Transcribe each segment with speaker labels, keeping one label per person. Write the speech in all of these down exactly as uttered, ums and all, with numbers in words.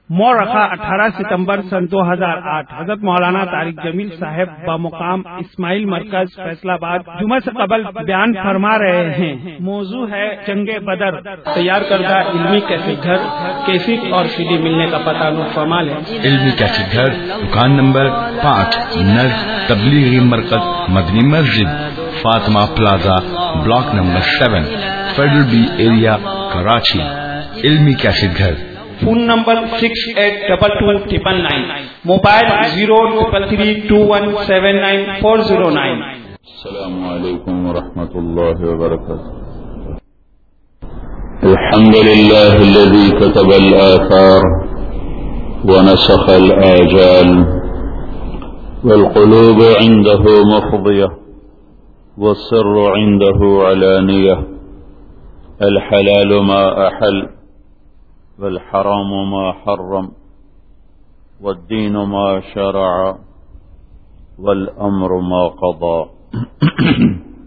Speaker 1: مورخہ اٹھارہ ستمبر سن دو ہزار آٹھ حضرت مولانا طارق جمیل صاحب بمقام اسماعیل مرکز فیصل آباد جمعہ سے قبل بیان فرما رہے ہیں۔ موضوع ہے جنگ بدر۔ تیار کردہ علمی کیسٹ گھر، کیسٹ اور سی ڈی ملنے کا پتہ نوٹ فرما لیں۔
Speaker 2: علمی کیسٹ گھر، دکان نمبر پانچ، نر تبلیغی مرکز Madni Masjid, Fatima plaza, block number seven, federal B area, Karachi. Ilmi cassette Ghar.
Speaker 1: Phone number six eight double two triple nine, mobile zero triple three two one seven nine four zero nine.
Speaker 3: السلام علیکم ورحمۃ اللہ وبرکاتہ۔ الحمد للہ الذي كتب الآثار ونسخ الآجال والقلوب عنده مفضية والسر عنده علانية، الحلال ما أحل والحرام ما حرم والدين ما شرع والأمر ما قضى۔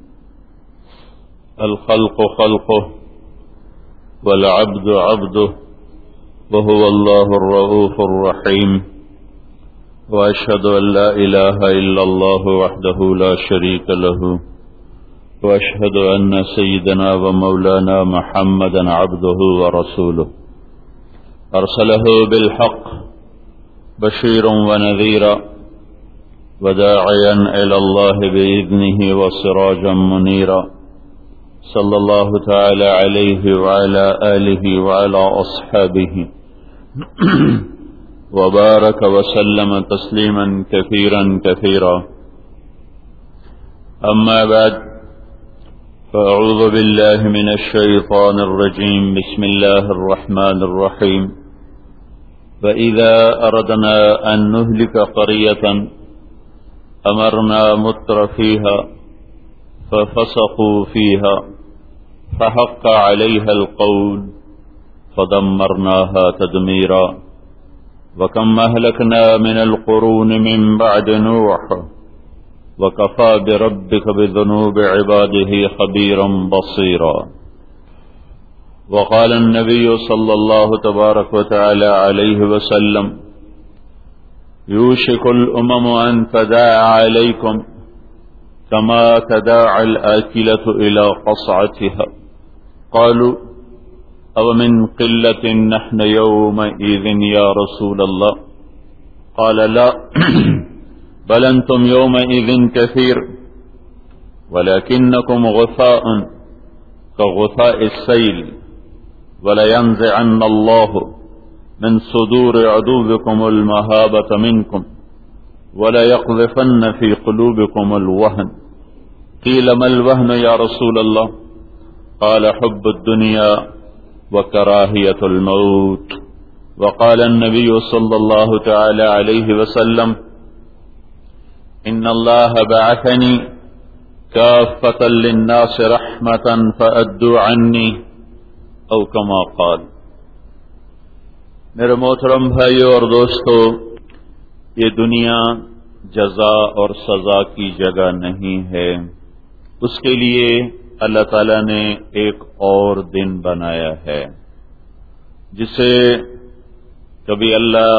Speaker 3: الخلق خلقه والعبد عبده وهو الله الرؤوف الرحيم، وأشهد أن لا إله إلا الله وحده لا شريك له، وأشهد أن سيدنا ومولانا محمدا عبده ورسوله، أرسله بالحق بشيرا ونذيرا وداعيا إلى الله بإذنه وسراجا منيرا، صلى الله تعالى عليه وعلى آله وعلى أصحابه وبارك وسلم تسليما كثيرا كثيرا، أما بعد، فأعوذ بالله من الشيطان الرجيم، بسم الله الرحمن الرحيم۔ وَإِذَا أَرَدْنَا أَن نُهْلِكَ قَرْيَةً أَمَرْنَا مُتْرَ فِيهَا فَفَسَقُوا فِيهَا فَحَقَّ عَلَيْهَا الْقَوْلُ فَدَمَّرْنَاهَا تَدْمِيرًا۔ وَكَمْ أَهْلَكْنَا مِنَ الْقُرُونِ مِنْ بَعْدِ نُوحٍ وَكَفَى بِرَبِّكَ بِذُنُوبِ عِبَادِهِ خَبِيرًا بَصِيرًا۔ وقال النبي صلى الله تبارك وتعالى عليه وسلم، يوشك الأمم أن تداعى عليكم كما تداعى الآكلة إلى قصعتها، قالوا أو من قلة نحن يومئذ يا رسول الله؟ قال لا بل أنتم يومئذ كثير ولكنكم غثاء كغثاء السيل، وَلَيَنزِعَنَّ اللَّهُ مِن صُدُورِ عَدُوِّكُمُ الْمَهَابَةَ مِنكُمْ وَلَيَقْذِفَنَّ فِي قُلُوبِكُمُ الْوَهْنَ، قِيلَ مَا الْوَهْنُ يَا رَسُولَ اللَّهِ؟ قَالَ حُبُّ الدُّنْيَا وَكَرَاهِيَةُ الْمَوْتِ۔ وقال النبي صلى الله تعالى عليه وسلم، إِنَّ اللَّهَ بَعَثَنِي كَافَّةً لِلنَّاسِ رَحْمَةً فَأَدُّوا عَنِّي او کما قال۔ میرے محترم بھائیو اور دوستو، یہ دنیا جزا اور سزا کی جگہ نہیں ہے، اس کے لیے اللہ تعالی نے ایک اور دن بنایا ہے، جسے کبھی اللہ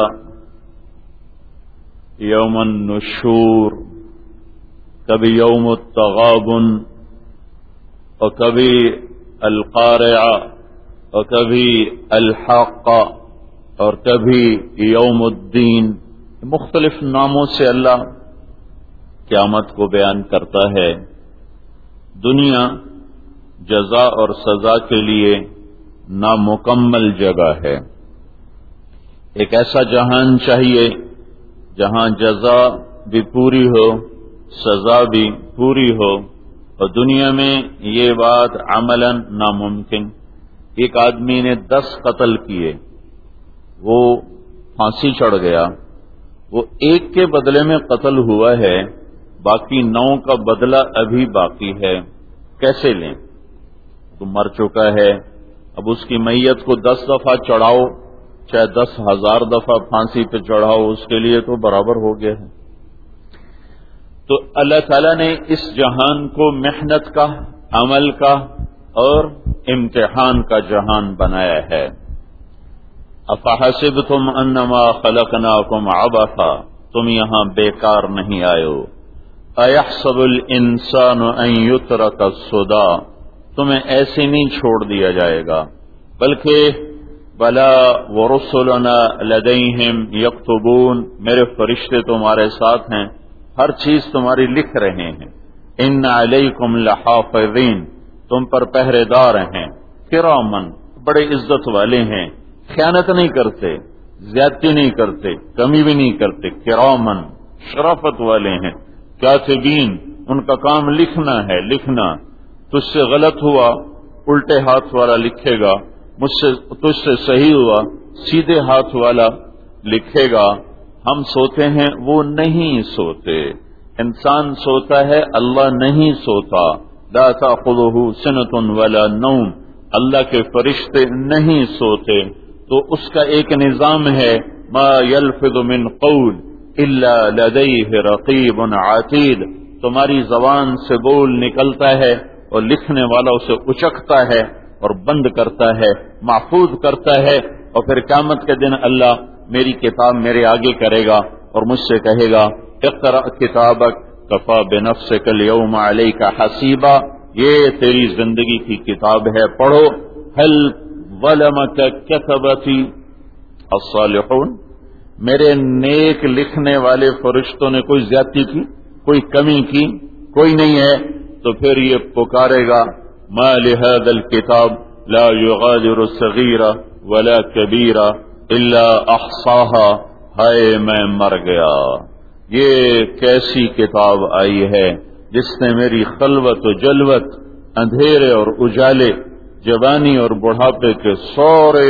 Speaker 3: یوم النشور، کبھی یوم التغابن، اور کبھی القارعہ، اور کبھی الحق، اور کبھی یوم الدین، مختلف ناموں سے اللہ قیامت کو بیان کرتا ہے۔ دنیا جزا اور سزا کے لیے نامکمل جگہ ہے۔ ایک ایسا جہان چاہیے جہاں جزا بھی پوری ہو، سزا بھی پوری ہو، اور دنیا میں یہ بات عملاً ناممکن۔ ایک آدمی نے دس قتل کیے، وہ پھانسی چڑھ گیا، وہ ایک کے بدلے میں قتل ہوا ہے، باقی نو کا بدلہ ابھی باقی ہے، کیسے لیں؟ تو مر چکا ہے، اب اس کی میت کو دس دفعہ چڑھاؤ، چاہے دس ہزار دفعہ پھانسی پہ چڑھاؤ، اس کے لیے تو برابر ہو گیا ہے۔ تو اللہ تعالیٰ نے اس جہان کو محنت کا، عمل کا اور امتحان کا جہان بنایا ہے۔ افحسبتم انما خلقناکم عبثا، تم یہاں بیکار نہیں آئے ہو۔ ایحسب الانسان ان یترک سدی، تمہیں ایسے نہیں چھوڑ دیا جائے گا، بلکہ بلا ورسلنا لدیہم یکتبون، میرے فرشتے تمہارے ساتھ ہیں، ہر چیز تمہاری لکھ رہے ہیں۔ ان علیکم لحافظین، تم پر پہرے دار ہیں، کرامن، بڑے عزت والے ہیں، خیانت نہیں کرتے، زیادتی نہیں کرتے، کمی بھی نہیں کرتے، کرامن، شرافت والے ہیں، کاتبین، ان کا کام لکھنا ہے، لکھنا، تجھ سے غلط ہوا الٹے ہاتھ والا لکھے گا، مجھ سے تجھ سے صحیح ہوا سیدھے ہاتھ والا لکھے گا۔ ہم سوتے ہیں، وہ نہیں سوتے، انسان سوتا ہے، اللہ نہیں سوتا۔ لا تأخذہ سنۃ ولا نوم، اللہ کے فرشتے نہیں سوتے، تو اس کا ایک نظام ہے، ما یلفظ من قول الا لدیہ رقیب عتید، تمہاری زبان سے بول نکلتا ہے اور لکھنے والا اسے اچکتا ہے اور بند کرتا ہے، محفوظ کرتا ہے، اور پھر قیامت کے دن اللہ میری کتاب میرے آگے کرے گا اور مجھ سے کہے گا اقرأ کتابک کفی بنفسک اليوم علیک حسیبا، یہ تیری زندگی کی کتاب ہے، پڑھو۔ هل ظلمک کتبتی الصالحون، میرے نیک لکھنے والے فرشتوں نے کوئی زیادتی کی، کوئی کمی کی؟ کوئی نہیں ہے۔ تو پھر یہ پکارے گا ما لهذا الكتاب لا يغادر صغیرہ ولا کبیرہ الا احصاها، ہائے میں مر گیا، یہ کیسی کتاب آئی ہے جس نے میری خلوت و جلوت، اندھیرے اور اجالے، جوانی اور بڑھاپے کے سورے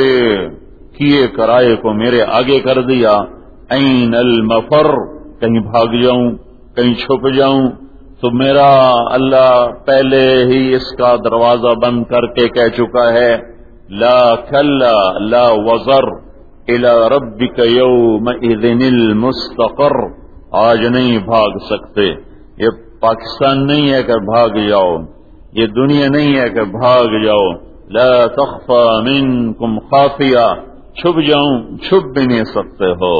Speaker 3: کیے کرائے کو میرے آگے کر دیا۔ این المفر، کہیں بھاگ جاؤں، کہیں چھپ جاؤں، تو میرا اللہ پہلے ہی اس کا دروازہ بند کر کے کہہ چکا ہے لا کلا لا وزر الی ربک یومئذ المستقر، آج نہیں بھاگ سکتے، یہ پاکستان نہیں ہے کہ بھاگ جاؤ، یہ دنیا نہیں ہے کہ بھاگ جاؤ، لا تخفى منکم خافیہ، چھپ جاؤں چھپ بھی نہیں سکتے ہو،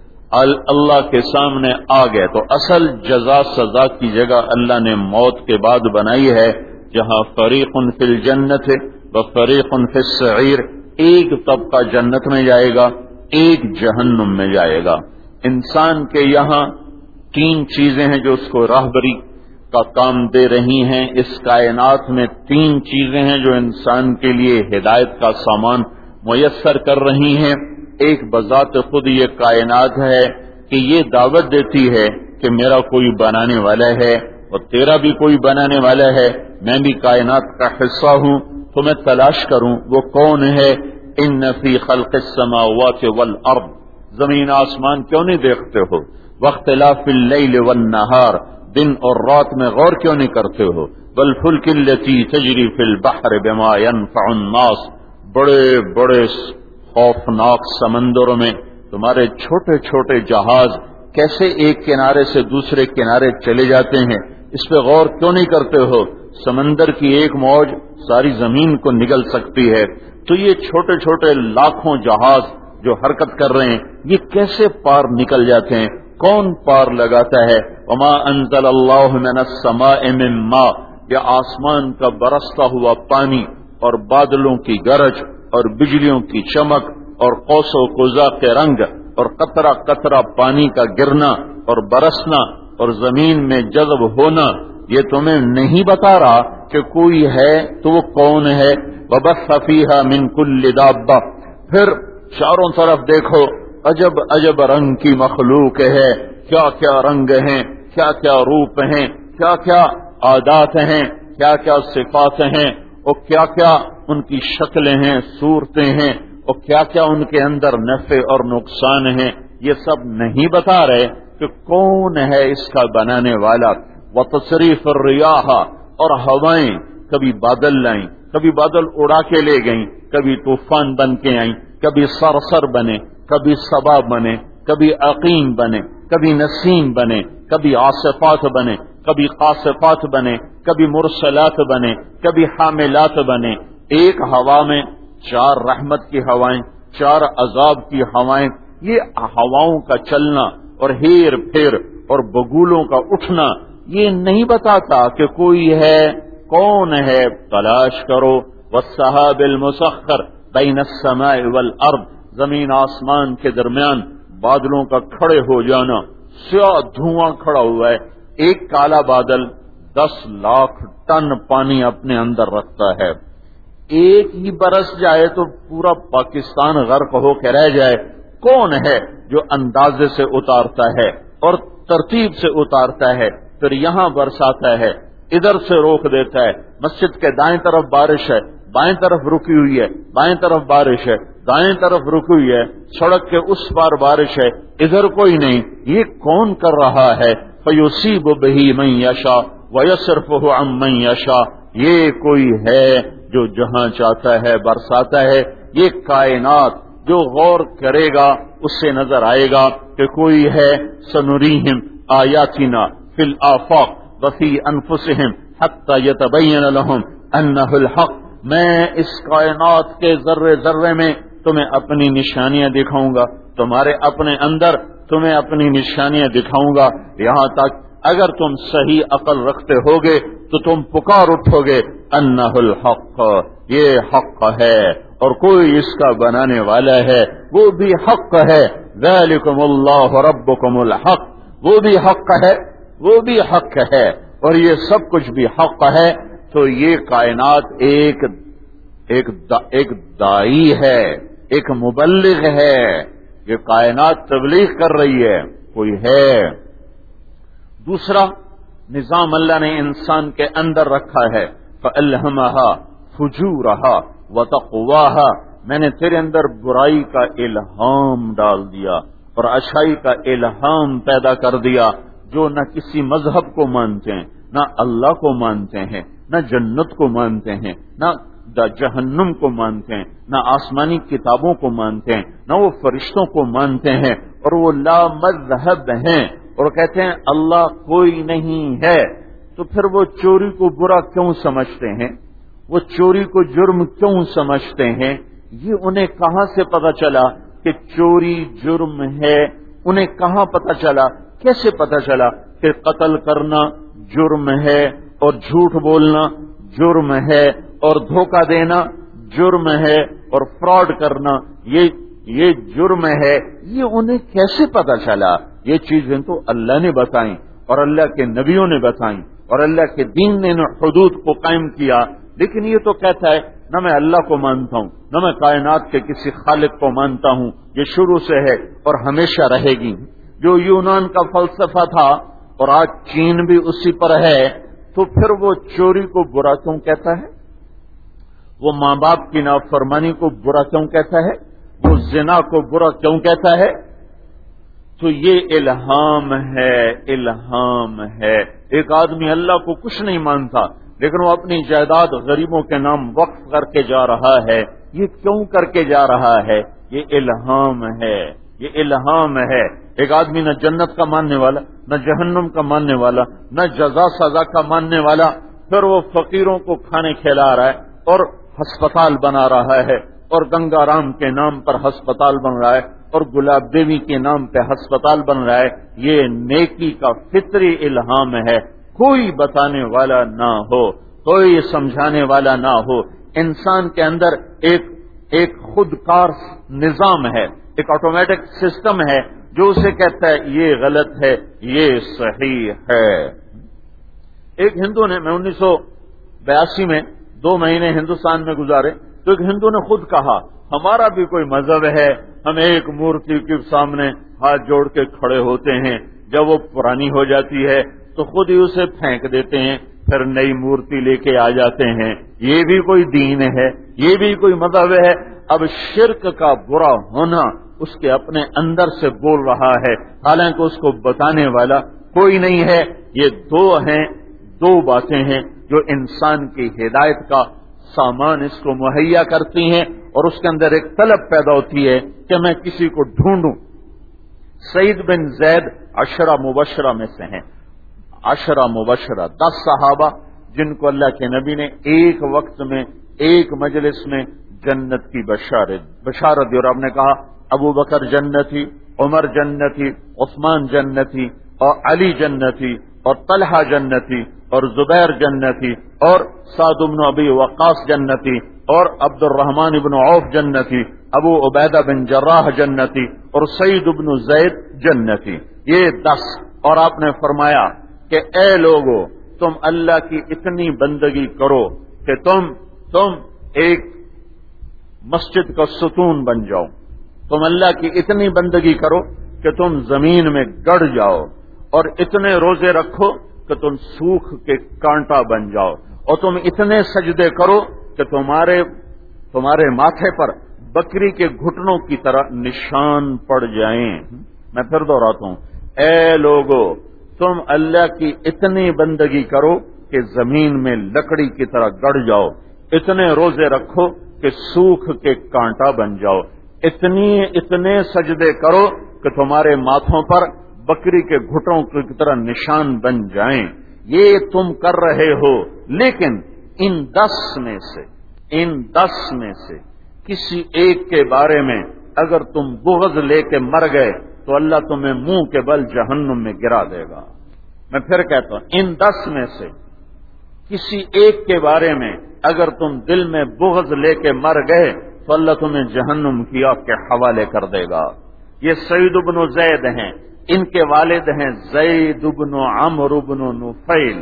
Speaker 3: اللہ کے سامنے آ گئے۔ تو اصل جزا سزا کی جگہ اللہ نے موت کے بعد بنائی ہے، جہاں فریق فی الجنت و فریق فی السعیر، ایک طبقہ جنت میں جائے گا، ایک جہنم میں جائے گا۔ انسان کے یہاں تین چیزیں ہیں جو اس کو راہبری کا کام دے رہی ہیں، اس کائنات میں تین چیزیں ہیں جو انسان کے لیے ہدایت کا سامان میسر کر رہی ہیں۔ ایک بذات خود یہ کائنات ہے کہ یہ دعوت دیتی ہے کہ میرا کوئی بنانے والا ہے اور تیرا بھی کوئی بنانے والا ہے، میں بھی کائنات کا حصہ ہوں، تو میں تلاش کروں وہ کون ہے۔ ان فی خلق السماوات والارض، زمین آسمان کیوں نہیں دیکھتے ہو؟ واختلاف اللیل والنہار، دن اور رات میں غور کیوں نہیں کرتے ہو؟ والفلک التی تجری فی البحر بما ينفع الناس، بڑے بڑے خوفناک سمندروں میں تمہارے چھوٹے چھوٹے جہاز کیسے ایک کنارے سے دوسرے کنارے چلے جاتے ہیں، اس پہ غور کیوں نہیں کرتے ہو؟ سمندر کی ایک موج ساری زمین کو نگل سکتی ہے، تو یہ چھوٹے چھوٹے لاکھوں جہاز جو حرکت کر رہے ہیں یہ کیسے پار نکل جاتے ہیں؟ کون پار لگاتا ہے؟ وما انزل اللہ من السماء من ماء، یہ آسمان کا برستا ہوا پانی اور بادلوں کی گرج اور بجلیوں کی چمک اور قوس و قزح کے رنگ اور قطرہ قطرہ پانی کا گرنا اور برسنا اور زمین میں جذب ہونا، یہ تمہیں نہیں بتا رہا کہ کوئی ہے تو وہ کون ہے؟ وبث فیہا من کل دابہ، پھر چاروں طرف دیکھو عجب عجب رنگ کی مخلوق ہے، کیا کیا رنگ ہیں، کیا کیا روپ ہیں، کیا کیا عادات ہیں، کیا کیا صفات ہیں، اور کیا کیا ان کی شکلیں ہیں، صورتیں ہیں، اور کیا کیا ان کے اندر نفع اور نقصان ہیں۔ یہ سب نہیں بتا رہے کہ کون ہے اس کا بنانے والا۔ وتصریف الریاح، اور ہوائیں کبھی بادل لائیں، کبھی بادل اڑا کے لے گئیں، کبھی طوفان بن کے آئیں، کبھی سرسر بنے، کبھی صبا بنے، کبھی عقیم بنے، کبھی نسیم بنے، کبھی عاصفات بنے، کبھی قاصفات بنے، کبھی مرسلات بنے، کبھی حاملات بنے۔ ایک ہوا میں چار رحمت کی ہوائیں، چار عذاب کی ہوائیں، یہ ہواؤں کا چلنا اور ہیر پھیر اور بگولوں کا اٹھنا یہ نہیں بتاتا کہ کوئی ہے، کون ہے؟ تلاش کرو۔ والسحاب المسخر بین السماء والارض، زمین آسمان کے درمیان بادلوں کا کھڑے ہو جانا، سیاہ دھواں کھڑا ہوا ہے، ایک کالا بادل دس لاکھ ٹن پانی اپنے اندر رکھتا ہے، ایک ہی برس جائے تو پورا پاکستان غرق ہو کے رہ جائے۔ کون ہے جو اندازے سے اتارتا ہے اور ترتیب سے اتارتا ہے، پھر یہاں برساتا ہے، ادھر سے روک دیتا ہے، مسجد کے دائیں طرف بارش ہے، بائیں طرف رکی ہوئی ہے، بائیں طرف بارش ہے، دائیں طرف رکی ہوئی ہے، سڑک کے اس پار بارش ہے، ادھر کوئی نہیں، یہ کون کر رہا ہے؟ فَيُصِيبُ بِهِ مَن يَشَاءُ وَيَصْرِفُهُ عَن مَّن يَشَاءُ، یہ کوئی ہے جو جہاں چاہتا ہے برساتا ہے۔ یہ کائنات جو غور کرے گا اس سے نظر آئے گا کہ کوئی ہے۔ سنریہم آیاتنا فی الآفاق وفی انفسہم حتی یتبین لہم انہ الحق، میں اس کائنات کے ذرے ذرے میں تمہیں اپنی نشانیاں دکھاؤں گا، تمہارے اپنے اندر تمہیں اپنی نشانیاں دکھاؤں گا، یہاں تک اگر تم صحیح عقل رکھتے ہوگے تو تم پکار اٹھو گے انہ الحق، یہ حق ہے اور کوئی اس کا بنانے والا ہے، وہ بھی حق ہے۔ ذالکم اللہ ربکم الحق، وہ بھی حق ہے، وہ بھی حق ہے، اور یہ سب کچھ بھی حق ہے۔ تو یہ کائنات ایک ایک دا ایک دائی ہے، ایک مبلغ ہے، یہ کائنات تبلیغ کر رہی ہے، کوئی ہے۔ دوسرا نظام اللہ نے انسان کے اندر رکھا ہے، فَأَلْهَمَهَا فُجُورَهَا وَتَقْوَاهَا، میں نے تیرے اندر برائی کا الہام ڈال دیا اور اچھائی کا الہام پیدا کر دیا۔ جو نہ کسی مذہب کو مانتے ہیں، نہ اللہ کو مانتے ہیں، نہ جنت کو مانتے ہیں، نہ جہنم کو مانتے ہیں، نہ آسمانی کتابوں کو مانتے ہیں، نہ وہ فرشتوں کو مانتے ہیں، اور وہ لا مذہب ہیں اور کہتے ہیں اللہ کوئی نہیں ہے، تو پھر وہ چوری کو برا کیوں سمجھتے ہیں؟ وہ چوری کو جرم کیوں سمجھتے ہیں؟ یہ انہیں کہاں سے پتہ چلا کہ چوری جرم ہے؟ انہیں کہاں پتہ چلا؟ کیسے پتہ چلا کہ قتل کرنا جرم ہے اور جھوٹ بولنا جرم ہے اور دھوکہ دینا جرم ہے اور فراڈ کرنا یہ یہ جرم ہے؟ یہ انہیں کیسے پتہ چلا؟ یہ چیزیں تو اللہ نے بتائیں اور اللہ کے نبیوں نے بتائیں اور اللہ کے دین نے حدود کو قائم کیا، لیکن یہ تو کہتا ہے نہ میں اللہ کو مانتا ہوں، نہ میں کائنات کے کسی خالق کو مانتا ہوں، یہ شروع سے ہے اور ہمیشہ رہے گی۔ جو یونان کا فلسفہ تھا اور آج چین بھی اسی پر ہے، تو پھر وہ چوری کو برا کیوں کہتا ہے؟ وہ ماں باپ کی نافرمانی کو برا کیوں کہتا ہے؟ وہ زنا کو برا کیوں کہتا ہے؟ تو یہ الہام ہے، الہام ہے۔ ایک آدمی اللہ کو کچھ نہیں مانتا لیکن وہ اپنی جائیداد غریبوں کے نام وقف کر کے جا رہا ہے، یہ کیوں کر کے جا رہا ہے؟ یہ الہام ہے، یہ الہام ہے۔ ایک آدمی نہ جنت کا ماننے والا، نہ جہنم کا ماننے والا، نہ جزا سزا کا ماننے والا، پھر وہ فقیروں کو کھانے کھلا رہا ہے اور ہسپتال بنا رہا ہے، اور گنگا رام کے نام پر ہسپتال بن رہا ہے اور گلاب دیوی کے نام پہ ہسپتال بن رہا ہے۔ یہ نیکی کا فطری الہام ہے، کوئی بتانے والا نہ ہو، کوئی سمجھانے والا نہ ہو۔ انسان کے اندر ایک ایک خود کار نظام ہے، ایک آٹومیٹک سسٹم ہے جو اسے کہتا ہے یہ غلط ہے، یہ صحیح ہے۔ ایک ہندو نے، میں انیس سو بیاسی میں دو مہینے ہندوستان میں گزارے، تو ایک ہندو نے خود کہا ہمارا بھی کوئی مذہب ہے، ہم ایک مورتی کے سامنے ہاتھ جوڑ کے کھڑے ہوتے ہیں، جب وہ پرانی ہو جاتی ہے تو خود ہی اسے پھینک دیتے ہیں، پھر نئی مورتی لے کے آ جاتے ہیں۔ یہ بھی کوئی دین ہے، یہ بھی کوئی مذہب ہے؟ اب شرک کا برا ہونا اس کے اپنے اندر سے بول رہا ہے، حالانکہ اس کو بتانے والا کوئی نہیں ہے۔ یہ دو ہیں، دو باتیں ہیں جو انسان کی ہدایت کا سامان اس کو مہیا کرتی ہیں، اور اس کے اندر ایک طلب پیدا ہوتی ہے کہ میں کسی کو ڈھونڈوں۔ سعید بن زید عشرہ مبشرہ میں سے ہیں، عشرہ مبشرہ، دس صحابہ جن کو اللہ کے نبی نے ایک وقت میں ایک مجلس میں جنت کی بشارت بشارت دی، اور آپ نے کہا ابو بکر جنتی، عمر جنتی، عثمان جنتی، اور علی جنتی، اور طلحہ جنتی، اور زبیر جنتی، اور سعد بن ابی وقاص جنتی، اور عبد الرحمن بن عوف جنتی، ابو عبیدہ بن جراح جنتی، اور سعید بن زید جنتی، یہ دس۔ اور آپ نے فرمایا کہ اے لوگو تم اللہ کی اتنی بندگی کرو کہ تم تم ایک مسجد کا ستون بن جاؤ، تم اللہ کی اتنی بندگی کرو کہ تم زمین میں گڑ جاؤ، اور اتنے روزے رکھو کہ تم سوکھ کے کانٹا بن جاؤ، اور تم اتنے سجدے کرو کہ تمہارے تمہارے ماتھے پر بکری کے گھٹنوں کی طرح نشان پڑ جائیں۔ میں پھر دوہراتا ہوں، اے لوگو تم اللہ کی اتنی بندگی کرو کہ زمین میں لکڑی کی طرح گڑ جاؤ، اتنے روزے رکھو کہ سوکھ کے کانٹا بن جاؤ، اتنی اتنے سجدے کرو کہ تمہارے ماتھوں پر بکری کے گھٹوں کی طرح نشان بن جائیں۔ یہ تم کر رہے ہو، لیکن ان دس میں سے ان دس میں سے کسی ایک کے بارے میں اگر تم بغض لے کے مر گئے تو اللہ تمہیں منہ کے بل جہنم میں گرا دے گا۔ میں پھر کہتا ہوں، ان دس میں سے کسی ایک کے بارے میں اگر تم دل میں بغض لے کے مر گئے تو اللہ تمہیں جہنم کی آگ کے حوالے کر دے گا۔ یہ سعید بن زید ہیں، ان کے والد ہیں زید بن عمرو بن نفیل،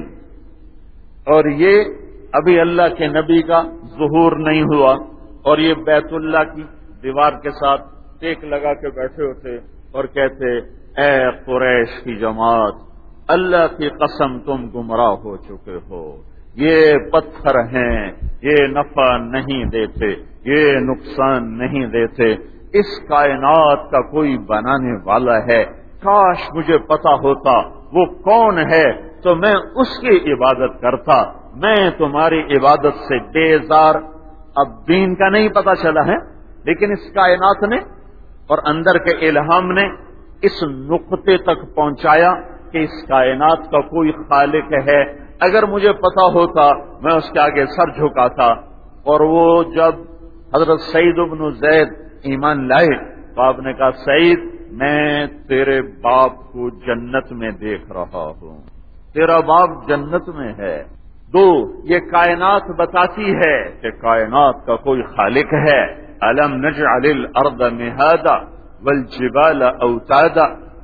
Speaker 3: اور یہ ابھی اللہ کے نبی کا ظہور نہیں ہوا، اور یہ بیت اللہ کی دیوار کے ساتھ ٹیک لگا کے بیٹھے ہوتے اور کہتے اے قریش کی جماعت، اللہ کی قسم تم گمراہ ہو چکے ہو، یہ پتھر ہیں، یہ نفع نہیں دیتے، یہ نقصان نہیں دیتے، اس کائنات کا کوئی بنانے والا ہے، کاش مجھے پتا ہوتا وہ کون ہے تو میں اس کی عبادت کرتا، میں تمہاری عبادت سے بیزار۔ اب دین کا نہیں پتا چلا ہے، لیکن اس کائنات نے اور اندر کے الہام نے اس نقطے تک پہنچایا کہ اس کائنات کا کوئی خالق ہے۔ اگر مجھے پتا ہوتا میں اس کے آگے سر جھکاتا۔ اور وہ جب حضرت سعید بن زید ایمان لائے تو آپ نے کہا سعید میں تیرے باپ کو جنت میں دیکھ رہا ہوں، تیرا باپ جنت میں ہے۔ دو، یہ کائنات بتاتی ہے کہ کائنات کا کوئی خالق ہے۔ الم نجعل الارض مہادا والجبال اوتادا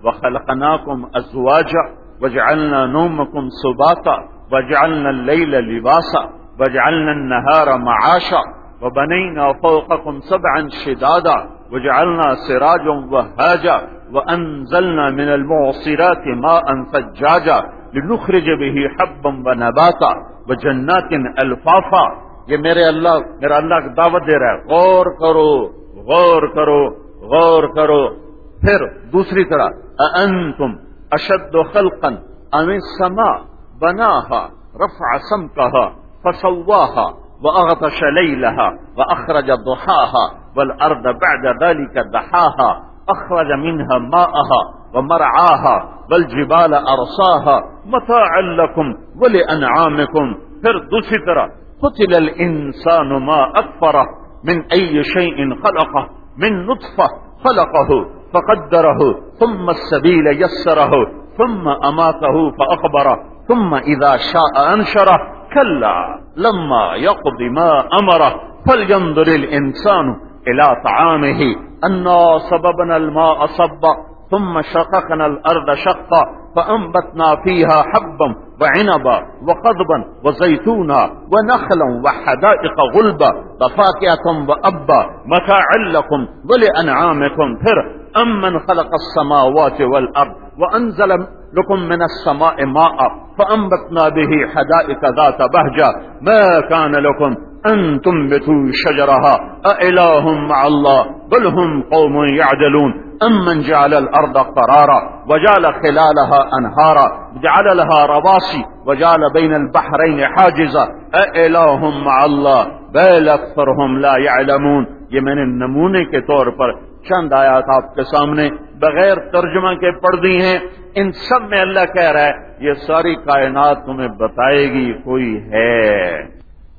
Speaker 3: وخلقناکم ازواجا وجعلنا نومکم سباتا وجعلنا اللیل لباسا وجعلنا النهار معاشا وبنينا فوقكم سبعا شدادا وجعلنا سراجا وهاجا وأنزلنا من المعصرات ماء ثجاجا لنخرج به حبا ونباتا وجنات الفافا۔ یہ میرے اللہ میرا اللہ دعوت دے رہا ہے، غور کرو غور کرو غور کرو۔ پھر دوسری طرح أأنتم أشد خلقا أم السماء بناها رفع سمكها فسواها وأغطش ليلها وأخرج ضحاها والأرض بعد ذلك دحاها أخرج منها ماءها ومرعاها والجبال أرصاها متاعا لكم ولأنعامكم۔ پھر دوسری طرح قتل الإنسان ما أكفره من أي شيء خلقه من نطفة خلقه فقدره ثم السبيل يسره ثم أماته فأقبره ثم إذا شاء أنشره كلا لما يقض ما أمره فلينظر الإنسان إلى طعامه أنا صببنا الماء صبا ثم شققنا الأرض شقا فأنبتنا فيها حبا وعنبا وقضبا وزيتونا ونخلا وحدائق غلبا وفاكهة وأبا متاعا لكم ولأنعامكم۔ پھر أمن خلق السماوات والأرض وأنزل لكم من السماء ماء فأنبتنا به حدائق ذات بهجة ما كان لكم أن تنبتوا شجرها أإله مع الله بل هم قوم يعدلون أمن جعل الأرض قرارا وجعل خلالها أنهارا وجعل لها رواسي وجعل بين البحرين حاجزا أإله مع الله بل أكثرهم لا يعلمون۔ یہ میں نے نمونے کے طور پر چند آیات آپ کے سامنے بغیر ترجمہ کے پڑھ دی ہیں۔ ان سب میں اللہ کہہ رہا ہے یہ ساری کائنات تمہیں بتائے گی کوئی ہے۔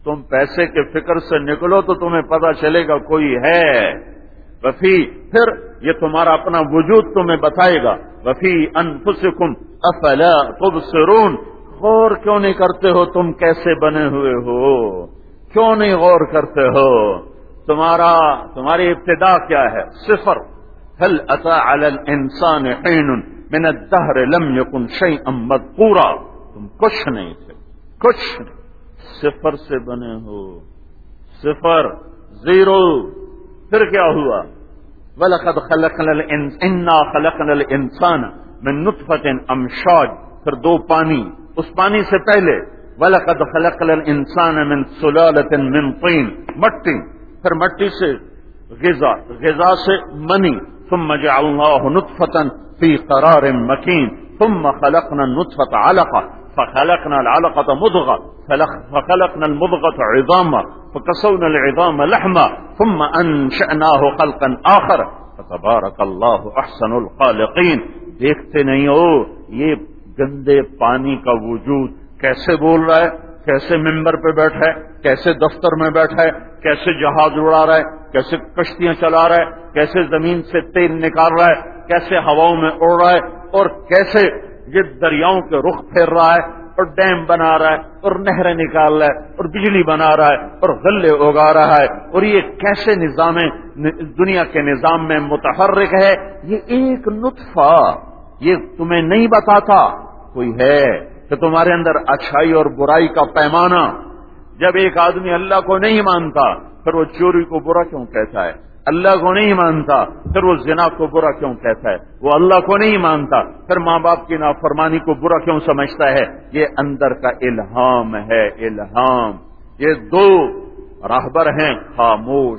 Speaker 3: تم پیسے کے فکر سے نکلو تو تمہیں پتہ چلے گا کوئی ہے. وفی پھر یہ تمہارا اپنا وجود تمہیں بتائے گا. وفی انفسکم افلا تبصرون، غور کیوں نہیں کرتے ہو تم کیسے بنے ہوئے ہو؟ کیوں نہیں غور کرتے ہو؟ تمہارا تمہاری ابتدا کیا ہے؟ صفر. هل اتى على الانسان حين من الدهر لم يكن شيئا مذكورا. تم کچھ نہیں تھے، کچھ نہیں، صفر سے بنے ہو. صفر، زیرو. پھر کیا ہوا؟ وَلَقَدْ خَلَقْنَا الْإِنسَانَ إِنَّا خَلَقْنَا الْإِنسَانَ مِن نُطْفَةٍ أَمْشَاجٍ. پھر دو پانی، اس پانی سے پہلے وَلَقَدْ خَلَقْنَا الْإِنسَانَ مِن سُلَالَةٍ مِن طِينٍ، مٹی. پھر مٹی سے غذا، غذا سے منی. ثم جعلناه نطفة في قرار مكين ثم خلقنا النطفة علقة فخلقنا العلقة مضغة فخلقنا المضغة عظاما فكسونا العظام لحما ثم أنشأناه خلقا آخر فتبارك الله أحسن الخالقين. دیکھتے نہیں ہو یہ گندے پانی کا وجود کیسے بول رہا ہے، کیسے ممبر پہ بیٹھا ہے، کیسے دفتر میں بیٹھا ہے، کیسے جہاز اڑا رہا ہے، کیسے کشتیاں چلا رہا ہے، کیسے زمین سے تیل نکال رہا ہے، کیسے ہواؤں میں اڑ رہا ہے، اور کیسے یہ دریاؤں کے رخ پھیر رہا ہے، اور ڈیم بنا رہا ہے، اور نہریں نکال رہا ہے، اور بجلی بنا رہا ہے، اور غلے اگا رہا ہے، اور یہ کیسے نظام دنیا کے نظام میں متحرک ہے. یہ ایک نطفہ یہ تمہیں نہیں بتاتا کوئی ہے کہ تمہارے اندر اچھائی اور برائی کا پیمانہ. جب ایک آدمی اللہ کو نہیں مانتا پھر وہ چوری کو برا کیوں کہتا ہے؟ اللہ کو نہیں مانتا پھر وہ زنا کو برا کیوں کہتا ہے؟ وہ اللہ کو نہیں مانتا پھر ماں باپ کی نافرمانی کو برا کیوں سمجھتا ہے؟ یہ اندر کا الہام ہے، الہام. یہ دو راہبر ہیں خاموش.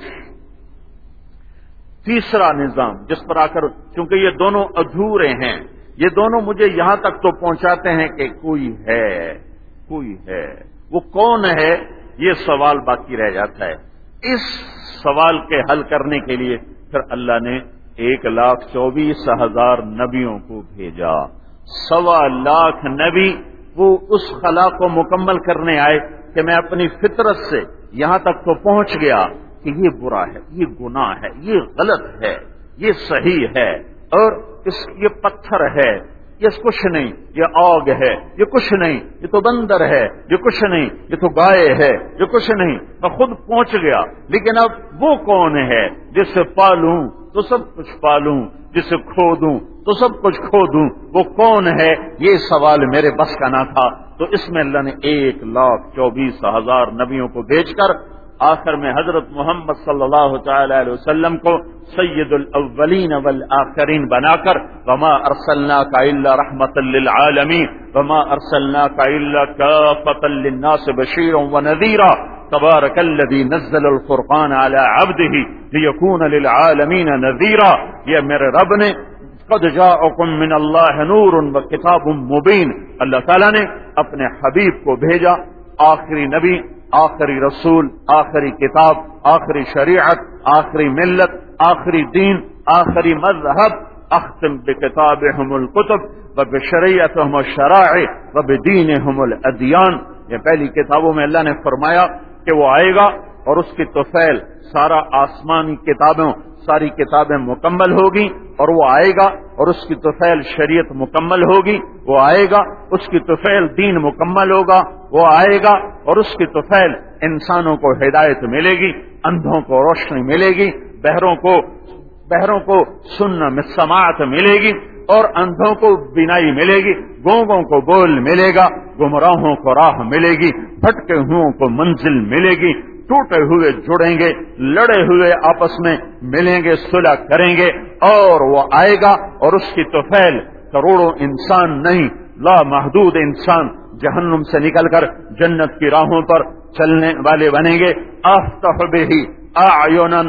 Speaker 3: تیسرا نظام جس پر آ کر، کیونکہ یہ دونوں ادھورے ہیں، یہ دونوں مجھے یہاں تک تو پہنچاتے ہیں کہ کوئی ہے، کوئی ہے. وہ کون ہے یہ سوال باقی رہ جاتا ہے. اس سوال کے حل کرنے کے لیے پھر اللہ نے ایک لاکھ چوبیس ہزار نبیوں کو بھیجا. سوا لاکھ نبی وہ اس خلا کو مکمل کرنے آئے کہ میں اپنی فطرت سے یہاں تک تو پہنچ گیا کہ یہ برا ہے، یہ گناہ ہے، یہ غلط ہے، یہ صحیح ہے، اور اس یہ پتھر ہے، یہ کچھ نہیں، یہ آگ ہے، یہ کچھ نہیں، یہ تو بندر ہے، یہ کچھ نہیں، یہ تو گائے ہے، یہ کچھ نہیں. میں خود پہنچ گیا. لیکن اب وہ کون ہے جسے پالوں تو سب کچھ پالوں، جسے کھو دوں تو سب کچھ کھو دوں؟ وہ کون ہے؟ یہ سوال میرے بس کا نہ تھا. تو اس میں اللہ نے ایک لاکھ چوبیس ہزار نبیوں کو بھیج کر آخر میں حضرت محمد صلی اللہ تعالی علیہ وسلم کو سید الاولین والآخرین بنا کر وما ارسلناک الا رحمتا للعالمین وما ارسلناک الا کافتا للناس بشیرا ونذیرا تبارک الذی نزل الفرقان علی عبده لیکون للعالمین نذیرا. یہ میرے رب نے قد جاءکم من اللہ نور وکتاب مبین، اللہ تعالیٰ نے اپنے حبیب کو بھیجا، آخری نبی، آخری رسول، آخری کتاب، آخری شریعت، آخری ملت، آخری دین، آخری مذہب. اختم بکتابہم الکتب وبشریعتہم الشرائع وبدینہم الادیان. یہ پہلی کتابوں میں اللہ نے فرمایا کہ وہ آئے گا اور اس کی طفیل سارا آسمانی کتابوں ساری کتابیں مکمل ہوگی، اور وہ آئے گا اور اس کی طفیل شریعت مکمل ہوگی. وہ آئے گا اس کی طفیل دین مکمل ہوگا. وہ آئے گا اور اس کی طفیل انسانوں کو ہدایت ملے گی، اندھوں کو روشنی ملے گی، بہروں کو بہروں کو سننا میں سماعت ملے گی، اور اندھوں کو بینائی ملے گی، گونگوں کو بول ملے گا، گمراہوں کو راہ ملے گی، بھٹکے ہوئوں کو منزل ملے گی، ٹوٹے ہوئے جڑیں گے، لڑے ہوئے آپس میں ملیں گے، صلح کریں گے. اور وہ آئے گا اور اس کی طفیل کروڑوں انسان نہیں، لا محدود انسان جہنم سے نکل کر جنت کی راہوں پر چلنے والے بنیں گے. افتح بہ اعینن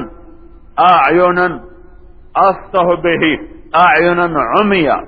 Speaker 3: اعینن افتح بہ اعینن عمیا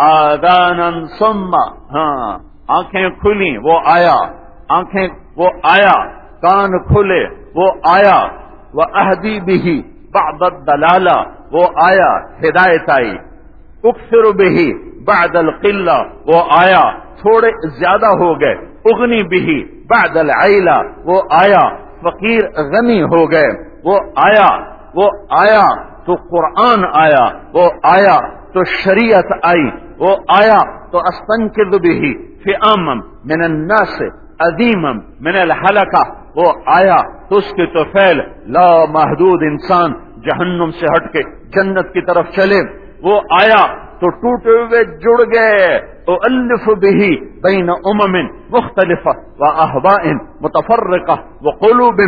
Speaker 3: آذانا صما. ہاں، آنکھیں کھلی وہ آیا، آنکھیں وہ آیا، کان کھلے وہ آیا. وَأَهْدِي بِهِ بَعْدَ الدَّلَالَةِ وہ آیا، ہدایت آئی. اکثر بِهِ بعد القلہ وہ آیا، تھوڑے زیادہ ہو گئے. اغنی بِهِ بعد العیلہ، وہ آیا فقیر غنی ہو گئے، وہ آیا وہ آیا تو قرآن آیا، وہ آیا تو شریعت آئی، وہ آیا تو استنقذ به فئاما من الناس عظیما من الحلقہ، وہ آیا تو اس کی طفیل لا محدود انسان جہنم سے ہٹ کے جنت کی طرف چلے، وہ آیا تو ٹوٹے ہوئے جڑ گئے، اؤلف به بین امم مختلفہ واہواء متفرقہ وقلوب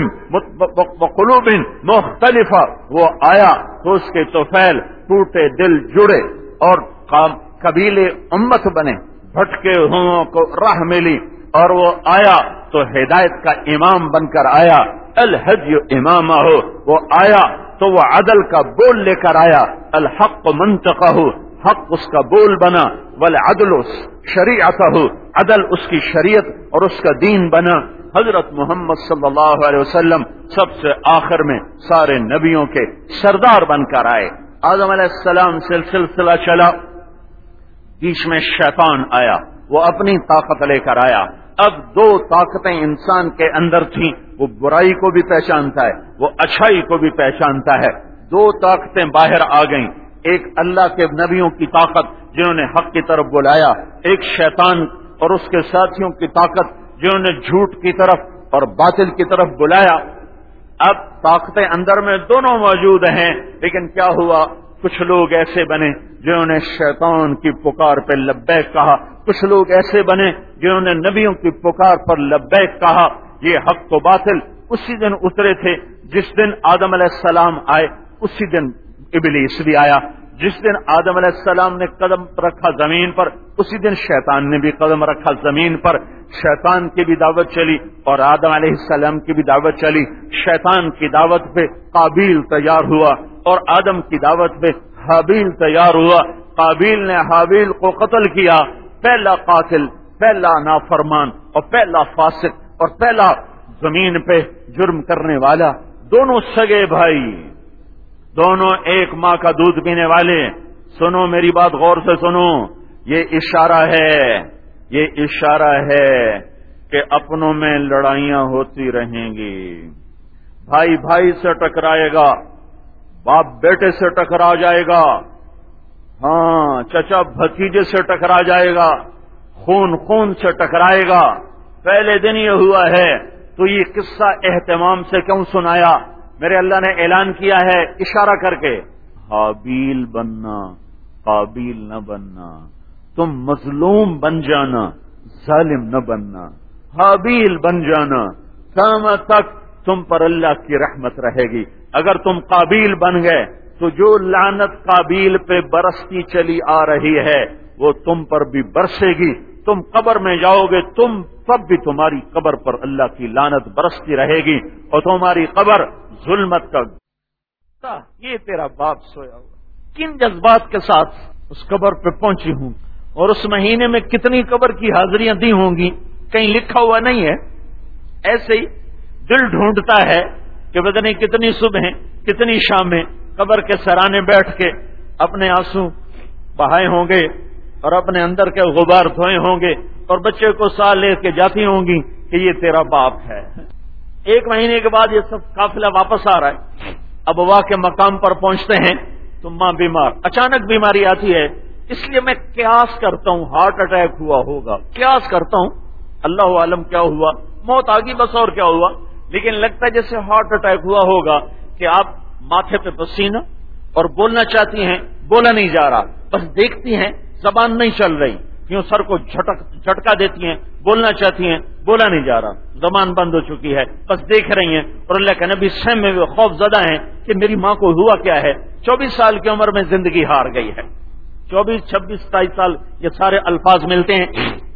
Speaker 3: وقلوب مختلفہ، وہ آیا تو اس کے طفیل ٹوٹے دل جڑے اور قبیلے امت بنے، بھٹکے ہوں کو راہ ملی، اور وہ آیا تو ہدایت کا امام بن کر آیا، الہدی امامہ ہو، وہ آیا تو وہ عدل کا بول لے کر آیا، الحق منطقہ ہو، حق اس کا بول بنا، والعدل شریعتہ ہو، عدل اس کی شریعت اور اس کا دین بنا۔ حضرت محمد صلی اللہ علیہ وسلم سب سے آخر میں سارے نبیوں کے سردار بن کر آئے۔ آدم علیہ السلام سے سلسلہ چلا، بیچ میں شیطان آیا، وہ اپنی طاقت لے کر آیا۔ اب دو طاقتیں انسان کے اندر تھیں، وہ برائی کو بھی پہچانتا ہے، وہ اچھائی کو بھی پہچانتا ہے، دو طاقتیں باہر آ گئیں، ایک اللہ کے نبیوں کی طاقت جنہوں نے حق کی طرف بلایا، ایک شیطان اور اس کے ساتھیوں کی طاقت جنہوں نے جھوٹ کی طرف اور باطل کی طرف بلایا۔ اب طاقتیں اندر میں دونوں موجود ہیں، لیکن کیا ہوا، کچھ لوگ ایسے بنے جنہوں نے شیطان کی پکار پہ لبیک کہا، کچھ لوگ ایسے بنے جنہوں نے نبیوں کی پکار پر لبیک کہا۔ یہ حق و باطل اسی دن اترے تھے جس دن آدم علیہ السلام آئے، اسی دن ابلیس بھی آیا، جس دن آدم علیہ السلام نے قدم رکھا زمین پر، اسی دن شیطان نے بھی قدم رکھا زمین پر۔ شیطان کی بھی دعوت چلی اور آدم علیہ السلام کی بھی دعوت چلی۔ شیطان کی دعوت پہ قابیل تیار ہوا اور آدم کی دعوت پہ حابیل تیار ہوا۔ قابیل نے حابیل کو قتل کیا، پہلا قاتل، پہلا نافرمان اور پہلا فاسق اور پہلا زمین پہ جرم کرنے والا، دونوں سگے بھائی، دونوں ایک ماں کا دودھ پینے والے۔ سنو میری بات غور سے سنو، یہ اشارہ ہے، یہ اشارہ ہے کہ اپنوں میں لڑائیاں ہوتی رہیں گی، بھائی بھائی سے ٹکرائے گا، باپ بیٹے سے ٹکرا جائے گا، ہاں چچا بھتیجے سے ٹکرا جائے گا، خون خون سے ٹکرائے گا۔ پہلے دن یہ ہوا ہے تو یہ قصہ اہتمام سے کیوں سنایا؟ میرے اللہ نے اعلان کیا ہے اشارہ کر کے، حابیل بننا قابیل نہ بننا، تم مظلوم بن جانا ظالم نہ بننا، حابیل بن جانا، قیامت تک تم پر اللہ کی رحمت رہے گی۔ اگر تم قابیل بن گئے تو جو لعنت قابیل پہ برستی چلی آ رہی ہے وہ تم پر بھی برسے گی، تم قبر میں جاؤ گے، تم تب بھی تمہاری قبر پر اللہ کی لعنت برستی رہے گی اور تمہاری قبر ظلمت کا۔ یہ تیرا باپ سویا ہوا، کن جذبات کے ساتھ اس قبر پہ پہنچی ہوں، اور اس مہینے میں کتنی قبر کی حاضریاں دی ہوں گی، کہیں لکھا ہوا نہیں ہے، ایسے ہی دل ڈھونڈتا ہے کہ پتہ نہیں کتنی صبح کتنی شامیں قبر کے سرانے بیٹھ کے اپنے آنسو بہائے ہوں گے اور اپنے اندر کے غبار دھوئے ہوں گے، اور بچے کو ساتھ لے کے جاتی ہوں گی کہ یہ تیرا باپ ہے۔ ایک مہینے کے بعد یہ سب قافلہ واپس آ رہا ہے، اب وا کے مقام پر پہنچتے ہیں تو ماں بیمار، اچانک بیماری آتی ہے، اس لیے میں قیاس کرتا ہوں ہارٹ اٹیک ہوا ہوگا، قیاس کرتا ہوں، اللہ عالم کیا ہوا، موت آ گئی بس، اور کیا ہوا، لیکن لگتا ہے جیسے ہارٹ اٹیک ہوا ہوگا کہ آپ ماتھے پہ پسینہ اور بولنا چاہتی ہیں، بولا نہیں جا رہا، بس دیکھتی ہیں زبان نہیں چل رہی، کیوں سر کو جھٹک جھٹکا دیتی ہیں، بولنا چاہتی ہیں، بولا نہیں جا رہا، زبان بند ہو چکی ہے، بس دیکھ رہی ہیں، اور اللہ کے نبی سہم میں خوف زدہ ہیں کہ میری ماں کو ہوا کیا ہے، چوبیس سال کی عمر میں زندگی ہار گئی ہے، چوبیس چھبیس ستائیس سال یہ سارے الفاظ ملتے ہیں۔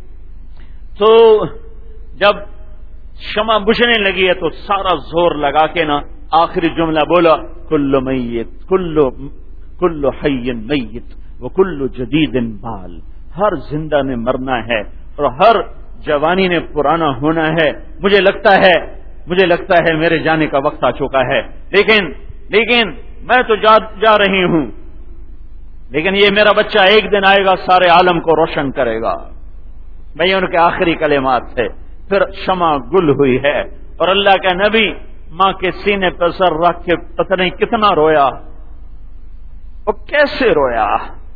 Speaker 3: تو جب شمع بجھنے لگی ہے تو سارا زور لگا کے نا آخری جملہ بولا، کل میت کل کل حی میت وکل جدید بال، ہر زندہ نے مرنا ہے اور ہر جوانی نے پرانا ہونا ہے، مجھے لگتا ہے مجھے لگتا ہے میرے جانے کا وقت آ چکا ہے، لیکن لیکن میں تو جا, جا رہی ہوں، لیکن یہ میرا بچہ ایک دن آئے گا، سارے عالم کو روشن کرے گا۔ بھائی ان کے آخری کلمات تھے، پھر شمع گل ہوئی ہے. اور اللہ کا نبی ماں کے سینے پر سر رکھ کے پتہ نہیں کتنا رویا. وہ کیسے رویا؟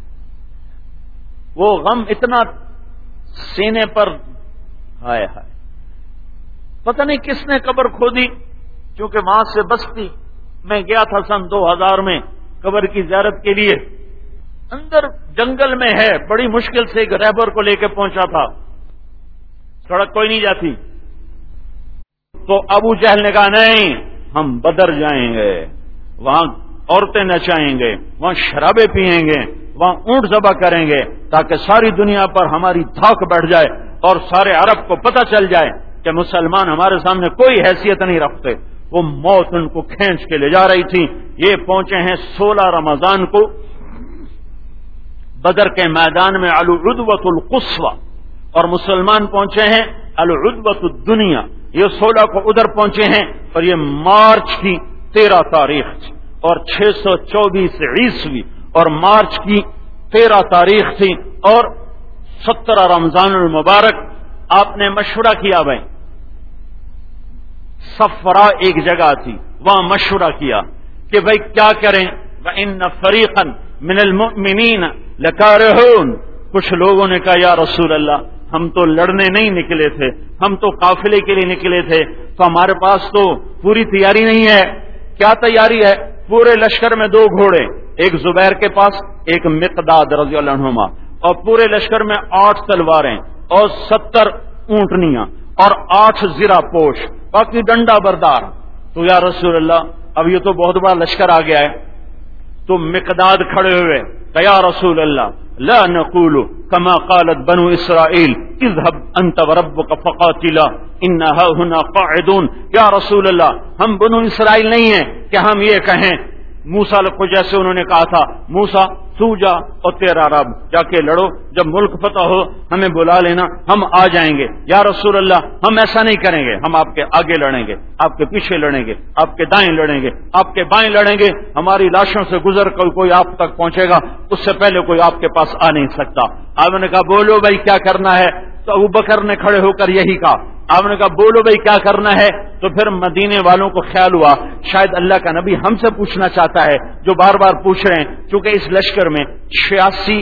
Speaker 3: وہ غم اتنا سینے پر، ہائے ہائے. پتہ نہیں کس نے قبر کھودی، کیونکہ وہاں سے بستی میں گیا تھا سن دو ہزار میں قبر کی زیارت کے لیے. اندر جنگل میں ہے، بڑی مشکل سے ایک رہبر کو لے کے پہنچا تھا، سڑک کوئی نہیں جاتی. تو ابو جہل نے کہا نہیں، ہم بدر جائیں گے، وہاں عورتیں نچائیں گے، وہاں شرابیں پیئیں گے، وہاں اونٹ ذبح کریں گے، تاکہ ساری دنیا پر ہماری دھاک بیٹھ جائے اور سارے عرب کو پتہ چل جائے کہ مسلمان ہمارے سامنے کوئی حیثیت نہیں رکھتے. وہ موت ان کو کھینچ کے لے جا رہی تھی. یہ پہنچے ہیں سولہ رمضان کو بدر کے میدان میں العدوۃ القصوی، اور مسلمان پہنچے ہیں العدوۃ الدنیا. یہ سولہ کو ادھر پہنچے ہیں، اور یہ مارچ کی تیرہ تاریخ تھی اور چھ سو چوبیس عیسوی، اور مارچ کی تیرہ تاریخ تھی اور سترہ رمضان المبارک. آپ نے مشورہ کیا بھائی، صفرا ایک جگہ تھی، وہاں مشورہ کیا کہ بھائی کیا کریں. وَإِنَّ فَرِيقًا مِنَ الْمُؤْمِنِينَ لَكَارِهُونَ. کچھ لوگوں نے کہا یا رسول اللہ ہم تو لڑنے نہیں نکلے تھے، ہم تو قافلے کے لیے نکلے تھے، تو ہمارے پاس تو پوری تیاری نہیں ہے. کیا تیاری ہے؟ پورے لشکر میں دو گھوڑے، ایک زبیر کے پاس، ایک مقداد رضی اللہ عنہما، اور پورے لشکر میں آٹھ تلواریں اور ستر اونٹنیاں اور آٹھ زرہ پوش، باقی ڈنڈا بردار. تو یا رسول اللہ اب یہ تو بہت بڑا لشکر آ گیا ہے. تو مقداد کھڑے ہوئے کہ یا رسول اللہ لا نقول كما قالت بنو اسرائیل اذهب انت وربك فقاتلا انها هنا قاعدون. یا رسول اللہ ہم بنو اسرائیل نہیں ہیں کہ ہم یہ کہیں موسیٰ کو جیسے انہوں نے کہا تھا موسیٰ تو جا اور تیرا رب جا کے لڑو، جب ملک فتح ہو ہمیں بلا لینا، ہم آ جائیں گے. یا رسول اللہ ہم ایسا نہیں کریں گے، ہم آپ کے آگے لڑیں گے، آپ کے پیچھے لڑیں گے، آپ کے دائیں لڑیں گے، آپ کے بائیں لڑیں گے. ہماری لاشوں سے گزر کر کوئی آپ تک پہنچے گا، اس سے پہلے کوئی آپ کے پاس آ نہیں سکتا. آپ نے کہا بولو بھائی کیا کرنا ہے. تو ابو بکر نے کھڑے ہو کر یہی کہا. آپ نے کہا بولو بھائی کیا کرنا ہے. تو پھر مدینے والوں کو خیال ہوا شاید اللہ کا نبی ہم سے پوچھنا چاہتا ہے، جو بار بار پوچھ رہے ہیں، چونکہ اس لشکر میں چھیاسی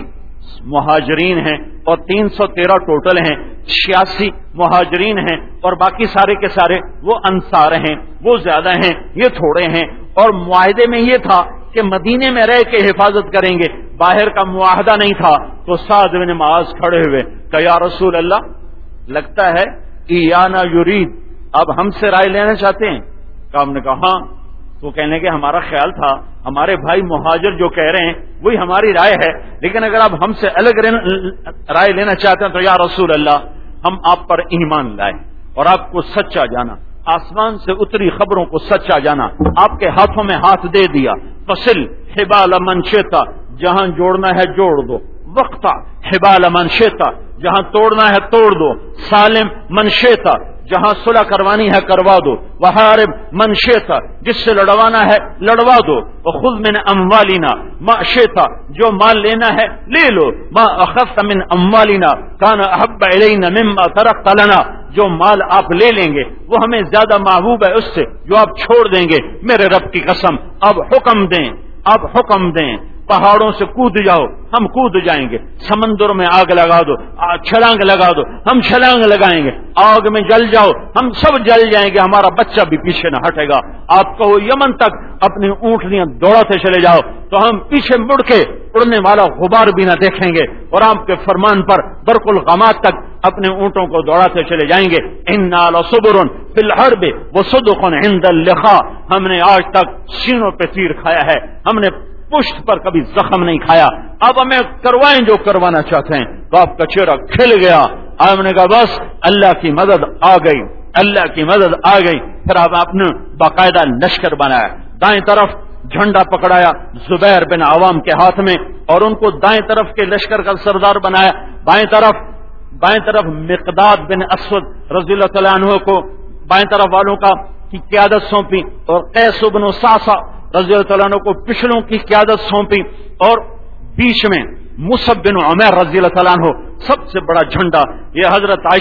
Speaker 3: مہاجرین ہیں اور تین سو تیرہ ٹوٹل ہیں. چھیاسی مہاجرین ہیں اور باقی سارے کے سارے وہ انصار ہیں، وہ زیادہ ہیں یہ تھوڑے ہیں. اور معاہدے میں یہ تھا کہ مدینے میں رہ کے حفاظت کریں گے، باہر کا معاہدہ نہیں تھا. تو سعد بن معاذ کھڑے ہوئے کہ یا رسول اللہ لگتا ہے ایانا یرید، اب ہم سے رائے لینا چاہتے ہیں. کام نے کہا ہاں. تو کہنے کے ہمارا خیال تھا ہمارے بھائی مہاجر جو کہہ رہے ہیں وہی ہماری رائے ہے، لیکن اگر آپ ہم سے الگ رائے لینا چاہتے ہیں تو یا رسول اللہ ہم آپ پر ایمان لائے اور آپ کو سچا جانا، آسمان سے اتری خبروں کو سچا جانا، آپ کے ہاتھوں میں ہاتھ دے دیا. فصل حبال من شئتا، جہاں جوڑنا ہے جوڑ دو. وقتا حبال من شئتا، جہاں توڑنا ہے توڑ دو. سالم من شئتا، جہاں صلح کروانی ہے کروا دو. وحارب من شئتا، جس سے لڑوانا ہے لڑوا دو. وخذ من اموالنا ما شئتا، جو مال لینا ہے لے لو. ما اخذت من اموالنا کان احب الینا مما ترکت لنا، جو مال آپ لے لیں گے وہ ہمیں زیادہ محبوب ہے اس سے جو آپ چھوڑ دیں گے. میرے رب کی قسم اب حکم دیں، اب حکم دیں، پہاڑوں سے کود جاؤ، ہم کود جائیں گے. سمندر میں آگ لگا دو، چھلانگ لگا دو، ہم چھلانگ لگائیں گے. آگ میں جل جاؤ، ہم سب جل جائیں گے، ہمارا بچہ بھی پیچھے نہ ہٹے گا. آپ کہو یمن تک اپنی اونٹنیاں دوڑاتے چلے جاؤ تو ہم پیچھے مڑ کے اڑنے والا غبار بھی نہ دیکھیں گے، اور آپ کے فرمان پر برق الغمات تک اپنے اونٹوں کو دوڑاتے چلے جائیں گے. انا لصبر فی الحرب وصدق عند اللقاء، ہم نے آج تک سینوں پہ تیر کھایا ہے، ہم نے پشت پر کبھی زخم نہیں کھایا. اب ہمیں کروائیں جو کروانا چاہتے ہیں. تو آپ کا چہرہ کھل گیا. آپ نے کہا بس اللہ کی مدد آ گئی، اللہ کی مدد آ گئی. پھر آپ آپ نے باقاعدہ لشکر بنایا، دائیں طرف جھنڈا پکڑایا زبیر بن عوام کے ہاتھ میں، اور ان کو دائیں طرف کے لشکر کا سردار بنایا. بائیں طرف بائیں طرف مقداد بن اسود رضی اللہ تعالیٰ عنہ کو بائیں طرف والوں کا کی قیادت سونپی، اور قیس بن ساسا رضی اللہ تعالیٰ عنہ کو پچھلوں کی قیادت سونپی، اور بیچ میں مصعب بن عمیر رضی اللہ تعالیٰ عنہ سب سے بڑا جھنڈا. یہ حضرت عائشہ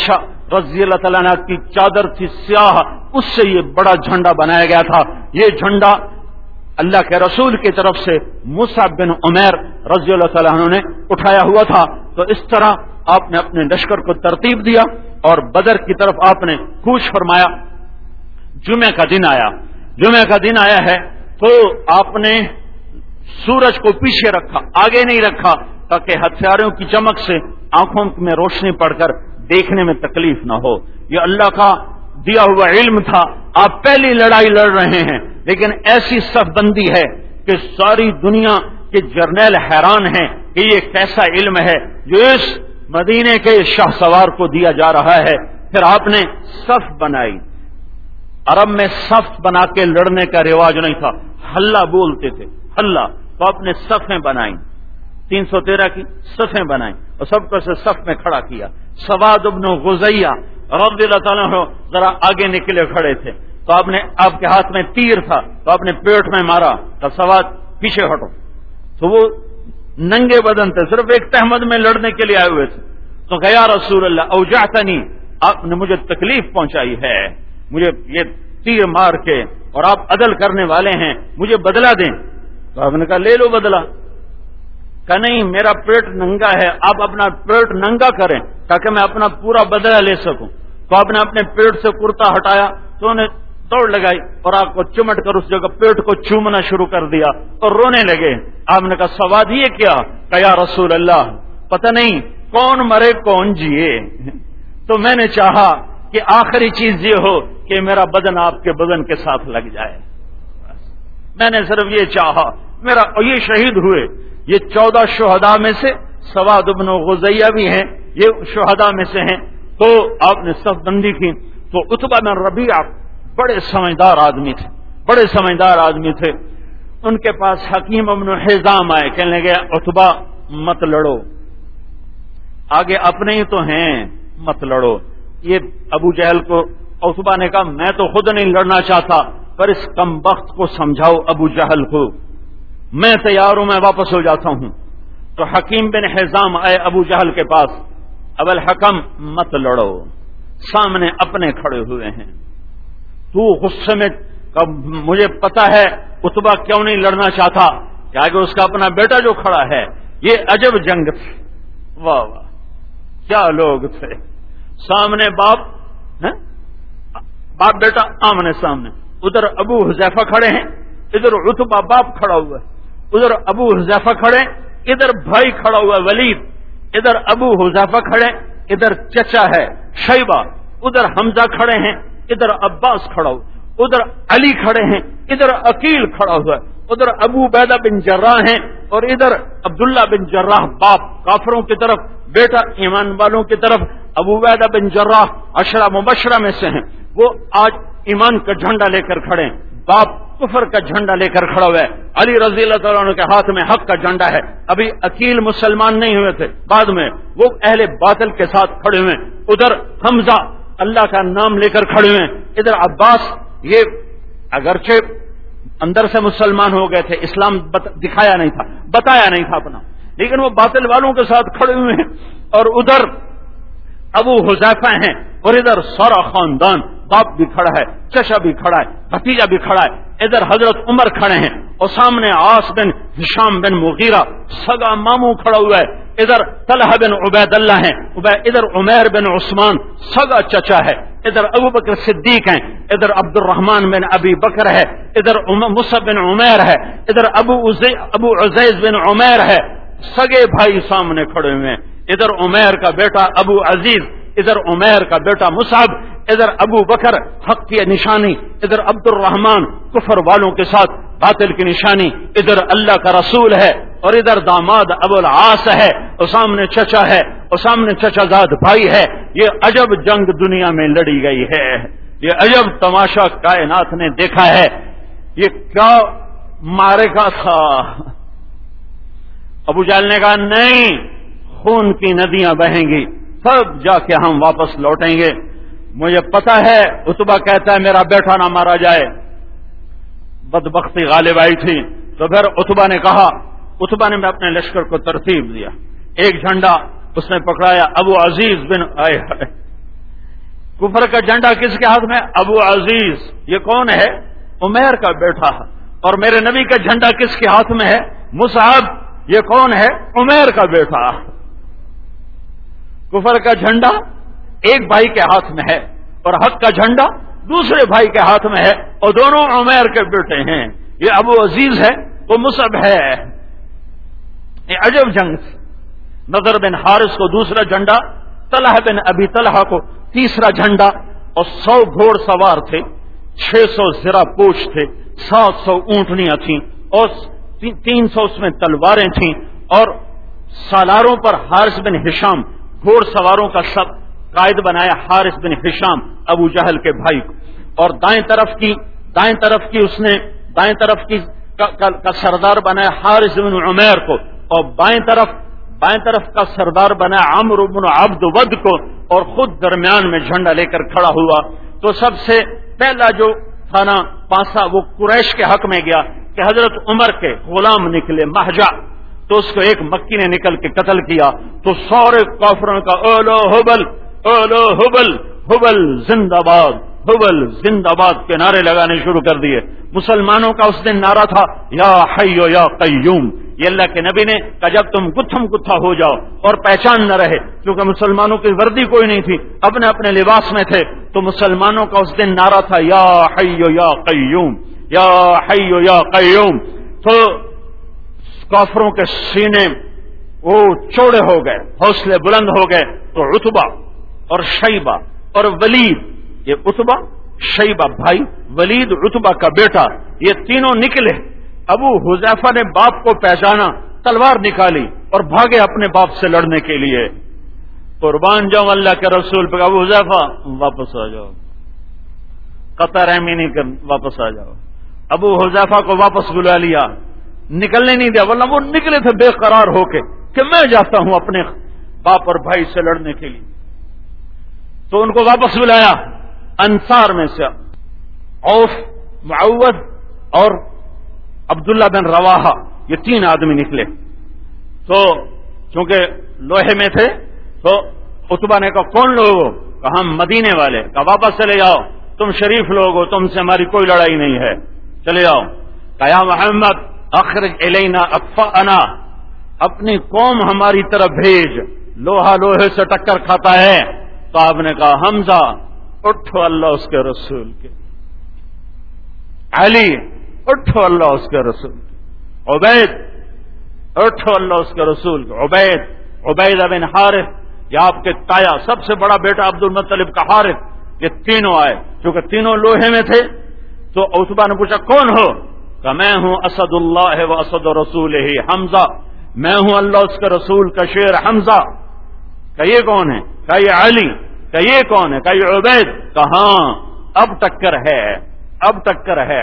Speaker 3: رضی اللہ تعالیٰ عنہ کی چادر تھی سیاہ، اس سے یہ بڑا جھنڈا بنایا گیا تھا. یہ جھنڈا اللہ کے رسول کی طرف سے مصعب بن عمیر رضی اللہ تعالیٰ عنہ نے اٹھایا ہوا تھا. تو اس طرح آپ نے اپنے لشکر کو ترتیب دیا اور بدر کی طرف آپ نے کوچ فرمایا. جمعہ کا دن آیا، جمعہ کا دن آیا ہے تو آپ نے سورج کو پیچھے رکھا، آگے نہیں رکھا، تاکہ ہتھیاروں کی چمک سے آنکھوں میں روشنی پڑ کر دیکھنے میں تکلیف نہ ہو. یہ اللہ کا دیا ہوا علم تھا. آپ پہلی لڑائی لڑ رہے ہیں لیکن ایسی صف بندی ہے کہ ساری دنیا کے جرنیل حیران ہیں کہ یہ کیسا علم ہے جو اس مدینے کے شاہ سوار کو دیا جا رہا ہے. پھر آپ نے صف بنائی. عرب میں صف بنا کے لڑنے کا رواج نہیں تھا، حلہ بولتے تھے، حلہ. تو آپ نے صفیں بنائیں، تین سو تیرہ کی صفیں بنائیں اور سب کو سے صف میں کھڑا کیا. سواد ابن غزیہ رضی اللہ تعالیٰ عنہ ذرا آگے نکلے کھڑے تھے تو آپ نے، آپ کے ہاتھ میں تیر تھا تو آپ نے پیٹ میں مارا تو سواد پیچھے ہٹو. تو وہ ننگے بدن تھے، صرف ایک تہمد میں لڑنے کے لیے آئے ہوئے تھے. تو کہ یا رسول اللہ اوجعتنی، آپ نے مجھے تکلیف پہنچائی ہے، مجھے یہ تیر مار کے، اور آپ عدل کرنے والے ہیں، مجھے بدلہ دیں. تو آپ نے کہا لے لو بدلہ. کہ نہیں میرا پیٹ ننگا ہے، آپ اپنا پیٹ ننگا کریں تاکہ میں اپنا پورا بدلہ لے سکوں. تو آپ نے اپنے پیٹ سے کرتا ہٹایا تو انہیں دوڑ لگائی اور آپ کو چمٹ کر اس جگہ پیٹ کو چومنا شروع کر دیا اور رونے لگے. آپ نے کہا سواد یہ کیا؟ کہ یا رسول اللہ پتہ نہیں کون مرے کون جیے، تو میں نے چاہا کہ آخری چیز یہ ہو کہ میرا بدن آپ کے بدن کے ساتھ لگ جائے. میں نے صرف یہ چاہا میرا، اور یہ شہید ہوئے. یہ چودہ شہداء میں سے سواد ابن غزیہ بھی ہیں، یہ شہداء میں سے ہیں. تو آپ نے صف بندی کی. تو عتبہ بن ربیعہ بڑے سمجھدار آدمی تھے، بڑے سمجھدار آدمی تھے. ان کے پاس حکیم ابن حزام آئے، کہنے لگے عتبہ مت لڑو، آگے اپنے ہی تو ہیں، مت لڑو. یہ ابو جہل کو عتبہ نے کہا میں تو خود نہیں لڑنا چاہتا، پر اس کم بخت کو سمجھاؤ ابو جہل کو، میں تیار ہوں، میں واپس ہو جاتا ہوں. تو حکیم بن حزام آئے ابو جہل کے پاس. اب الحکم مت لڑو، سامنے اپنے کھڑے ہوئے ہیں. تو غصے میں مجھے پتا ہے عتبہ کیوں نہیں لڑنا چاہتا، کیا کہ اس کا اپنا بیٹا جو کھڑا ہے. یہ عجب جنگ تھی، واہ واہ کیا لوگ تھے. سامنے باپ باپ بیٹا آمنے سامنے، ادھر ابو حذیفہ کھڑے ہیں، ادھر عتبہ باپ کھڑا ہوا ہے، ادھر ابو حذیفہ کھڑے، ادھر بھائی کھڑا ہوا ہے ولید، ادھر ابو حذیفہ کھڑے، ادھر چچا ہے شیبہ، ادھر حمزہ کھڑے ہیں، ادھر عباس کھڑا ہوا، ادھر علی کھڑے ہیں، ادھر عقیل کھڑا ہوا ہے، ادھر ابو عبیدہ بن جراح ہیں، اور ادھر عبداللہ بن جراح باپ کافروں کی طرف، بیٹا ایمان والوں کی طرف. ابو عبیدہ بن جراح عشرہ مبشرہ میں سے ہیں، وہ آج ایمان کا جھنڈا لے کر کھڑے ہیں، باپ کفر کا جھنڈا لے کر کھڑا ہوا ہے. علی رضی اللہ تعالیٰ عنہ کے ہاتھ میں حق کا جھنڈا ہے. ابھی عقیل مسلمان نہیں ہوئے تھے، بعد میں وہ اہل باطل کے ساتھ کھڑے ہوئے. ادھر حمزہ اللہ کا نام لے کر کھڑے ہوئے. ادھر عباس، یہ اگرچہ اندر سے مسلمان ہو گئے تھے، اسلام دکھایا نہیں تھا، بتایا نہیں تھا اپنا، لیکن وہ باطل والوں کے ساتھ کھڑے ہوئے ہیں. اور ادھر ابو حذیفہ ہیں، اور ادھر سارا خاندان، باپ بھی کھڑا ہے، چچا بھی کھڑا ہے، بھتیجا بھی کھڑا ہے. ادھر حضرت عمر کھڑے ہیں، اور سامنے عاص بن ہشام بن مغیرہ سگا ماموں کھڑا ہوا ہے. ادھر طلحہ بن عبید اللہ ہیں، ادھر عمیر بن عثمان سگا چچا ہے. ادھر ابو بکر صدیق ہیں، ادھر عبد الرحمن بن ابی بکر ہے، ادھر مصعب بن عمیر ہے، ادھر ابو ابو عزیز بن عمیر ہے. سگے بھائی سامنے کھڑے ہوئے ہیں. ادھر عمیر کا بیٹا ابو عزیز، ادھر عمیر کا بیٹا مصعب، ادھر ابو بکر حق کی نشانی، ادھر عبد الرحمن کفر والوں کے ساتھ باطل کی نشانی، ادھر اللہ کا رسول ہے، اور ادھر داماد ابو العاص ہے، اور سامنے چچا ہے، اور سامنے چچا زاد بھائی ہے. یہ عجب جنگ دنیا میں لڑی گئی ہے، یہ عجب تماشا کائنات نے دیکھا ہے. یہ کیا معرکہ تھا. ابو جہل نے کہا نہیں، خون کی ندیاں بہیں گی، تب جا کے ہم واپس لوٹیں گے. مجھے پتا ہے عتبہ کہتا ہے میرا بیٹا نہ مارا جائے. بدبختی غالب آئی تھی. تو پھر عتبہ نے کہا، عتبہ نے اپنے لشکر کو ترتیب دیا. ایک جھنڈا اس نے پکڑایا، ابو عزیز بن آئے کفر کا جھنڈا کس کے ہاتھ میں؟ ابو عزیز، یہ کون ہے؟ عمیر کا بیٹا ہے۔ اور میرے نبی کا جھنڈا کس کے ہاتھ میں ہے؟ مصعب، یہ کون ہے؟ عمیر کا بیٹا۔ کفر کا جھنڈا ایک بھائی کے ہاتھ میں ہے اور حق کا جھنڈا دوسرے بھائی کے ہاتھ میں ہے، اور دونوں عمیر کے بیٹے ہیں۔ یہ ابو عزیز ہے، وہ مصعب ہے۔ یہ عجب جنگ، نضر بن حارث کو دوسرا جھنڈا، طلحہ بن ابی طلحہ کو تیسرا جھنڈا، اور سو گھوڑ سوار تھے، چھ سو زرہ پوش تھے، سات سو اونٹنیاں تھیں، اور تین سو اس میں تلواریں تھیں، اور سالاروں پر حارث بن ہشام، گھوڑ سواروں کا سب قائد بنایا حارث بن ہشام، ابو جہل کے بھائی کو، اور دائیں طرف کی دائیں طرف کی اس نے دائیں طرف کی کا, کا, کا سردار بنایا حارث بن عمیر کو، اور بائیں طرف بائیں طرف کا سردار بنایا عمرو بن عبد ود کو، اور خود درمیان میں جھنڈا لے کر کھڑا ہوا۔ تو سب سے پہلا جو تھا نا پاسا، وہ قریش کے حق میں گیا کہ حضرت عمر کے غلام نکلے مہجا، تو اس کو ایک مکی نے نکل کے قتل کیا، تو سارے کافروں کا اولو حبل اولو حبل حبل زندہ باد حبل زندہ باد کے نعرے لگانے شروع کر دیے۔ مسلمانوں کا اس دن نعرہ تھا یا حی یا قیوم۔ یہ اللہ کے نبی نے کہا جب تم گتھم گتھا ہو جاؤ اور پہچان نہ رہے، کیونکہ مسلمانوں کی وردی کوئی نہیں تھی، اپنے اپنے لباس میں تھے، تو مسلمانوں کا اس دن نعرہ تھا یا حی یا قیوم یا حی یا قیوم۔ تو کافروں کے سینے وہ چوڑے ہو گئے، حوصلے بلند ہو گئے، تو عتبہ اور شیبہ اور ولید، یہ عتبہ شیبہ بھائی، ولید عتبہ کا بیٹا، یہ تینوں نکلے۔ ابو حذیفہ نے باپ کو پہچانا، تلوار نکالی اور بھاگے اپنے باپ سے لڑنے کے لیے۔ قربان جاؤں اللہ کے رسول پہ، ابو حذیفہ واپس آ جاؤ، قطع رحمی نہیں کر، واپس آ جاؤ۔ ابو حذیفہ کو واپس بلا لیا، نکلنے نہیں دیا، ورنہ وہ نکلے تھے بے قرار ہو کے کہ میں جاتا ہوں اپنے باپ اور بھائی سے لڑنے کے لیے۔ تو ان کو واپس بلایا۔ انصار میں سے عوف، معوذ اور عبداللہ بن رواحہ، یہ تین آدمی نکلے۔ تو چونکہ لوہے میں تھے تو عتبہ نے کہا کون لوگ ہو؟ کہا ہم مدینے والے۔ کہا واپس چلے جاؤ، تم شریف لوگ ہو، تم سے ہماری کوئی لڑائی نہیں ہے، چلے جاؤ۔ کہا یا محمد اخرج الینا اکفاءنا، اپنی قوم ہماری طرف بھیج، لوہا لوہے سے ٹکر کھاتا ہے۔ تو آپ نے کہا حمزہ اٹھو اللہ اس کے رسول کے، علی اٹھو اللہ اس کے رسول کے، عبید اٹھو اللہ اس کے رسول کے، عبید عبیدہ بن حارث، یہ آپ کے تایا سب سے بڑا بیٹا عبد المطلب کا حارث، یہ تینوں آئے۔ چونکہ تینوں لوہے میں تھے تو عتبہ نے پوچھا کون ہو؟ کہ میں ہوں اسد اللہ و اسد رسولہ حمزہ، میں ہوں اللہ اس کے رسول کا شیر حمزہ۔ کہ یہ کون ہے؟ کہ یہ علی۔ کہ یہ کون ہے؟ کہ یہ عبید۔ کہ ہاں اب ٹکر ہے، اب ٹکر ہے۔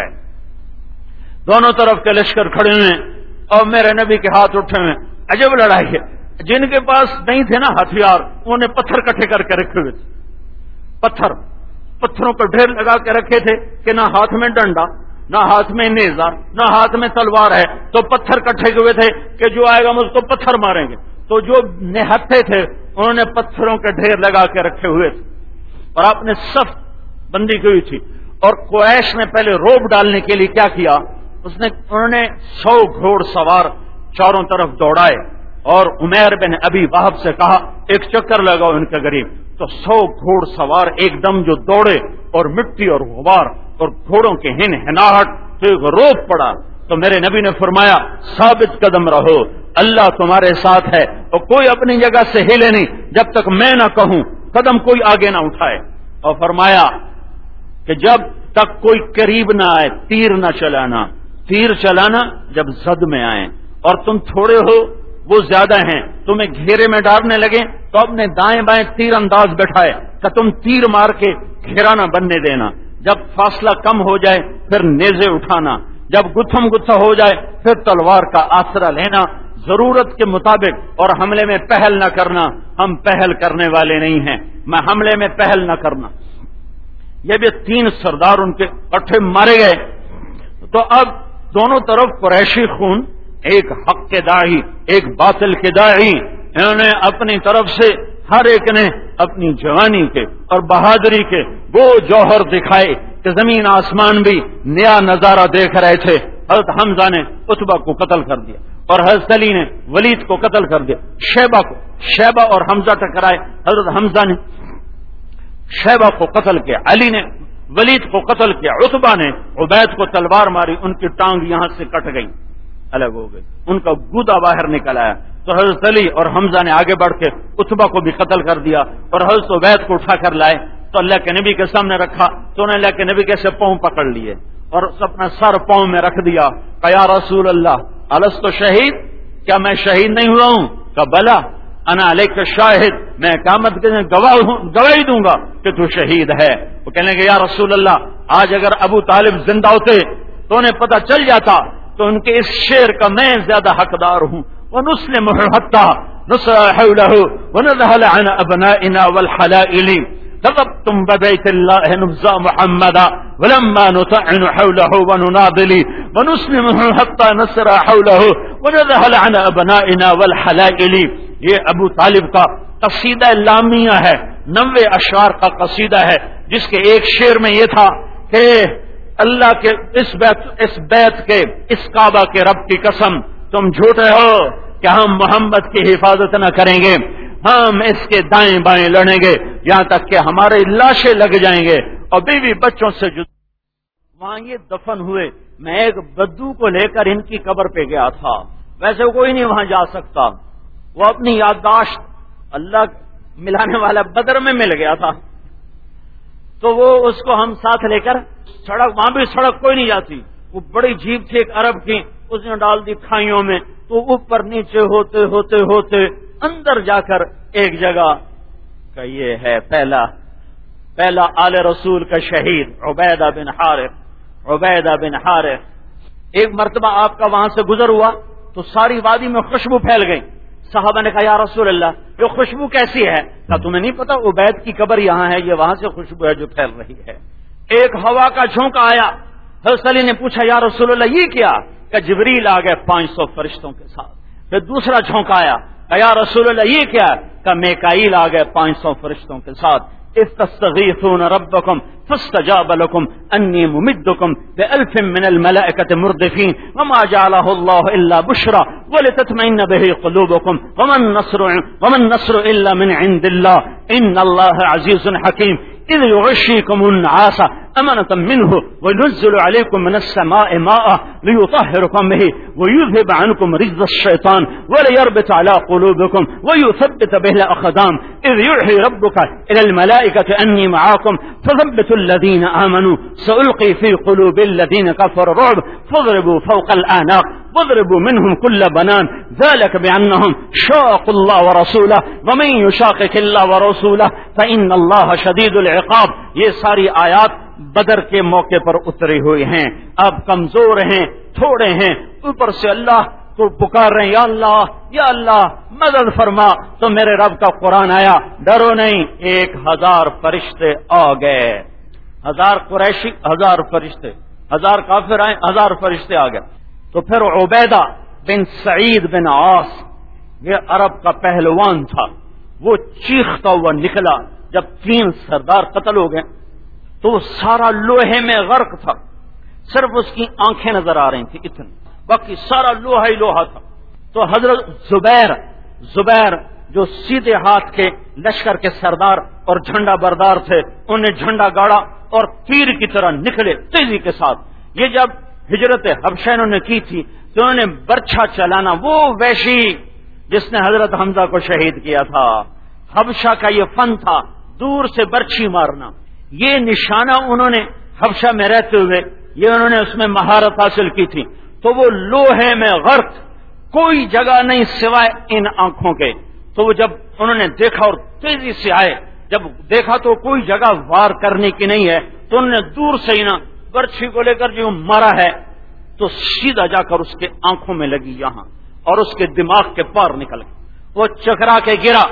Speaker 3: دونوں طرف کے لشکر کھڑے ہوئے اور میرے نبی کے ہاتھ اٹھے ہوئے۔ عجب لڑائی ہے، جن کے پاس نہیں تھے نا ہتھیار، انہوں نے پتھر کٹھے کر کے رکھے ہوئے تھے، پتھر پتھروں پر ڈھیر لگا کے رکھے تھے کہ نہ ہاتھ میں ڈنڈا، نہ ہاتھ میں نیزہ، نہ ہاتھ میں تلوار ہے، تو پتھر کٹھے ہوئے تھے کہ جو آئے گا ہم اس کو پتھر ماریں گے۔ تو جو نہتے تھے انہوں نے پتھروں کے ڈھیر لگا کے رکھے ہوئے تھے، اور آپ نے صف بندی کی ہوئی تھی۔ اور قریش نے پہلے روب ڈالنے کے لیے کیا کیا، اس نے انہوں نے سو گھوڑ سوار چاروں طرف دوڑائے، اور عمیر بن ابی وہب سے کہا ایک چکر لگاؤ ان کے قریب۔ تو سو گھوڑ سوار ایک دم جو دوڑے، اور مٹی اور غبار اور گھوڑوں کے ہن ہناہٹ، تو ایک روب پڑا۔ تو میرے نبی نے فرمایا ثابت قدم رہو، اللہ تمہارے ساتھ ہے، اور کوئی اپنی جگہ سے ہلے نہیں جب تک میں نہ کہوں، قدم کوئی آگے نہ اٹھائے۔ اور فرمایا کہ جب تک کوئی قریب نہ آئے تیر نہ چلانا، تیر چلانا جب زد میں آئیں، اور تم تھوڑے ہو وہ زیادہ ہیں، تمہیں گھیرے میں ڈالنے لگے تو اپنے دائیں بائیں تیر انداز بیٹھائے کہ تم تیر مار کے گھیرا نہ بننے دینا، جب فاصلہ کم ہو جائے پھر نیزے اٹھانا، جب گتھم گتھا ہو جائے پھر تلوار کا آسرا لینا، ضرورت کے مطابق، اور حملے میں پہل نہ کرنا، ہم پہل کرنے والے نہیں ہیں، میں حملے میں پہل نہ کرنا۔ یہ بھی تین سردار ان کے کٹھے مارے گئے۔ تو اب دونوں طرف قریشی خون، ایک حق کے داعی ایک باطل کے داعی، انہوں نے اپنی طرف سے ہر ایک نے اپنی جوانی کے اور بہادری کے وہ جوہر دکھائے کہ زمین آسمان بھی نیا نظارہ دیکھ رہے تھے. حضرت حمزہ نے عتبہ کو قتل کر دیا اور حضرت علی نے ولید کو قتل کر دیا. شیبہ کو شیبہ اور حمزہ ٹکرائے، حضرت حمزہ نے شیبہ کو قتل کیا، علی نے ولید کو قتل کیا، عتبہ نے عبید کو تلوار ماری، ان کی ٹانگ یہاں سے کٹ گئی، الگ ہو گئی، ان کا گودا باہر نکل آیا. تو حضرت علی اور حمزہ نے آگے بڑھ کے عتبہ کو بھی قتل کر دیا اور حضرت عبید کو اٹھا کر لائے تو اللہ کے نبی کے سامنے رکھا تو انہوں نے اللہ کے نبی کے سے پاؤں پکڑ لیے اور اپنا سر پاؤں میں رکھ دیا. کہ یا رسول اللہ الست شہید، کیا میں شہید نہیں ہوا ہوں؟ کہ بلا انا علیک شاہد، میں قیامت کے دن گواہی دوں گا کہ تو شہید ہے. وہ کہنے لگے یا رسول اللہ آج اگر ابو طالب زندہ ہوتے تو انہیں پتہ چل جاتا تو ان کے اس شعر کا میں زیادہ حقدار ہوں. وَنُسْلِمُهُ حَتَّى نُصْرَ حَوْلَهُ وَنَذْهَلَ عَنْ أَبْنَائِنَا وَالْحَلَائِلِ كَذَبْتُمْ بَبَيْتِ اللَّهِ نُبْزَى مُحَمَّدًا وَلَمَّا نُطَعِّنُ حَوْلَهُ وَنُنَاضِلِ وَنُسْلِمُهُ حَتَّى نُصْرَ حَوْلَهُ وَنَذْهَلَ عَنْ أَبْنَائِنَا وَالْحَلَائِلِ. یہ ابو طالب کا قصیدہ لامیہ ہے، نوے اشعار کا قصیدہ ہے، جس کے ایک شعر میں یہ تھا کہ اللہ کے اس بیت اس بیت کے اس کعبہ کے رب کی قسم تم جھوٹے ہو کہ ہم محمد کی حفاظت نہ کریں گے، ہم اس کے دائیں بائیں لڑیں گے یہاں تک کہ ہمارے لاشیں لگ جائیں گے اور بیوی بچوں سے جدا. وہاں یہ دفن ہوئے. میں ایک بدو کو لے کر ان کی قبر پہ گیا تھا، ویسے کوئی نہیں وہاں جا سکتا، وہ اپنی یادداشت اللہ ملانے والا بدر میں مل گیا تھا تو وہ اس کو ہم ساتھ لے کر سڑک، وہاں بھی سڑک کوئی نہیں جاتی، وہ بڑی جیپ تھی ایک عرب کی، اس نے ڈال دی کھائیوں میں تو اوپر نیچے ہوتے ہوتے ہوتے اندر جا کر ایک جگہ کا یہ ہے پہلا پہلا آل رسول کا شہید عبیدہ بن حارث. عبیدہ بن حارث ایک مرتبہ آپ کا وہاں سے گزر ہوا تو ساری وادی میں خوشبو پھیل گئی. صحابہ نے کہا یا رسول اللہ یہ خوشبو کیسی ہے؟ کہا تمہیں نہیں پتا عبید کی قبر یہاں ہے، یہ وہاں سے خوشبو ہے جو پھیل رہی ہے. ایک ہوا کا جھونکا آیا، حضرت علی نے پوچھا یا رسول اللہ یہ کیا؟ کہ جبریل آ گئے پانچ سو فرشتوں کے ساتھ. پھر دوسرا جھونکا آیا، کہ یا رسول اللہ یہ کیا؟ کہ میکائیل آ گئے پانچ سو فرشتوں کے ساتھ. اذ تستغیثون ربکم فاستجاب لکم انی ممدکم بألف من الملائکة مردفین وما جعلہ اللہ الا بشرا ولتطمئن به قلوبکم وما النصر وما النصر الا من عند اللہ ان اللہ عزیز حکیم. اذ یغشیکم النعاس أمنة منه وينزل عليكم من السماء ماء ليطهركم به ويذهب عنكم رجز الشيطان وليربط على قلوبكم ويثبت به الأقدام. إذ يوحي ربك إلى الملائكة أني معاكم فثبتوا الذين آمنوا سألقي في قلوب الذين كفروا الرعب فاضربوا فوق الأعناق واضربوا منهم كل بنان ذلك بأنهم شاقوا الله ورسوله ومن يشاقق الله ورسوله فإن الله شديد العقاب. یہ ساری آیات بدر کے موقع پر اتری ہوئی ہیں. اب کمزور ہیں، تھوڑے ہیں، اوپر سے اللہ کو پکار رہے ہیں یا اللہ یا اللہ مدد فرما. تو میرے رب کا قرآن آیا ڈرو نہیں، ایک ہزار فرشتے آ گئے، ہزار قریشی ہزار فرشتے، ہزار کافر آئے ہزار فرشتے آ گئے. تو پھر عبیدہ بن سعید بن عاص یہ عرب کا پہلوان تھا، وہ چیختا ہوا نکلا جب تین سردار قتل ہو گئے تو وہ سارا لوہے میں غرق تھا، صرف اس کی آنکھیں نظر آ رہی تھی اتنی، باقی سارا لوہا ہی لوہا تھا. تو حضرت زبیر زبیر جو سیدھے ہاتھ کے لشکر کے سردار اور جھنڈا بردار تھے انہوں نے جھنڈا گاڑا اور تیر کی طرح نکلے تیزی کے ساتھ. یہ جب ہجرت حبشہ انہوں نے کی تھی تو انہوں نے برچھا چلانا، وہ وحشی جس نے حضرت حمزہ کو شہید کیا تھا، حبشہ کا یہ فن تھا دور سے برچھی مارنا. یہ نشانہ انہوں نے حبشہ میں رہتے ہوئے یہ انہوں نے اس میں مہارت حاصل کی تھی. تو وہ لوہے میں غرق، کوئی جگہ نہیں سوائے ان آنکھوں کے. تو وہ جب انہوں نے دیکھا اور تیزی سے آئے، جب دیکھا تو کوئی جگہ وار کرنے کی نہیں ہے تو انہوں نے دور سے ہی نا برچھی کو لے کر جو مارا ہے تو سیدھا جا کر اس کے آنکھوں میں لگی یہاں اور اس کے دماغ کے پار نکل گئے، وہ چکرا کے گرا.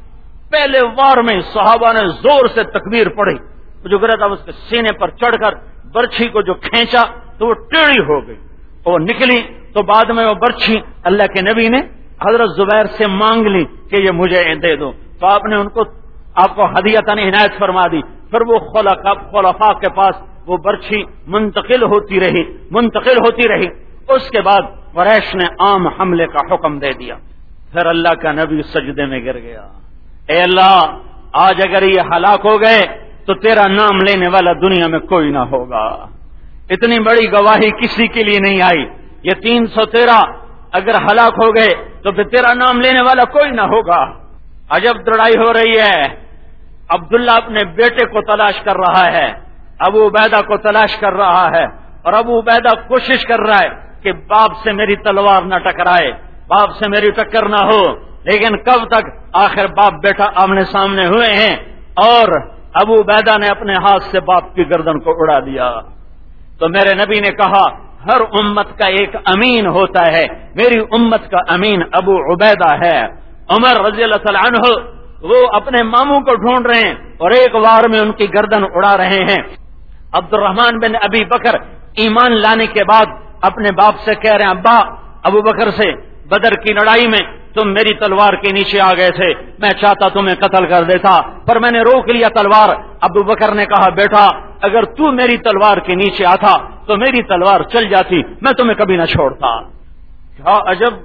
Speaker 3: پہلے وار میں صحابہ نے زور سے تکبیر پڑھی، جو گرا تھا اس کے سینے پر چڑھ کر برچھی کو جو کھینچا تو وہ ٹیڑھی ہو گئی اور نکلی. تو بعد میں وہ برچھی اللہ کے نبی نے حضرت زبیر سے مانگ لی کہ یہ مجھے دے دو. تو
Speaker 4: تو آپ نے ان کو آپ کو ہدیتاً عنایت فرما دی. پھر وہ خلفاء کے پاس وہ برچھی منتقل ہوتی رہی منتقل ہوتی رہی اس کے بعد قریش نے عام حملے کا حکم دے دیا. پھر اللہ کا نبی سجدے میں گر گیا. اے اللہ، آج اگر یہ ہلاک ہو گئے تو تیرا نام لینے والا دنیا میں کوئی نہ ہوگا. اتنی بڑی گواہی کسی کے لیے نہیں آئی. یہ تین سو تیرہ اگر ہلاک ہو گئے تو پھر تیرا نام لینے والا کوئی نہ ہوگا. عجب لڑائی ہو رہی ہے. عبداللہ اپنے بیٹے کو تلاش کر رہا ہے، ابو عبیدہ کو تلاش کر رہا ہے، اور ابو عبیدہ کوشش کر رہا ہے کہ باپ سے میری تلوار نہ ٹکرائے، باپ سے میری ٹکر نہ ہو. لیکن کب تک؟ آخر باپ بیٹا آمنے سامنے ہوئے ہیں اور ابو عبیدہ نے اپنے ہاتھ سے باپ کی گردن کو اڑا دیا. تو میرے نبی نے کہا ہر امت کا ایک امین ہوتا ہے، میری امت کا امین ابو عبیدہ ہے. عمر رضی اللہ تعالی عنہ وہ اپنے ماموں کو ڈھونڈ رہے ہیں اور ایک وار میں ان کی گردن اڑا رہے ہیں. عبد الرحمن بن ابی بکر ایمان لانے کے بعد اپنے باپ سے کہہ رہے ہیں ابا، ابو بکر سے بدر کی لڑائی میں تم میری تلوار کے نیچے آ گئے تھے، میں چاہتا تمہیں قتل کر دیتا پر میں نے روک لیا تلوار. ابو بکر نے کہا بیٹا اگر تو میری تلوار کے نیچے آتا تو میری تلوار چل جاتی، میں تمہیں کبھی نہ چھوڑتا. کیا عجب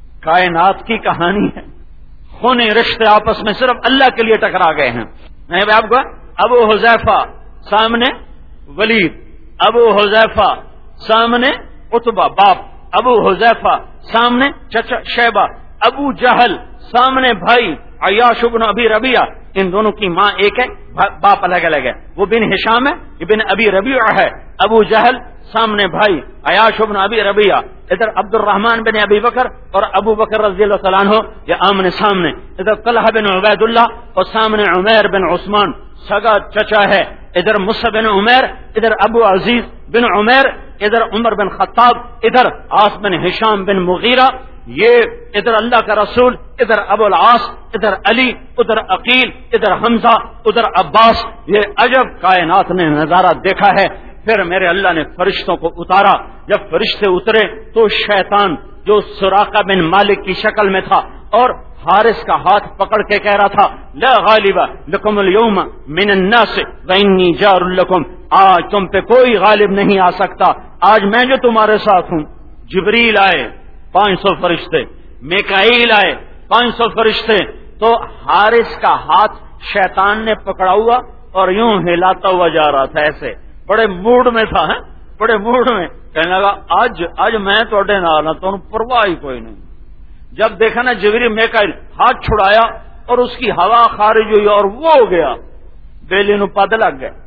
Speaker 4: کائنات کی کہانی ہے. خونے رشتے آپس میں صرف اللہ کے لیے ٹکرا گئے ہیں. میں آپ کو ابو حذیفہ سامنے ولید، ابو حذیفہ سامنے عتبہ باپ، ابو حذیفہ سامنے چچا شیبہ، ابو جہل سامنے بھائی عیاش بن ابی ربیعہ. ان دونوں کی ماں ایک ہے، باپ الگ الگ ہے. وہ بن ہشام ہے، ابن ابی ربیعہ ہے. ابو جہل سامنے بھائی عیاش بن ابی ربیعہ. ادھر عبد الرحمن بن ابی بکر اور ابو بکر رضی اللہ تعالیٰ عنہ یہ آمنے سامنے. ادھر طلحہ بن عبید اللہ اور سامنے عمیر بن عثمان سگا چچا ہے. ادھر مصعب بن عمیر، ادھر ابو عزیز بن عمیر، ادھر عمر بن خطاب، ادھر عاص بن ہشام بن مغیرہ. یہ ادھر اللہ کا رسول، ادھر ابو العاص، ادھر علی، ادھر عقیل، ادھر حمزہ، ادھر عباس. یہ عجب کائنات نے نظارہ دیکھا ہے. پھر میرے اللہ نے فرشتوں کو اتارا. جب فرشتے اترے تو شیطان جو سراقہ بن مالک کی شکل میں تھا اور حارث کا ہاتھ پکڑ کے کہہ رہا تھا لا غالب لکم اليوم من الناس وانی جار لکم، آج تم پہ کوئی غالب نہیں آ سکتا، آج میں جو تمہارے ساتھ ہوں. جبریل آئے پانچ سو فرشتے، میکائیل آئے پانچ سو فرشتے. تو حارث کا ہاتھ شیطان نے پکڑا ہوا اور یوں ہلاتا ہوا جا رہا تھا، ایسے بڑے موڈ میں تھا، ہے بڑے موڈ میں. کہنے لگا آج آج میں توڑے نہ تو پرواہ ہی کوئی نہیں. جب دیکھا نا جبریل میکائیل ہاتھ چھڑایا اور اس کی ہوا خارج ہوئی اور وہ ہو گیا، بیلی نو پد لگ گئے.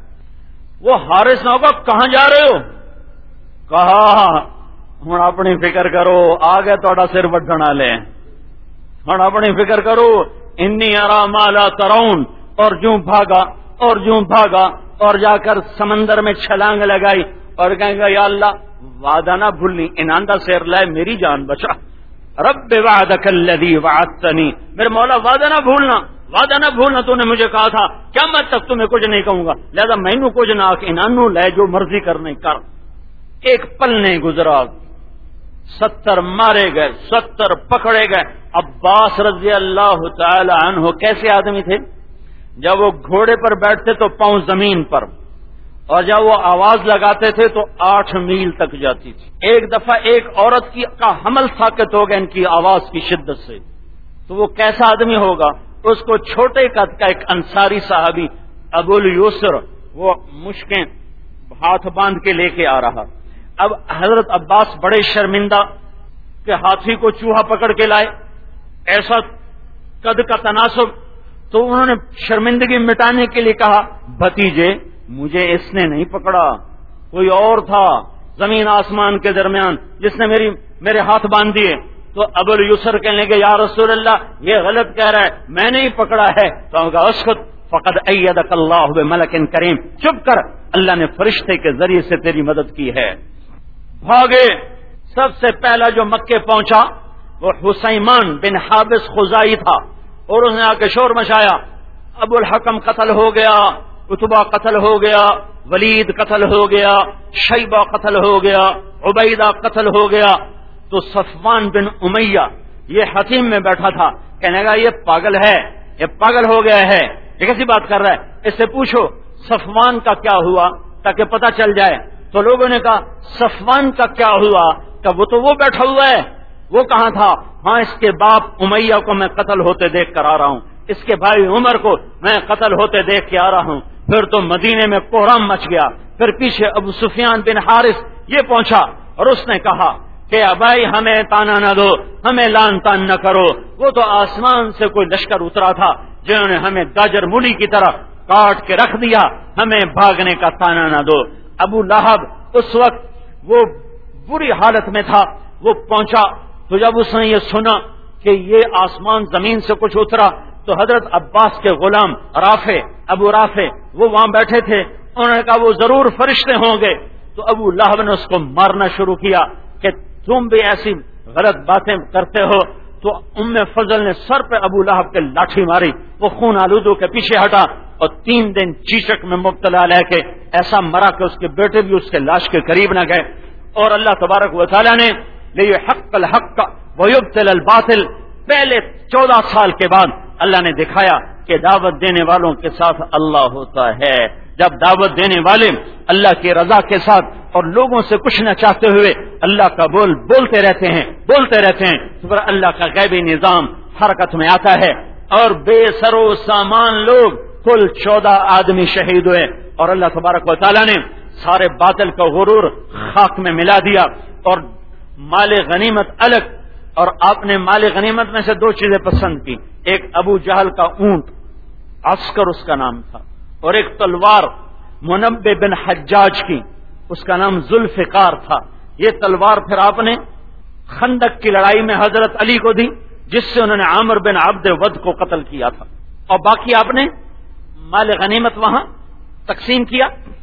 Speaker 4: وہ حارث نہ ہوگا کہاں جا رہے ہو؟ کہا ہوں اپنی فکر کرو، آگے تھوڑا سر وڈن والے ہوں اپنی فکر کرو. انی ارا ما لا ترون. اور جوں بھاگا اور جوں بھاگا اور جا کر سمندر میں چھلانگ لگائی اور کہیں گا یا اللہ وعدہ نہ بھولنی، اناندہ سیر لائے میری جان بچا. رب وعدک الذی وعدتنی، میرے مولا وعدہ نہ بھولنا، وعدہ نہ بھولنا تو نے مجھے کہا تھا قیامت تک تمہیں کچھ نہیں کہوں گا، لہذا مینو کچھ نہ انانو لے جو مرضی کرنے کر. ایک پل نہیں گزرا، ستر مارے گئے، ستر پکڑے گئے. عباس رضی اللہ تعالی عنہ کیسے آدمی تھے؟ جب وہ گھوڑے پر بیٹھتے تو پاؤں زمین پر، اور جب وہ آواز لگاتے تھے تو آٹھ میل تک جاتی تھی. ایک دفعہ ایک عورت کی کا حمل ساکت ہو گیا ان کی آواز کی شدت سے. تو وہ کیسا آدمی ہوگا؟ اس کو چھوٹے قد کا ایک انصاری صحابی ابو الیسر وہ مشکیں ہاتھ باندھ کے لے کے آ رہا. اب حضرت عباس بڑے شرمندہ کہ ہاتھی کو چوہا پکڑ کے لائے، ایسا قد کا تناسب. تو انہوں نے شرمندگی مٹانے کے لیے کہا بھتیجے مجھے اس نے نہیں پکڑا، کوئی اور تھا زمین آسمان کے درمیان جس نے میری میرے ہاتھ باندھ دیے. تو ابو الیسر کہنے لگے یا رسول اللہ یہ غلط کہہ رہا ہے، میں نے ہی پکڑا ہے. تو انہوں نے کہا اسکت فقد ایدک اللہ بملک کریم، چپ کر، اللہ نے فرشتے کے ذریعے سے تیری مدد کی ہے. بھاگے. سب سے پہلا جو مکے پہنچا وہ حسیمان بن حابس خزائی تھا اور اس نے آ کے شور مچایا ابو الحکم قتل ہو گیا، عتبہ قتل ہو گیا، ولید قتل ہو گیا، شیبہ قتل ہو گیا، عبیدہ قتل ہو گیا. تو صفوان بن امیہ یہ حتیم میں بیٹھا تھا، کہنے گا یہ پاگل ہے، یہ پاگل ہو گیا ہے، یہ کیسی بات کر رہا ہے، اس سے پوچھو صفوان کا کیا ہوا تاکہ پتہ چل جائے۔ تو لوگوں نے کہا صفوان کا کیا ہوا، کہ وہ تو وہ بیٹھا ہوا ہے، وہ کہاں تھا؟ ہاں اس کے باپ امیہ کو میں قتل ہوتے دیکھ کر آ رہا ہوں، اس کے بھائی عمر کو میں قتل ہوتے دیکھ کے آ رہا ہوں۔ پھر تو مدینے میں کوہرام مچ گیا، پھر پیچھے ابو سفیان بن حارث یہ پہنچا اور اس نے کہا کہ بھائی ہمیں تانا نہ دو، ہمیں لان تان نہ کرو، وہ تو آسمان سے کوئی لشکر اترا تھا جنہوں نے ہمیں گاجر مولی کی طرح کاٹ کے رکھ دیا، ہمیں بھاگنے کا تانا نہ دو۔ ابو لہب اس وقت وہ بری حالت میں تھا، وہ پہنچا تو جب اس نے یہ سنا کہ یہ آسمان زمین سے کچھ اترا تو حضرت عباس کے غلام رافع ابو رافع وہ وہاں بیٹھے تھے، انہوں نے کہا وہ ضرور فرشتے ہوں گے۔ تو ابو لہب نے اس کو مارنا شروع کیا کہ تم بھی ایسی غلط باتیں کرتے ہو۔ تو ام فضل نے سر پہ ابو لہب کے لاٹھی ماری، وہ خون آلودوں کے پیچھے ہٹا اور تین دن چیچک میں مبتلا لے کے ایسا مرا کہ اس کے بیٹے بھی اس کے لاش کے قریب نہ گئے۔ اور اللہ تبارک و تعالیٰ نے لیحق الحق ویبطل الباطل، پہلے چودہ سال کے بعد اللہ نے دکھایا کہ دعوت دینے والوں کے ساتھ اللہ ہوتا ہے۔ جب دعوت دینے والے اللہ کی رضا کے ساتھ اور لوگوں سے کچھ نہ چاہتے ہوئے اللہ کا بول بولتے رہتے ہیں بولتے رہتے ہیں تو پھر اللہ کا غیبی نظام حرکت میں آتا ہے، اور بے سر و سامان لوگ کل چودہ آدمی شہید ہوئے، اور اللہ تبارک و تعالیٰ نے سارے باطل کا غرور خاک میں ملا دیا، اور مال غنیمت الگ، اور آپ نے مال غنیمت میں سے دو چیزیں پسند کی، ایک ابو جہل کا اونٹ عسکر اس کا نام تھا، اور ایک تلوار منبع بن حجاج کی، اس کا نام ذوالفقار تھا۔ یہ تلوار پھر آپ نے خندق کی لڑائی میں حضرت علی کو دی، جس سے انہوں نے عامر بن عبد ود کو قتل کیا تھا، اور باقی آپ نے مال غنیمت وہاں تقسیم کیا۔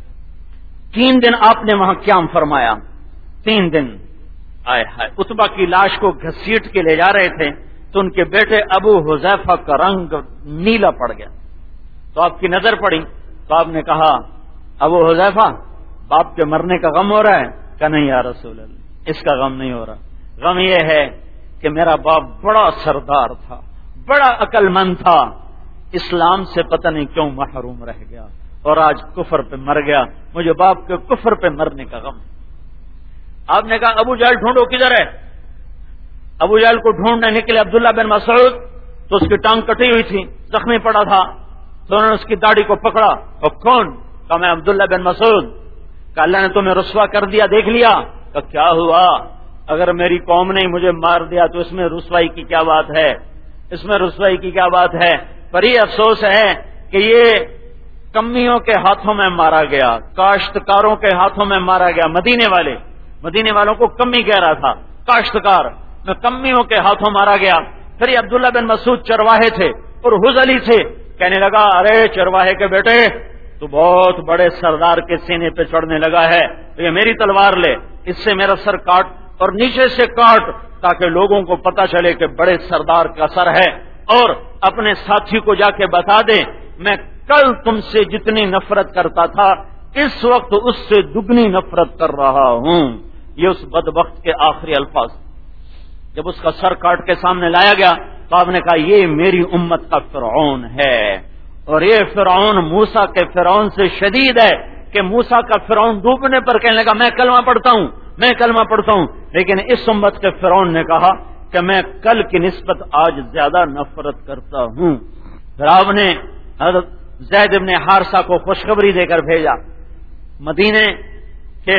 Speaker 4: تین دن آپ نے وہاں قیام فرمایا، تین دن آئے ہائے اتبا کی لاش کو گھسیٹ کے لے جا رہے تھے تو ان کے بیٹے ابو حذیفہ کا رنگ نیلا پڑ گیا، تو آپ کی نظر پڑی تو آپ نے کہا ابو حذیفہ باپ کے مرنے کا غم ہو رہا ہے؟ کہ نہیں یا رسول اللہ، اس کا غم نہیں ہو رہا، غم یہ ہے کہ میرا باپ بڑا سردار تھا، بڑا عقل مند تھا، اسلام سے پتہ نہیں کیوں محروم رہ گیا اور آج کفر پہ مر گیا، مجھے باپ کے کفر پہ مرنے کا غم۔ آپ نے کہا ابو جہل ڈھونڈو کدھر ہے؟ ابو جہل کو ڈھونڈنے نکلے عبداللہ بن مسعود تو اس کی ٹانگ کٹی ہوئی تھی، زخمی پڑا تھا، تو انہوں نے اس کی داڑھی کو پکڑا، اور کون؟ کہا میں عبداللہ بن مسعود۔ کہ اللہ نے تمہیں رسوا کر دیا، دیکھ لیا؟ کہ کیا ہوا؟ اگر میری قوم نے مجھے مار دیا تو اس میں رسوائی کی کیا بات ہے؟ اس میں رسوائی کی کیا بات ہے؟ پر یہ افسوس ہے کہ یہ کمیوں کے ہاتھوں میں مارا گیا، کاشتکاروں کے ہاتھوں میں مارا گیا۔ مدینے والے مدینے والوں کو کمی کہہ رہا تھا، کاشتکار میں کمیوں کے ہاتھوں مارا گیا۔ پھر یہ عبداللہ بن مسعود چرواہے تھے اور حذلی تھے، کہنے لگا ارے چرواہے کے بیٹے تو بہت بڑے سردار کے سینے پہ چڑھنے لگا ہے، تو یہ میری تلوار لے، اس سے میرا سر کاٹ اور نیچے سے کاٹ، تاکہ لوگوں کو پتا چلے کہ بڑے سردار کا سر ہے، اور اپنے ساتھی کو جا کے بتا دے میں کل تم سے جتنی نفرت کرتا تھا اس وقت اس سے دگنی نفرت کر رہا ہوں۔ یہ اس بدبخت کے آخری الفاظ۔ جب اس کا سر کاٹ کے سامنے لایا گیا تو آپ نے کہا یہ میری امت کا فرعون ہے، اور یہ فرعون موسیٰ کے فرعون سے شدید ہے کہ موسیٰ کا فرعون ڈوبنے پر کہنے لگا میں کلمہ پڑھتا ہوں میں کلمہ پڑھتا ہوں، لیکن اس امت کے فرعون نے کہا کہ میں کل کی نسبت آج زیادہ نفرت کرتا ہوں۔ پھر آپ نے حضرت زید بن حارثہ کو خوشخبری دے کر بھیجا مدینے کے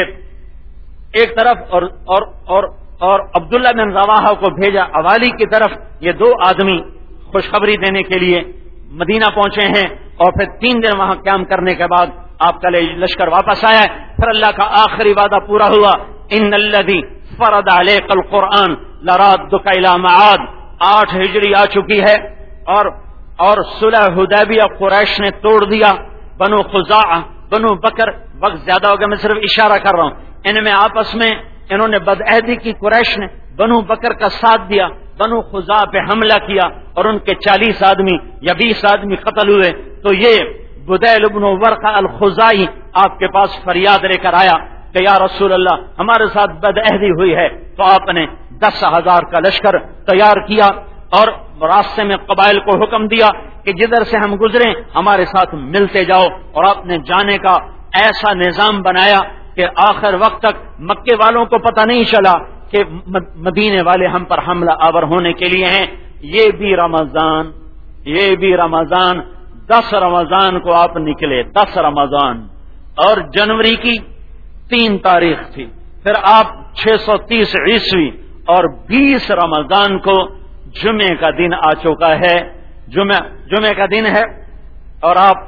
Speaker 4: ایک طرف، اور اور اور اور عبداللہ بن رواحہ کو بھیجا اوالی کی طرف۔ یہ دو آدمی خوشخبری دینے کے لیے مدینہ پہنچے ہیں، اور پھر تین دن وہاں قیام کرنے کے بعد آپ کا لشکر واپس آیا ہے۔ پھر اللہ کا آخری وعدہ پورا ہوا، ان الذی فرض علیک القرآن لرادک الی معاد۔ آٹھ ہجری آ چکی ہے، اور اور صلح حدیبیہ قریش نے توڑ دیا، بنو خزاعہ بنو بکر، وقت زیادہ ہو گیا میں صرف اشارہ کر رہا ہوں، ان میں آپس میں انہوں نے بدعہدی کی، قریش نے بنو بکر کا ساتھ دیا، بنو خزاعہ پہ حملہ کیا اور ان کے چالیس آدمی یا بیس آدمی قتل ہوئے۔ تو یہ بدیل بن ورقہ الخزاعی آپ کے پاس فریاد لے کر آیا کہ یا رسول اللہ ہمارے ساتھ بدعہدی ہوئی ہے، تو آپ نے دس ہزار کا لشکر تیار کیا اور راستے میں قبائل کو حکم دیا کہ جدھر سے ہم گزریں ہمارے ساتھ ملتے جاؤ، اور آپ نے جانے کا ایسا نظام بنایا کہ آخر وقت تک مکے والوں کو پتہ نہیں چلا کہ مدینے والے ہم پر حملہ آور ہونے کے لیے ہیں۔ یہ بھی رمضان یہ بھی رمضان دس رمضان کو آپ نکلے، دس رمضان، اور جنوری کی تین تاریخ تھی، پھر آپ چھ سو تیس عیسوی اور بیس رمضان کو جمعے کا دن آ چکا ہے، جمعہ جمعے کا دن ہے، اور آپ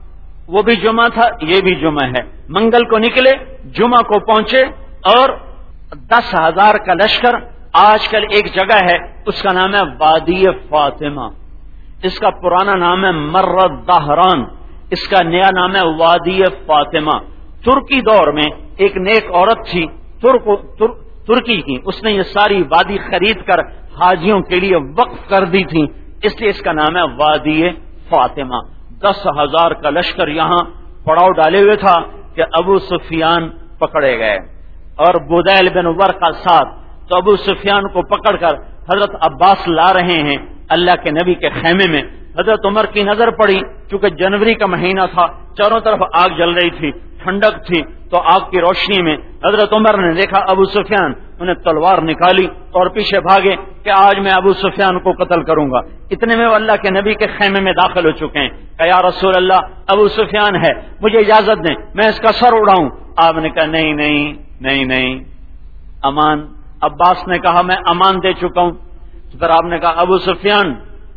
Speaker 4: وہ بھی جمعہ تھا، یہ بھی جمعہ ہے، منگل کو نکلے، جمعہ کو پہنچے، اور دس ہزار کا لشکر آج کل ایک جگہ ہے اس کا نام ہے وادی فاطمہ، اس کا پرانا نام ہے مرد دہران، اس کا نیا نام ہے وادی فاطمہ۔ ترکی دور میں ایک نیک عورت تھی ترک تر, ترکی کی، اس نے یہ ساری وادی خرید کر حاجیوں کے لیے وقف کر دی تھی، اس لیے اس کا نام ہے وادی فاطمہ۔ دس ہزار کا لشکر یہاں پڑاؤ ڈالے ہوئے تھا کہ ابو سفیان پکڑے گئے، اور بدیل بن ورقہ ساتھ، تو ابو سفیان کو پکڑ کر حضرت عباس لا رہے ہیں اللہ کے نبی کے خیمے میں۔ حضرت عمر کی نظر پڑی، چونکہ جنوری کا مہینہ تھا، چاروں طرف آگ جل رہی تھی، ٹھنڈک تھی، تو آگ کی روشنی میں حضرت عمر نے دیکھا ابو سفیان، انہیں تلوار نکالی اور پیچھے بھاگے کہ آج میں ابو سفیان کو قتل کروں گا۔ اتنے میں وہ اللہ کے نبی کے خیمے میں داخل ہو چکے ہیں کہ یا رسول اللہ ابو سفیان ہے، مجھے اجازت دیں میں اس کا سر اڑاؤں۔ آپ نے کہا نہیں نہیں نہیں نہیں امان۔ عباس نے کہا میں امان دے چکا ہوں۔ تو پھر آپ نے کہا ابو سفیان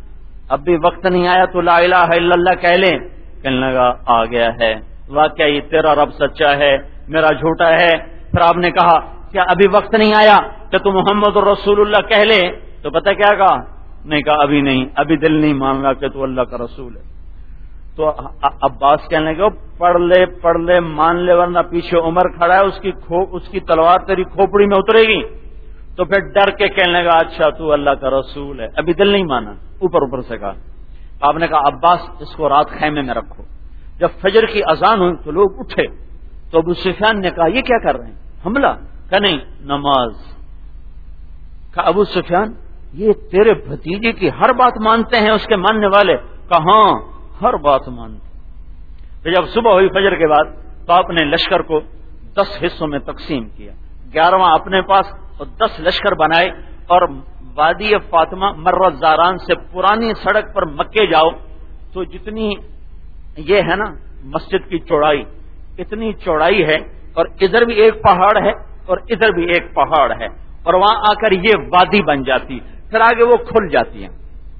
Speaker 4: اب بھی وقت نہیں آیا تو لا الہ الا اللہ کہہ لیں؟ کہنے لگا آ گیا ہے، واقعی تیرا رب سچا ہے میرا جھوٹا ہے۔ پھر آپ نے کہا کیا ابھی وقت نہیں آیا کہ تو محمد رسول اللہ کہہ لے؟ تو پتہ کیا کہا؟ نہیں کہا ابھی نہیں، ابھی دل نہیں مان رہا کہ تو اللہ کا رسول ہے۔ تو عباس کہنے لگے پڑھ لے پڑھ لے مان لے، ورنہ پیچھے عمر کھڑا ہے، اس کی کھو اس کی تلوار تیری کھوپڑی میں اترے گی۔ تو پھر ڈر کے کہنے لگا اچھا تو اللہ کا رسول ہے، ابھی دل نہیں مانا، اوپر اوپر سے کہا۔ آپ نے کہا عباس اس کو رات خیمے میں رکھو۔ جب فجر کی اذان ہوئی تو لوگ اٹھے، تو ابو سفیان نے کہا یہ کیا کر رہے ہیں، حملہ؟ کہا نہیں نماز۔ کہا ابو سفیان یہ تیرے بھتیجے کی ہر بات مانتے ہیں اس کے ماننے والے؟ کہا ہاں ہر بات مانتے۔ پھر جب صبح ہوئی فجر کے بعد تو آپ نے لشکر کو دس حصوں میں تقسیم کیا، گیارہواں اپنے پاس اور دس لشکر بنائے، اور وادی فاطمہ مرت زاران سے پرانی سڑک پر مکے جاؤ تو جتنی یہ ہے نا مسجد کی چوڑائی، اتنی چوڑائی ہے، اور ادھر بھی ایک پہاڑ ہے اور ادھر بھی ایک پہاڑ ہے، اور وہاں آ کر یہ وادی بن جاتی، پھر آگے وہ کھل جاتی ہیں۔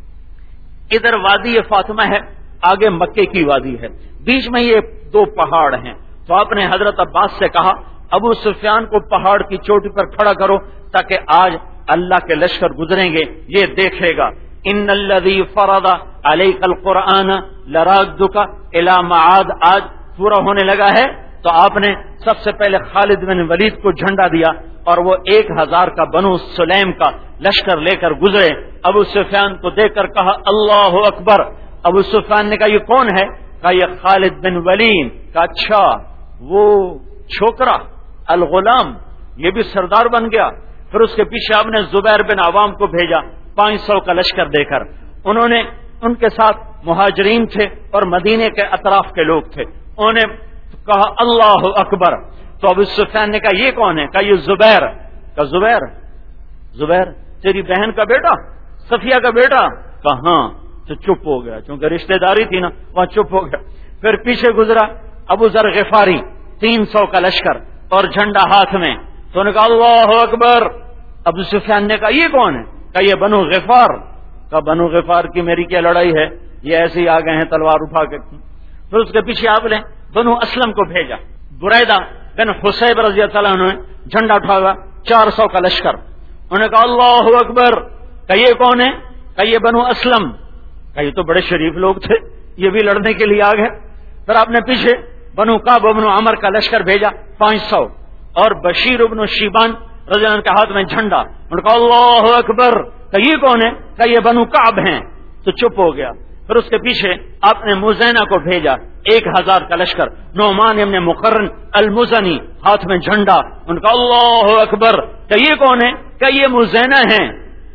Speaker 4: ادھر وادی فاطمہ ہے، آگے مکے کی وادی ہے، بیچ میں یہ دو پہاڑ ہیں۔ تو آپ نے حضرت عباس سے کہا ابو سفیان کو پہاڑ کی چوٹی پر کھڑا کرو تاکہ آج اللہ کے لشکر گزریں گے یہ دیکھے گا۔ ان الذی فرض علیک القرآن لرادک الی معاد آج پورا ہونے لگا ہے، تو آپ نے سب سے پہلے خالد بن ولید کو جھنڈا دیا، اور وہ ایک ہزار کا بنو سلیم کا لشکر لے کر گزرے۔ ابو سفیان کو دیکھ کر کہا اللہ اکبر۔ ابو سفیان نے کہا یہ کون ہے؟ کہا یہ خالد بن ولید۔ کہا اچھا وہ چھوکرا الغلام یہ بھی سردار بن گیا۔ پھر اس کے پیچھے آپ نے زبیر بن عوام کو بھیجا پانچ سو کا لشکر دے کر، انہوں نے ان کے ساتھ مہاجرین تھے اور مدینے کے اطراف کے لوگ تھے، انہوں نے کہا اللہ اکبر۔ تو ابو سفیان نے کہا یہ کون ہے؟ کہا یہ زبیر۔ کہا زبیر زبیر تیری بہن کا بیٹا صفیہ کا بیٹا؟ کہا ہاں۔ تو چپ ہو گیا، چونکہ رشتہ داری تھی نا وہاں چپ ہو گیا۔ پھر پیچھے گزرا ابو ذر غفاری، تین سو کا لشکر اور جھنڈا ہاتھ میں، تو نے کہا اللہ اکبر۔ ابو سفیان نے کہا یہ کون ہے؟ کہا یہ بنو غفار۔ کہا بنو غفار کی میری کیا لڑائی ہے، یہ ایسے ہی آ گئے ہیں تلوار اٹھا کے۔ پھر اس کے پیچھے آپ نے بنو اسلم کو بھیجا، بریدہ بن حسیب رضی اللہ عنہ نے جھنڈا اٹھایا، چار سو کا لشکر، انہوں نے کہا اللہ اکبر۔ کہا یہ کون ہے؟ کہا یہ بنو اسلم۔ کہا یہ تو بڑے شریف لوگ تھے، یہ بھی لڑنے کے لیے آ گئے۔ پھر آپ نے پیچھے بنو کعب بن عمر کا لشکر بھیجا پانچ سو، اور بشیر بن شیبان رضی اللہ عنہ کے ہاتھ میں جھنڈا، انہوں نے کہا اللہ اکبر۔ کہا یہ کون ہے؟ کہا یہ بنو کعب ہیں۔ تو چپ ہو گیا۔ پھر اس کے پیچھے آپ نے مزینہ کو بھیجا، ایک ہزار کا لشکر، نعمان ابن مقرن المزنی ہاتھ میں جھنڈا، ان کا اللہ اکبر۔ کہ یہ کون ہے؟ کہ یہ مزینہ ہیں۔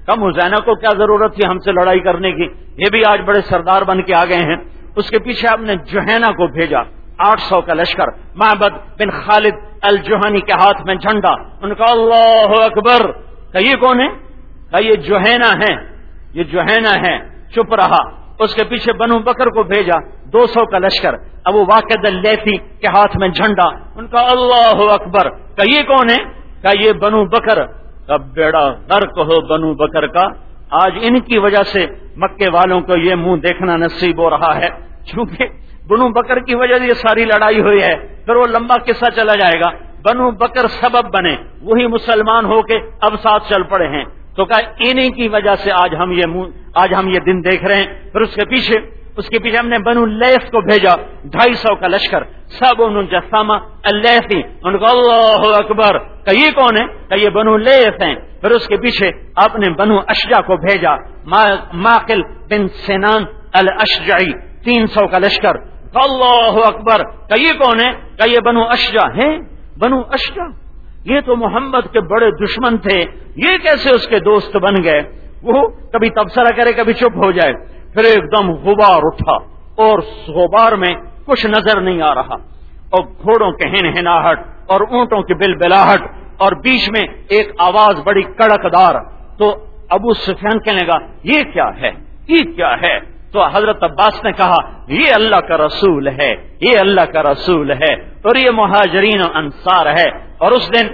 Speaker 4: کم حسینہ کو کیا ضرورت تھی ہم سے لڑائی کرنے کی، یہ بھی آج بڑے سردار بن کے آ گئے ہیں۔ اس کے پیچھے آپ نے جوہینہ کو بھیجا، آٹھ سو کا لشکر، معبد بن خالد الجوہنی کے ہاتھ میں جھنڈا، ان کا اللہ اکبر، کہ یہ کون ہے؟ کہ یہ جوہینہ ہے، یہ جوہینہ ہے، چپ رہا۔ اس کے پیچھے بنو بکر کو بھیجا، دو سو کا لشکر، ابو واقد اللیثی کے ہاتھ میں جھنڈا، ان کا اللہ اکبر، کہ یہ کون ہے؟ کہ یہ بنو بکر کا بیڑا غرق ہو بنو بکر کا۔ آج ان کی وجہ سے مکے والوں کو یہ منہ دیکھنا نصیب ہو رہا ہے، چونکہ بنو بکر کی وجہ سے یہ ساری لڑائی ہوئی ہے، پھر وہ لمبا قصہ چلا جائے گا۔ بنو بکر سبب بنے، وہی مسلمان ہو کے اب ساتھ چل پڑے ہیں، تو کہا انہی کی وجہ سے آج ہم یہ آج ہم یہ دن دیکھ رہے ہیں۔ پھر اس کے پیچھے اس کے پیچھے ہم نے بنو لیث کو بھیجا، ڈھائی سو کا لشکر، سب ان جسامہ اللیثی، ان کو اللہ اکبر، کہ یہ کون ہے؟ کہ یہ بنو لیث ہیں۔ پھر اس کے پیچھے آپ نے بنو اشجع کو بھیجا، ماقل بن سنان الاشجعی، تین سو کا لشکر، اللہ اکبر، کہ یہ کون ہے؟ کہ یہ بنو اشجع ہیں۔ بنو اشجع یہ تو محمد کے بڑے دشمن تھے، یہ کیسے اس کے دوست بن گئے؟ وہ کبھی تبصرہ کرے کبھی چپ ہو جائے۔ پھر ایک دم غبار اٹھا اور غبار میں کچھ نظر نہیں آ رہا، اور گھوڑوں کے ہنہناہٹ اور اونٹوں کی بلبلاہٹ، اور بیچ میں ایک آواز بڑی کڑکدار۔ تو ابو سفیان کہنے لگا یہ کیا ہے، یہ کیا ہے؟ تو حضرت عباس نے کہا یہ اللہ کا رسول ہے، یہ اللہ کا رسول ہے، اور یہ مہاجرین و انصار ہے۔ اور اس دن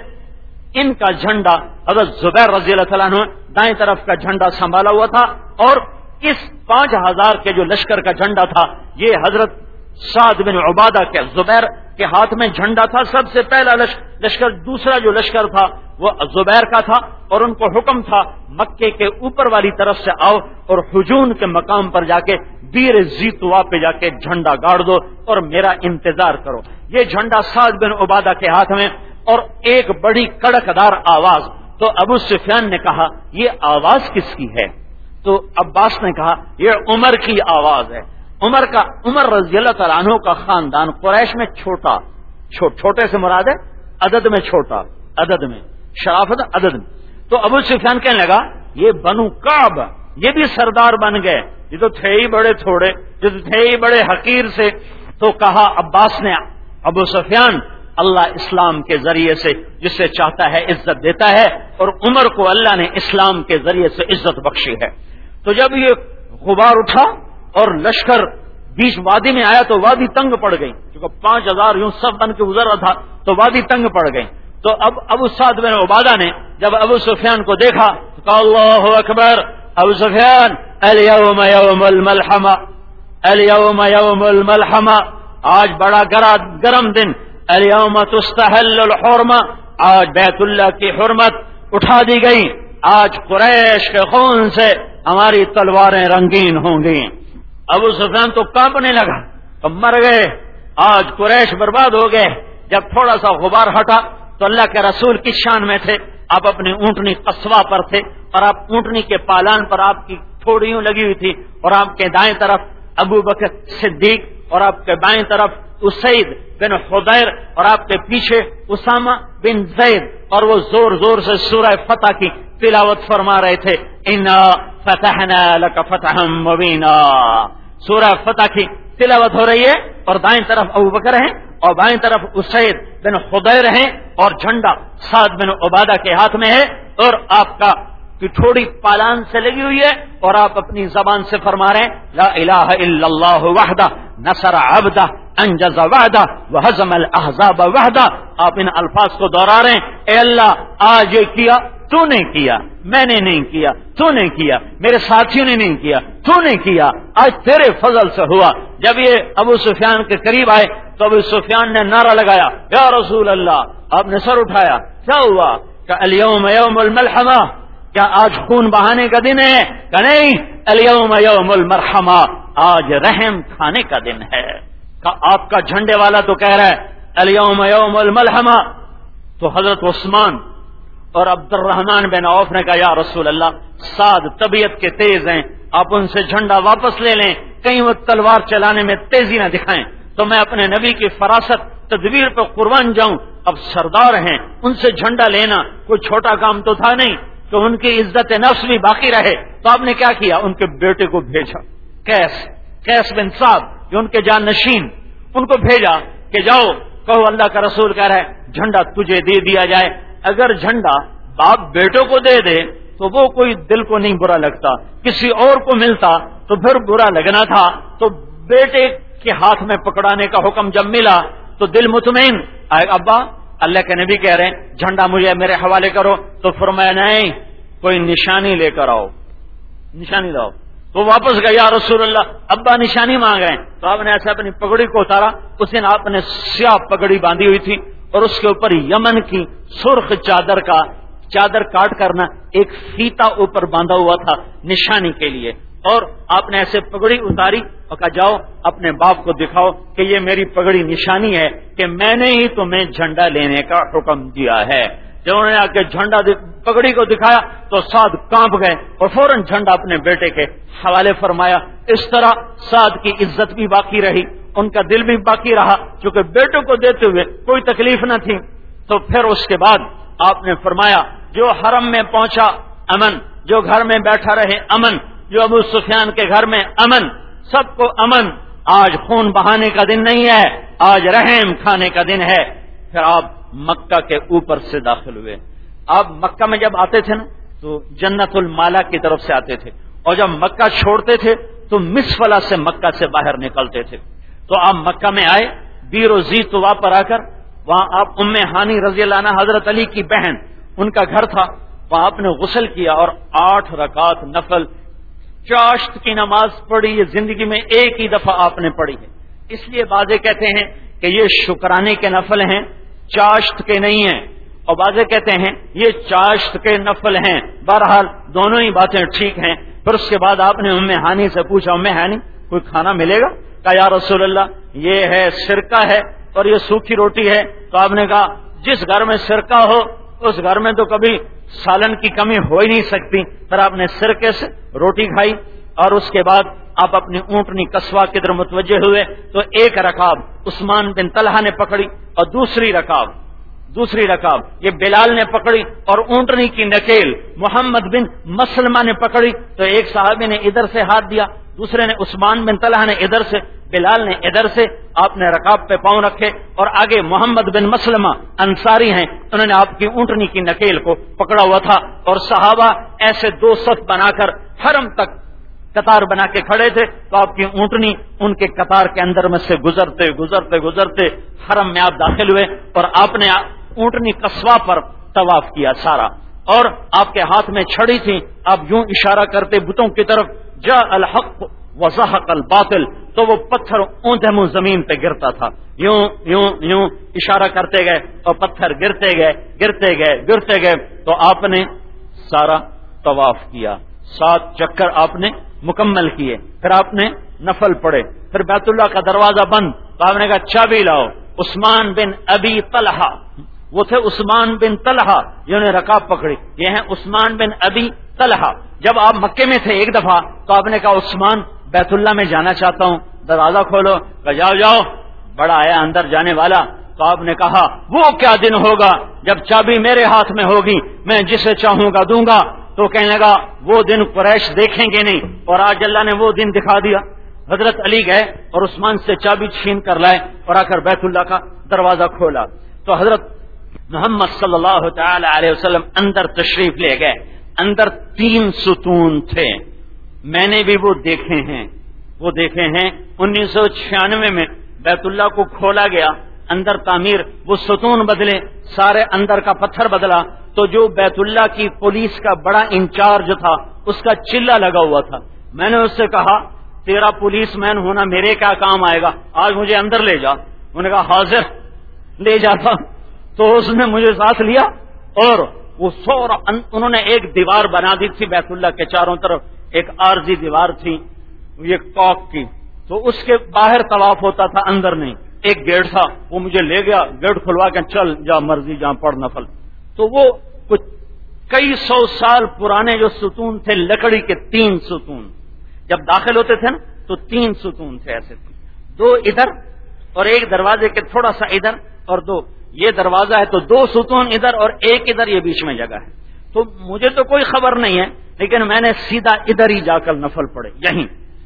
Speaker 4: ان کا جھنڈا حضرت زبیر رضی اللہ تعالیٰ عنہ دائیں طرف کا جھنڈا سنبھالا ہوا تھا، اور اس پانچ ہزار کے جو لشکر کا جھنڈا تھا یہ حضرت سعد بن عبادہ کے زبیر کے ہاتھ میں جھنڈا تھا۔ سب سے پہلا لشکر، دوسرا جو لشکر تھا وہ زبیر کا تھا، اور ان کو حکم تھا مکے کے اوپر والی طرف سے آؤ اور حجون کے مقام پر جا کے بیر زیتوا پہ جا کے جھنڈا گاڑ دو اور میرا انتظار کرو۔ یہ جھنڈا سعد بن عبادہ کے ہاتھ میں، اور ایک بڑی کڑکدار آواز۔ تو ابو سفیان نے کہا یہ آواز کس کی ہے؟ تو عباس نے کہا یہ عمر کی آواز ہے۔ عمر کا عمر رضی اللہ تعالیٰ عنہ کا خاندان قریش میں چھوٹا، چھوٹے سے مراد ہے عدد میں چھوٹا، عدد میں شرافت عدد میں۔ تو ابو سفیان کہنے لگا یہ بنو کعب یہ بھی سردار بن گئے، یہ تو تھے ہی بڑے تھوڑے، یہ تو تھے ہی بڑے حقیر سے۔ تو کہا عباس نے ابو سفیان اللہ اسلام کے ذریعے سے جسے چاہتا ہے عزت دیتا ہے، اور عمر کو اللہ نے اسلام کے ذریعے سے عزت بخشی ہے۔ تو جب یہ غبار اٹھا اور لشکر بیچ وادی میں آیا تو وادی تنگ پڑ گئی، کیونکہ پانچ ہزار یوں سب بن کے گزر رہا تھا تو وادی تنگ پڑ گئی۔ تو اب ابو سعد بن عبادہ نے جب ابو سفیان کو دیکھا تو کہا اللہ اکبر، ابو سفیان الیوم یوم الملحمہ، الیوم یوم الملحمہ، آج بڑا گرم دن، الیوم تستحل الحرمہ، آج بیت اللہ کی حرمت اٹھا دی گئی، آج قریش کے خون سے ہماری تلواریں رنگین ہوں گی۔ ابو سفیان تو کانپنے لگا، تو مر گئے، آج قریش برباد ہو گئے۔ جب تھوڑا سا غبار ہٹا تو اللہ کے رسول کی شان میں تھے، آپ اپنی اونٹنی قصوہ پر تھے، اور آپ اونٹنی کے پالان پر آپ کی تھوڑیوں لگی ہوئی تھی، اور آپ کے دائیں طرف ابو بکر صدیق، اور آپ کے بائیں طرف اسید بن حضیر، اور آپ کے پیچھے اسامہ بن زید، اور وہ زور زور سے سورہ فتح کی تلاوت فرما رہے تھے، انا فتحنا لک فتحا مبینا، سورہ فتح کی تلاوت ہو رہی ہے، اور دائیں طرف ابو بکر ہیں اور بائیں طرف اسید بن حضیر ہیں، اور جھنڈا سعد بن عبادہ کے ہاتھ میں ہے، اور آپ کا تھوڑی پالان سے لگی ہوئی ہے، اور آپ اپنی زبان سے فرما رہے ہیں لا الہ الا اللہ وحدہ نصر عبدہ انجز وعدہ وہزم الاحزاب وحدہ۔ آپ ان الفاظ کو دوہرا رہے ہیں، اے اللہ آج یہ کیا تو نے کیا، میں نے نہیں کیا، تو نے کیا، میرے ساتھیوں نے نہیں کیا، تو نے کیا، آج تیرے فضل سے ہوا۔ جب یہ ابو سفیان کے قریب آئے تو ابو سفیان نے نعرہ لگایا یا رسول اللہ، آپ نے سر اٹھایا، کیا ہوا؟ کہ الیوم یوم الملحمہ، کیا آج خون بہانے کا دن ہے؟ کہ نہیں، الیوم یوم المرحمہ، آج رحم کھانے کا دن ہے۔ کہ آپ کا جھنڈے والا تو کہہ رہا ہے الیوم یوم الملحمہ۔ تو حضرت عثمان اور عبد الرحمن بن عوف نے کہا یا رسول اللہ، سعد طبیعت کے تیز ہیں، آپ ان سے جھنڈا واپس لے لیں، کہیں وہ تلوار چلانے میں تیزی نہ دکھائیں، تو میں اپنے نبی کی فراست تدبیر پر قربان جاؤں۔ اب سردار ہیں، ان سے جھنڈا لینا کوئی چھوٹا کام تو تھا نہیں۔ کہ ان کی عزت نفس بھی باقی رہے، تو آپ نے کیا کیا؟ ان کے بیٹے کو بھیجا، قیس قیس بن سعد جو ان کے جان نشین، ان کو بھیجا کہ جاؤ کہو اللہ کا رسول کہہ رہا ہے جھنڈا تجھے دے دیا جائے۔ اگر جھنڈا باپ بیٹوں کو دے دے تو وہ کوئی دل کو نہیں برا لگتا، کسی اور کو ملتا تو پھر برا لگنا تھا۔ تو بیٹے کے ہاتھ میں پکڑانے کا حکم جب ملا تو دل مطمئن، ابا اللہ کے نبی کہہ رہے ہیں جھنڈا مجھے میرے حوالے کرو، تو فرمایا نہیں کوئی نشانی لے کر آؤ، نشانی لاؤ۔ تو واپس گیا یا رسول اللہ ابا نشانی مانگ رہے ہیں، تو آپ نے ایسے اپنی پگڑی کو اتارا، اس دن آپ نے سیاہ پگڑی باندھی ہوئی تھی اور اس کے اوپر یمن کی سرخ چادر کا چادر کاٹ کرنا ایک فیتا اوپر باندھا ہوا تھا نشانی کے لیے، اور آپ نے ایسے پگڑی اتاری اور کہا جاؤ اپنے باپ کو دکھاؤ کہ یہ میری پگڑی نشانی ہے کہ میں نے ہی تمہیں جھنڈا لینے کا حکم دیا ہے۔ جب انہوں نے آ کے جھنڈا پگڑی کو دکھایا تو سعد کانپ گئے اور فوراً جھنڈا اپنے بیٹے کے حوالے فرمایا۔ اس طرح سعد کی عزت بھی باقی رہی، ان کا دل بھی باقی رہا، چونکہ بیٹوں کو دیتے ہوئے کوئی تکلیف نہ تھی۔ تو پھر اس کے بعد آپ نے فرمایا جو حرم میں پہنچا امن، جو گھر میں بیٹھا رہے امن، جو ابو سفیان کے گھر میں امن، سب کو امن۔ آج خون بہانے کا دن نہیں ہے، آج رحم کھانے کا دن ہے۔ پھر آپ مکہ کے اوپر سے داخل ہوئے۔ آپ مکہ میں جب آتے تھے نا تو جنت المالا کی طرف سے آتے تھے، اور جب مکہ چھوڑتے تھے تو مسفلا سے مکہ سے باہر نکلتے تھے۔ تو آپ مکہ میں آئے، بیر و زی طوا پر آ کر وہاں آپ ام ہانی رضی اللہ عنہ حضرت علی کی بہن، ان کا گھر تھا، وہاں آپ نے غسل کیا اور آٹھ رکعت نفل چاشت کی نماز پڑھی۔ یہ زندگی میں ایک ہی دفعہ آپ نے پڑھی ہے، اس لیے بعضے کہتے ہیں کہ یہ شکرانے کے نفل ہیں، چاشت کے نہیں ہیں، اور بعضے کہتے ہیں یہ چاشت کے نفل ہیں۔ بہرحال دونوں ہی باتیں ٹھیک ہیں۔ پھر اس کے بعد آپ نے ام ہانی سے پوچھا ام ہانی کوئی کھانا ملے گا؟ کہا یا رسول اللہ یہ ہے سرکہ ہے اور یہ سوکھی روٹی ہے۔ تو آپ نے کہا جس گھر میں سرکہ ہو اس گھر میں تو کبھی سالن کی کمی ہو ہی نہیں سکتی۔ پھر آپ نے سرکے سے روٹی کھائی اور اس کے بعد آپ اپنی اونٹنی قصوہ کی طرف متوجہ ہوئے تو ایک رکاب عثمان بن طلحہ نے پکڑی اور دوسری رکاب دوسری رکاب یہ بلال نے پکڑی، اور اونٹنی کی نکیل محمد بن مسلمہ نے پکڑی۔ تو ایک صحابی نے ادھر سے ہاتھ دیا، دوسرے نے عثمان بن طلحہ نے ادھر سے، بلال نے ادھر سے۔ آپ نے رکاب پہ پاؤں رکھے اور آگے محمد بن مسلمہ انصاری ہیں، انہوں نے آپ کی اونٹنی کی نکیل کو پکڑا ہوا تھا، اور صحابہ ایسے دو صف بنا کر حرم تک قطار بنا کے کھڑے تھے۔ تو آپ کی اونٹنی ان کے قطار کے اندر میں سے گزرتے گزرتے گزرتے حرم میں آپ داخل ہوئے، اور آپ نے اونٹنی قصوہ پر طواف کیا سارا، اور آپ کے ہاتھ میں چھڑی تھی، آپ یوں اشارہ کرتے بتوں کی طرف، جاء الحق وزحق الباطل، تو وہ پتھر اونچے منہ زمین پہ گرتا تھا، یوں یوں یوں اشارہ کرتے گئے اور پتھر گرتے گئے گرتے گئے گرتے گئے۔ تو آپ نے سارا طواف کیا، سات چکر آپ نے مکمل کیے، پھر آپ نے نفل پڑھے، پھر بیت اللہ کا دروازہ بند، تو آپ نے کہا چابی لاؤ۔ عثمان بن ابی طلحہ، وہ تھے عثمان بن طلحہ جنہوں نے رکاب پکڑی، یہ ہیں عثمان بن ابی طلحہ۔ جب آپ مکے میں تھے ایک دفعہ تو آپ نے کہا عثمان بیت اللہ میں جانا چاہتا ہوں، دروازہ کھولو۔ کہ جاؤ جاؤ، بڑا آیا اندر جانے والا۔ تو آپ نے کہا وہ کیا دن ہوگا جب چابی میرے ہاتھ میں ہوگی، میں جسے چاہوں گا دوں گا۔ تو کہنے لگا وہ دن قریش دیکھیں گے نہیں، اور آج اللہ نے وہ دن دکھا دیا۔ حضرت علی گئے اور عثمان سے چابی چھین کر لائے اور آ کر بیت اللہ کا دروازہ کھولا۔ تو حضرت محمد صلی اللہ تعالی علیہ وسلم اندر تشریف لے گئے۔ اندر تین ستون تھے، میں نے بھی وہ دیکھے ہیں وہ دیکھے ہیں انیس سو چھیانوے میں بیت اللہ کو کھولا گیا، اندر تعمیر، وہ ستون بدلے، سارے اندر کا پتھر بدلا۔ تو جو بیت اللہ کی پولیس کا بڑا انچارج تھا اس کا چلا لگا ہوا تھا۔ میں نے اس سے کہا تیرا پولیس مین ہونا میرے کیا کام آئے گا، آج مجھے اندر لے جا۔ انہوں نے کہا حاضر، لے جاتا۔ تو اس نے مجھے ساتھ لیا، اور وہ سورا انہوں نے ایک دیوار بنا دی تھی بیت اللہ کے چاروں طرف، ایک عارضی دیوار تھی یہ کاک کی، تو اس کے باہر طواف ہوتا تھا، اندر نہیں۔ ایک گیٹ تھا، وہ مجھے لے گیا، گیٹ کھلوا کے چل جا مرضی جہاں پڑھ نفل۔ تو وہ کچھ کئی سو سال پرانے جو ستون تھے، لکڑی کے تین ستون، جب داخل ہوتے تھے نا تو تین ستون تھے، ایسے تھے، دو ادھر اور ایک دروازے کے تھوڑا سا ادھر، اور دو یہ دروازہ ہے تو دو ستون ادھر اور ایک ادھر، یہ بیچ میں جگہ ہے۔ تو مجھے تو کوئی خبر نہیں ہے، لیکن میں نے سیدھا ادھر ہی جا کر نفل پڑھے یہیں۔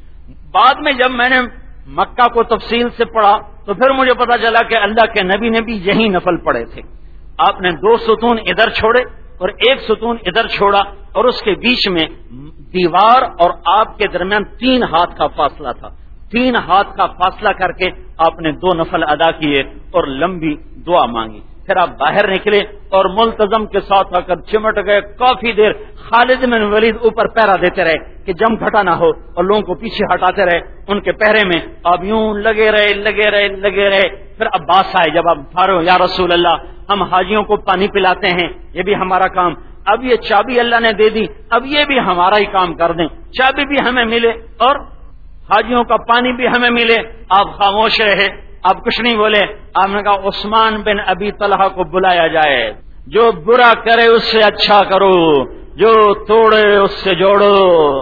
Speaker 4: بعد میں جب میں نے مکہ کو تفصیل سے پڑھا تو پھر مجھے پتا چلا کہ اللہ کے نبی نے بھی یہی نفل پڑھے تھے۔ آپ نے دو ستون ادھر چھوڑے اور ایک ستون ادھر چھوڑا، اور اس کے بیچ میں دیوار اور آپ کے درمیان تین ہاتھ کا فاصلہ تھا۔ تین ہاتھ کا فاصلہ کر کے آپ نے دو نفل ادا کیے اور لمبی دعا مانگی۔ پھر آپ باہر نکلے اور ملتزم کے ساتھ آ کر چمٹ گئے۔ کافی دیر خالد بن ولید اوپر پہرا دیتے رہے کہ جم گھٹا نہ ہو، اور لوگوں کو پیچھے ہٹاتے رہے۔ ان کے پہرے میں آپ یوں لگے رہے لگے رہے لگے رہے پھر عباس آئے، جب آپ فارغ، یا رسول اللہ ہم حاجیوں کو پانی پلاتے ہیں، یہ بھی ہمارا کام، اب یہ چابی اللہ نے دے دی، اب یہ بھی ہمارا ہی کام کر دیں، چابی بھی ہمیں ملے اور حاجیوں کا پانی بھی ہمیں ملے۔ آپ خاموش رہے، آپ کچھ نہیں بولے۔ آپ نے کہا عثمان بن ابی طلحہ کو بلایا جائے، جو برا کرے اس سے اچھا کرو، جو توڑے اس سے جوڑو،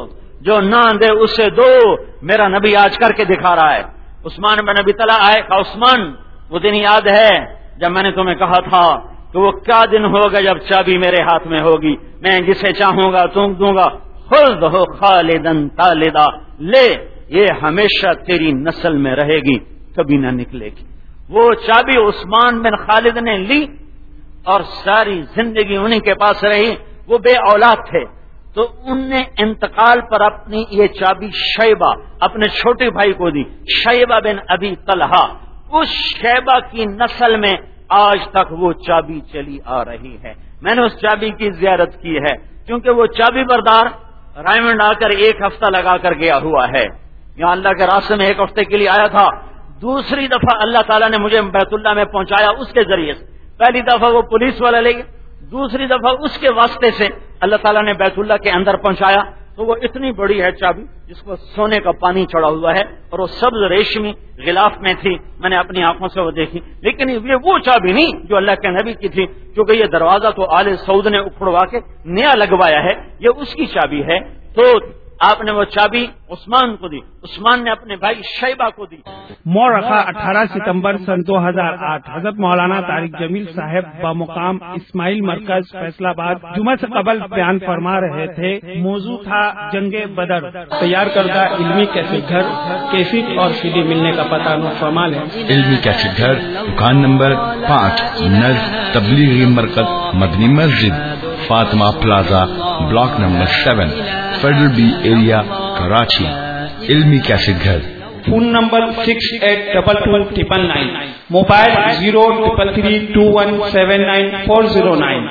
Speaker 4: جو نہ دے اسے دو، میرا نبی آج کر کے دکھا رہا ہے۔ عثمان بن ابی طلحہ آئے، کہا عثمان وہ دن یاد ہے جب میں نے تمہیں کہا تھا کہ وہ کیا دن ہوگا جب چابی میرے ہاتھ میں ہوگی، میں جسے چاہوں گا تم دوں گا، خذ ہو خالدن خالدا، لے یہ ہمیشہ تیری نسل میں رہے گی، کبھی نہ نکلے گی۔ وہ چابی عثمان بن خالد نے لی اور ساری زندگی انہی کے پاس رہی۔ وہ بے اولاد تھے تو ان نے انتقال پر اپنی یہ چابی شیبہ اپنے چھوٹے بھائی کو دی، شیبہ بن ابی طلحہ۔ اس شیبہ کی نسل میں آج تک وہ چابی چلی آ رہی ہے۔ میں نے اس چابی کی زیارت کی ہے کیونکہ وہ چابی بردار رائمنڈ آ کر ایک ہفتہ لگا کر گیا ہوا ہے، یہاں اللہ کے راستے میں ایک ہفتے کے لیے آیا تھا۔ دوسری دفعہ اللہ تعالیٰ نے مجھے بیت اللہ میں پہنچایا اس کے ذریعے سے۔ پہلی دفعہ وہ پولیس والا لے گیا، دوسری دفعہ اس کے واسطے سے اللہ تعالیٰ نے بیت اللہ کے اندر پہنچایا۔ تو وہ اتنی بڑی ہے چابی جس کو سونے کا پانی چڑھا ہوا ہے، اور وہ سبز ریشمی غلاف میں تھی، میں نے اپنی آنکھوں سے وہ دیکھی۔ لیکن یہ وہ چابی نہیں جو اللہ کے نبی کی تھی، کیونکہ یہ دروازہ تو آل سعود نے اکھڑوا کے نیا لگوایا ہے، یہ اس کی چابی ہے۔ تو آپ نے وہ چابی عثمان کو دی، عثمان نے اپنے بھائی شیبہ کو دی۔
Speaker 1: مورخہ اٹھارہ ستمبر سن دو ہزار آٹھ حضرت مولانا طارق جمیل صاحب بمقام اسماعیل مرکز فیصلہ آباد جمعہ سے قبل بیان فرما رہے تھے۔ موضوع تھا جنگ بدر۔ تیار کردہ علمی کیسٹ گھر، کیسٹ اور سی ڈی ملنے کا پتہ نوشامال ہے۔
Speaker 2: علمی کیسٹ گھر، دکان نمبر پانچ، نزد تبلیغی مرکز Madni Masjid, Fatima plaza, block number seven, federal B area, Karachi. Ilmi cassette Ghar,
Speaker 1: phone number six eight double two triple nine, mobile zero triple three two one seven nine four zero nine.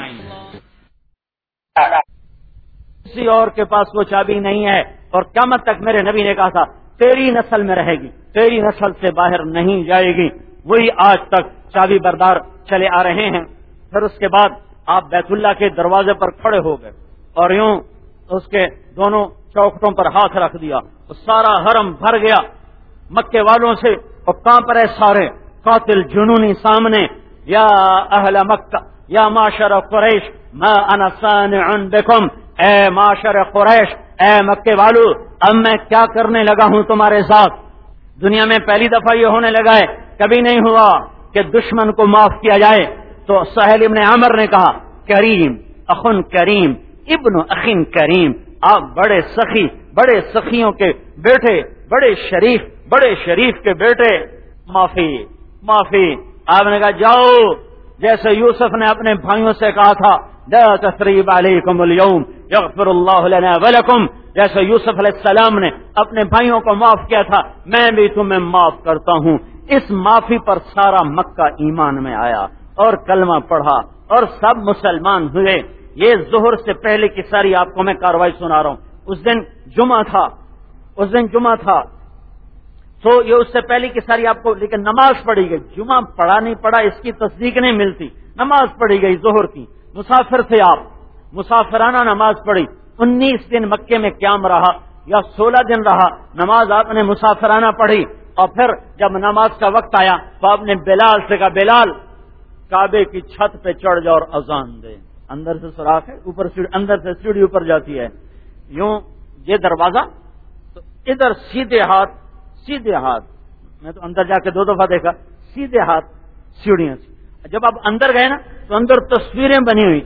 Speaker 4: کسی اور کے پاس وہ چابی نہیں ہے، اور قیامت تک میرے نبی نے کہا تھا تیری نسل میں رہے گی، تیری نسل سے باہر نہیں جائے گی۔ وہی آج تک چابی بردار چلے آ رہے ہیں۔ پھر اس کے بعد آپ بیت اللہ کے دروازے پر کھڑے ہو گئے اور یوں اس کے دونوں چوکھٹوں پر ہاتھ رکھ دیا، سارا حرم بھر گیا مکے والوں سے، اور کہاں پر ہے سارے قاتل جنونی سامنے۔ یا اہل مکہ، یا معاشر قریش، ما انا صانع بکم، اے معاشر قریش، اے مکے والو، اب میں کیا کرنے لگا ہوں تمہارے ساتھ۔ دنیا میں پہلی دفعہ یہ ہونے لگا ہے، کبھی نہیں ہوا کہ دشمن کو معاف کیا جائے۔ تو سہیل ابن عمر نے کہا کریم، اخن کریم، ابن اخن کریم، آپ بڑے سخی، بڑے سخیوں کے بیٹے، بڑے شریف، بڑے شریف کے بیٹے، معافی معافی۔ آپ نے کہا جاؤ، جیسے یوسف نے اپنے بھائیوں سے کہا تھا لا تثریب علیکم اليوم یغفر اللہ لنا ولکم، جیسے یوسف علیہ السلام نے اپنے بھائیوں کو معاف کیا تھا، میں بھی تمہیں معاف کرتا ہوں۔ اس معافی پر سارا مکہ ایمان میں آیا اور کلمہ پڑھا اور سب مسلمان ہوئے۔ یہ ظہر سے پہلے کی ساری آپ کو میں کاروائی سنا رہا ہوں۔ اس دن جمعہ تھا، اس دن جمعہ تھا تو یہ اس سے پہلے کی ساری آپ کو، لیکن نماز پڑھی گئی۔ جمعہ پڑھا نہیں پڑھا اس کی تصدیق نہیں ملتی، نماز پڑھی گئی ظہر کی۔ مسافر تھے آپ، مسافرانہ نماز پڑھی۔ انیس دن مکے میں قیام رہا یا سولہ دن رہا، نماز آپ نے مسافرانہ پڑھی۔ اور پھر جب نماز کا وقت آیا تو آپ نے بلال سے کہا بلال کعبے کی چھت پہ چڑھ جا اور اذان دے۔ اندر سے سوراخ ہے، اوپر سیڑھی، اندر سے سیڑھی اوپر جاتی ہے، یوں یہ دروازہ، تو ادھر سیدھے ہاتھ، سیدھے ہاتھ، میں تو اندر جا کے دو دفعہ دیکھا، سیدھے ہاتھ سیڑھیاں سے۔ جب آپ اندر گئے نا تو اندر تصویریں بنی ہوئی تھیں،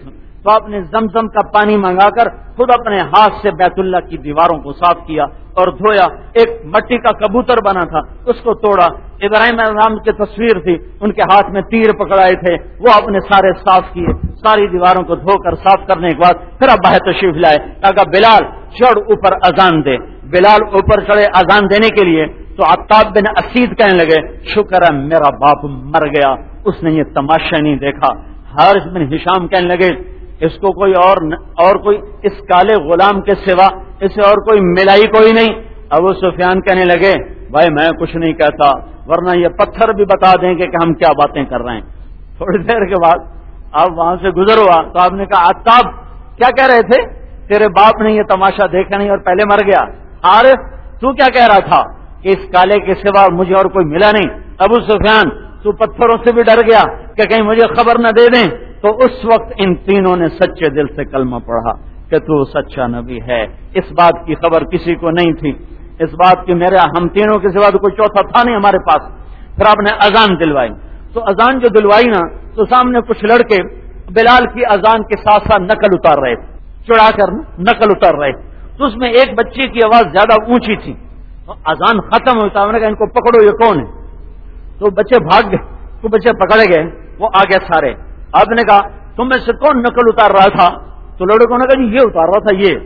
Speaker 4: تو آپ نے زمزم کا پانی منگا کر خود اپنے ہاتھ سے بیت اللہ کی دیواروں کو صاف کیا اور دھویا. ایک مٹی کا کبوتر بنا تھا اس کو توڑا. ابراہیم علیہ السلام کی تصویر تھی, ان کے ہاتھ میں تیر پکڑائے تھے, وہ آپ نے سارے صاف کیے. ساری دیواروں کو دھو کر صاف کرنے کے بعد پھر اب باہر تشریف لائے. کہا بلال چڑھ اوپر اذان دے. بلال اوپر چڑھے اذان دینے کے لیے تو عتاب بن اسید کہنے لگے شکر ہے میرا باپ مر گیا, اس نے یہ تماشا نہیں دیکھا. حارث بن ہشام کہنے لگے اس کو کوئی اور اور کوئی اس کالے غلام کے سوا اسے اور کوئی ملائی کوئی نہیں. ابو سفیان کہنے لگے بھائی میں کچھ نہیں کہتا ورنہ یہ پتھر بھی بتا دیں گے کہ ہم کیا باتیں کر رہے ہیں. تھوڑی دیر کے بعد آپ وہاں سے گزر ہوا تو آپ نے کہا عتاب کیا کہہ رہے تھے؟ تیرے باپ نے یہ تماشا دیکھا نہیں اور پہلے مر گیا. عارف تو کیا کہہ رہا تھا کہ اس کالے کے سوا مجھے اور کوئی ملا نہیں. ابو سفیان تو پتھروں سے بھی ڈر گیا کہ کہیں مجھے خبر نہ دے دیں. تو اس وقت ان تینوں نے سچے دل سے کلمہ پڑھا کہ تو سچا نبی ہے. اس بات کی خبر کسی کو نہیں تھی, اس بات کی میرے ہم تینوں کے سوا تو کوئی چوتھا تھا نہیں ہمارے پاس. پھر آپ نے اذان دلوائی. تو اذان جو دلوائی نا تو سامنے کچھ لڑکے بلال کی اذان کے ساتھ ساتھ نقل اتار رہے تھے, چڑھا کر نقل اتار رہے تھے. تو اس میں ایک بچے کی آواز زیادہ اونچی تھی. اذان ختم ہوتا ہے, ان کو پکڑو یہ کون ہے. تو بچے بھاگ گئے, تو بچے پکڑے گئے, وہ آگے سارے. آپ نے کہا تم میں سے کون نقل اتار رہا تھا؟ تو لڑکوں نے کہا جی یہ اتار رہا تھا, یہ